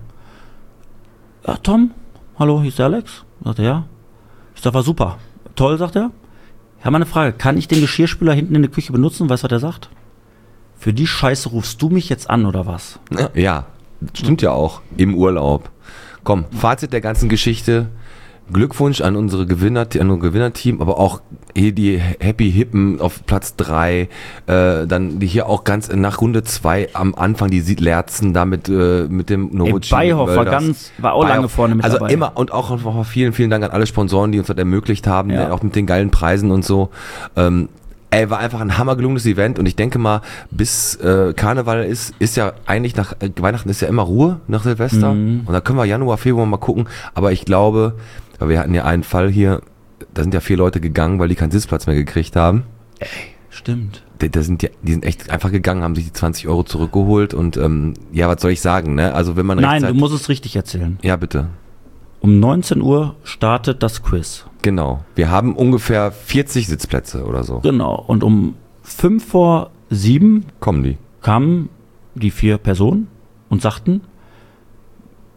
Ja, Tom, hallo, hier ist der Alex. Sagt er, ja. Ich sag, war super. Toll, sagt er. Ich habe mal eine Frage. Kann ich den Geschirrspüler hinten in der Küche benutzen? Weißt du, was er sagt? Für die Scheiße rufst du mich jetzt an, oder was? Ja, stimmt ja auch. Im Urlaub. Komm, Fazit der ganzen Geschichte. Glückwunsch an unsere Gewinner, an unser Gewinnerteam, aber auch hier die Happy Hippen auf Platz drei, äh, dann die hier auch ganz nach Runde zwei am Anfang die Lerzen da mit, äh, mit dem Novoci. Beihoff war Mölders. ganz- war auch lange vorne mit also dabei. immer und auch nochmal vielen, vielen Dank an alle Sponsoren, die uns das ermöglicht haben, Ja. ne, auch mit den geilen Preisen und so. Ähm, Ey, war einfach ein hammergelungenes Event und ich denke mal, bis äh, Karneval ist, ist ja eigentlich nach äh, Weihnachten ist ja immer Ruhe nach Silvester und da können wir Januar, Februar mal gucken, aber ich glaube, weil wir hatten ja einen Fall hier, da sind ja vier Leute gegangen, weil die keinen Sitzplatz mehr gekriegt haben. Stimmt. Die, die, sind, ja, die sind echt einfach gegangen, haben sich die zwanzig Euro zurückgeholt und ähm, ja, was soll ich sagen, ne? Also wenn man Nein, du rechtzeitig- musst es richtig erzählen. Ja, bitte. Um neunzehn Uhr startet das Quiz. Genau. Wir haben ungefähr vierzig Sitzplätze oder so. Genau. Und um fünf vor sieben Kommen die. kamen die vier Personen und sagten,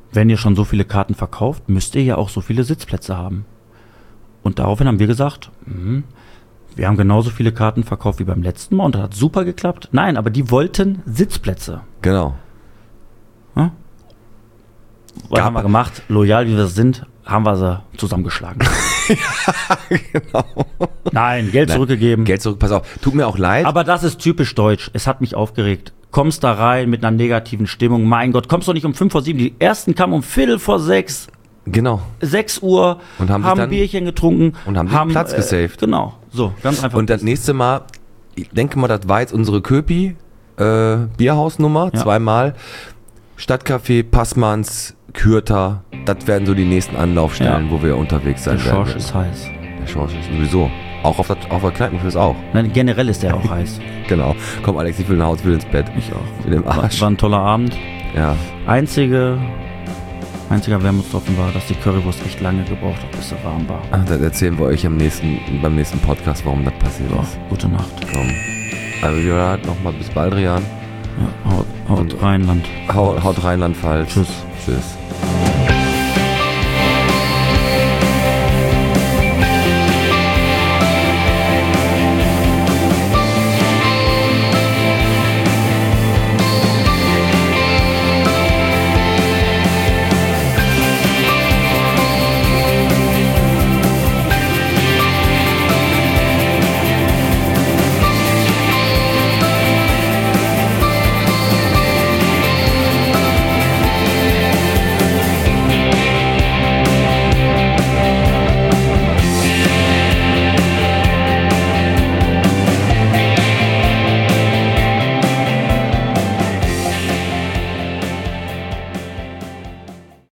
wenn ihr schon so viele Karten verkauft, müsst ihr ja auch so viele Sitzplätze haben. Und daraufhin haben wir gesagt, mh, wir haben genauso viele Karten verkauft wie beim letzten Mal und das hat super geklappt. Nein, aber die wollten Sitzplätze. Genau. Ja? Was Gab- haben wir gemacht? Loyal wie wir sind, haben wir sie zusammengeschlagen. Genau. Nein, Geld Nein, zurückgegeben. Geld zurück, pass auf. Tut mir auch leid. Aber das ist typisch deutsch. Es hat mich aufgeregt. Kommst da rein mit einer negativen Stimmung. Mein Gott, kommst doch nicht um fünf vor sieben. Die ersten kamen um Viertel vor sechs, genau. sechs Uhr, Und haben sich haben dann- Bierchen getrunken. und haben den Platz gesaved. Genau, so, ganz einfach. Und das nächste Mal, ich denke mal, das war jetzt unsere Köpi äh, Bierhausnummer, Ja. zweimal. Stadtcafé, Passmanns, Kürter, das werden so die nächsten Anlaufstellen, Ja. wo wir unterwegs sein Der werden. Schorsch ist heiß. Der Schorsch ist sowieso. Auch auf der, auf der Kneipenquiz auch. Nein, generell ist der auch heiß. Genau. Komm, Alex, ich will nach Hause, ich will ins Bett. Ich auch. Mit dem War, Arsch. war ein toller Abend. Ja. Einzige, einziger Wermutstropfen war, dass die Currywurst echt lange gebraucht hat, bis sie warm war. Ah, das erzählen wir euch am nächsten, beim nächsten Podcast, warum das passiert So, ist. gute Nacht. Komm. Also, wir nochmal bis bald, Rian. Ja, haut, haut Und- Rheinland. Haut, haut Rheinland-Pfalz. Tschüss. Tschüss.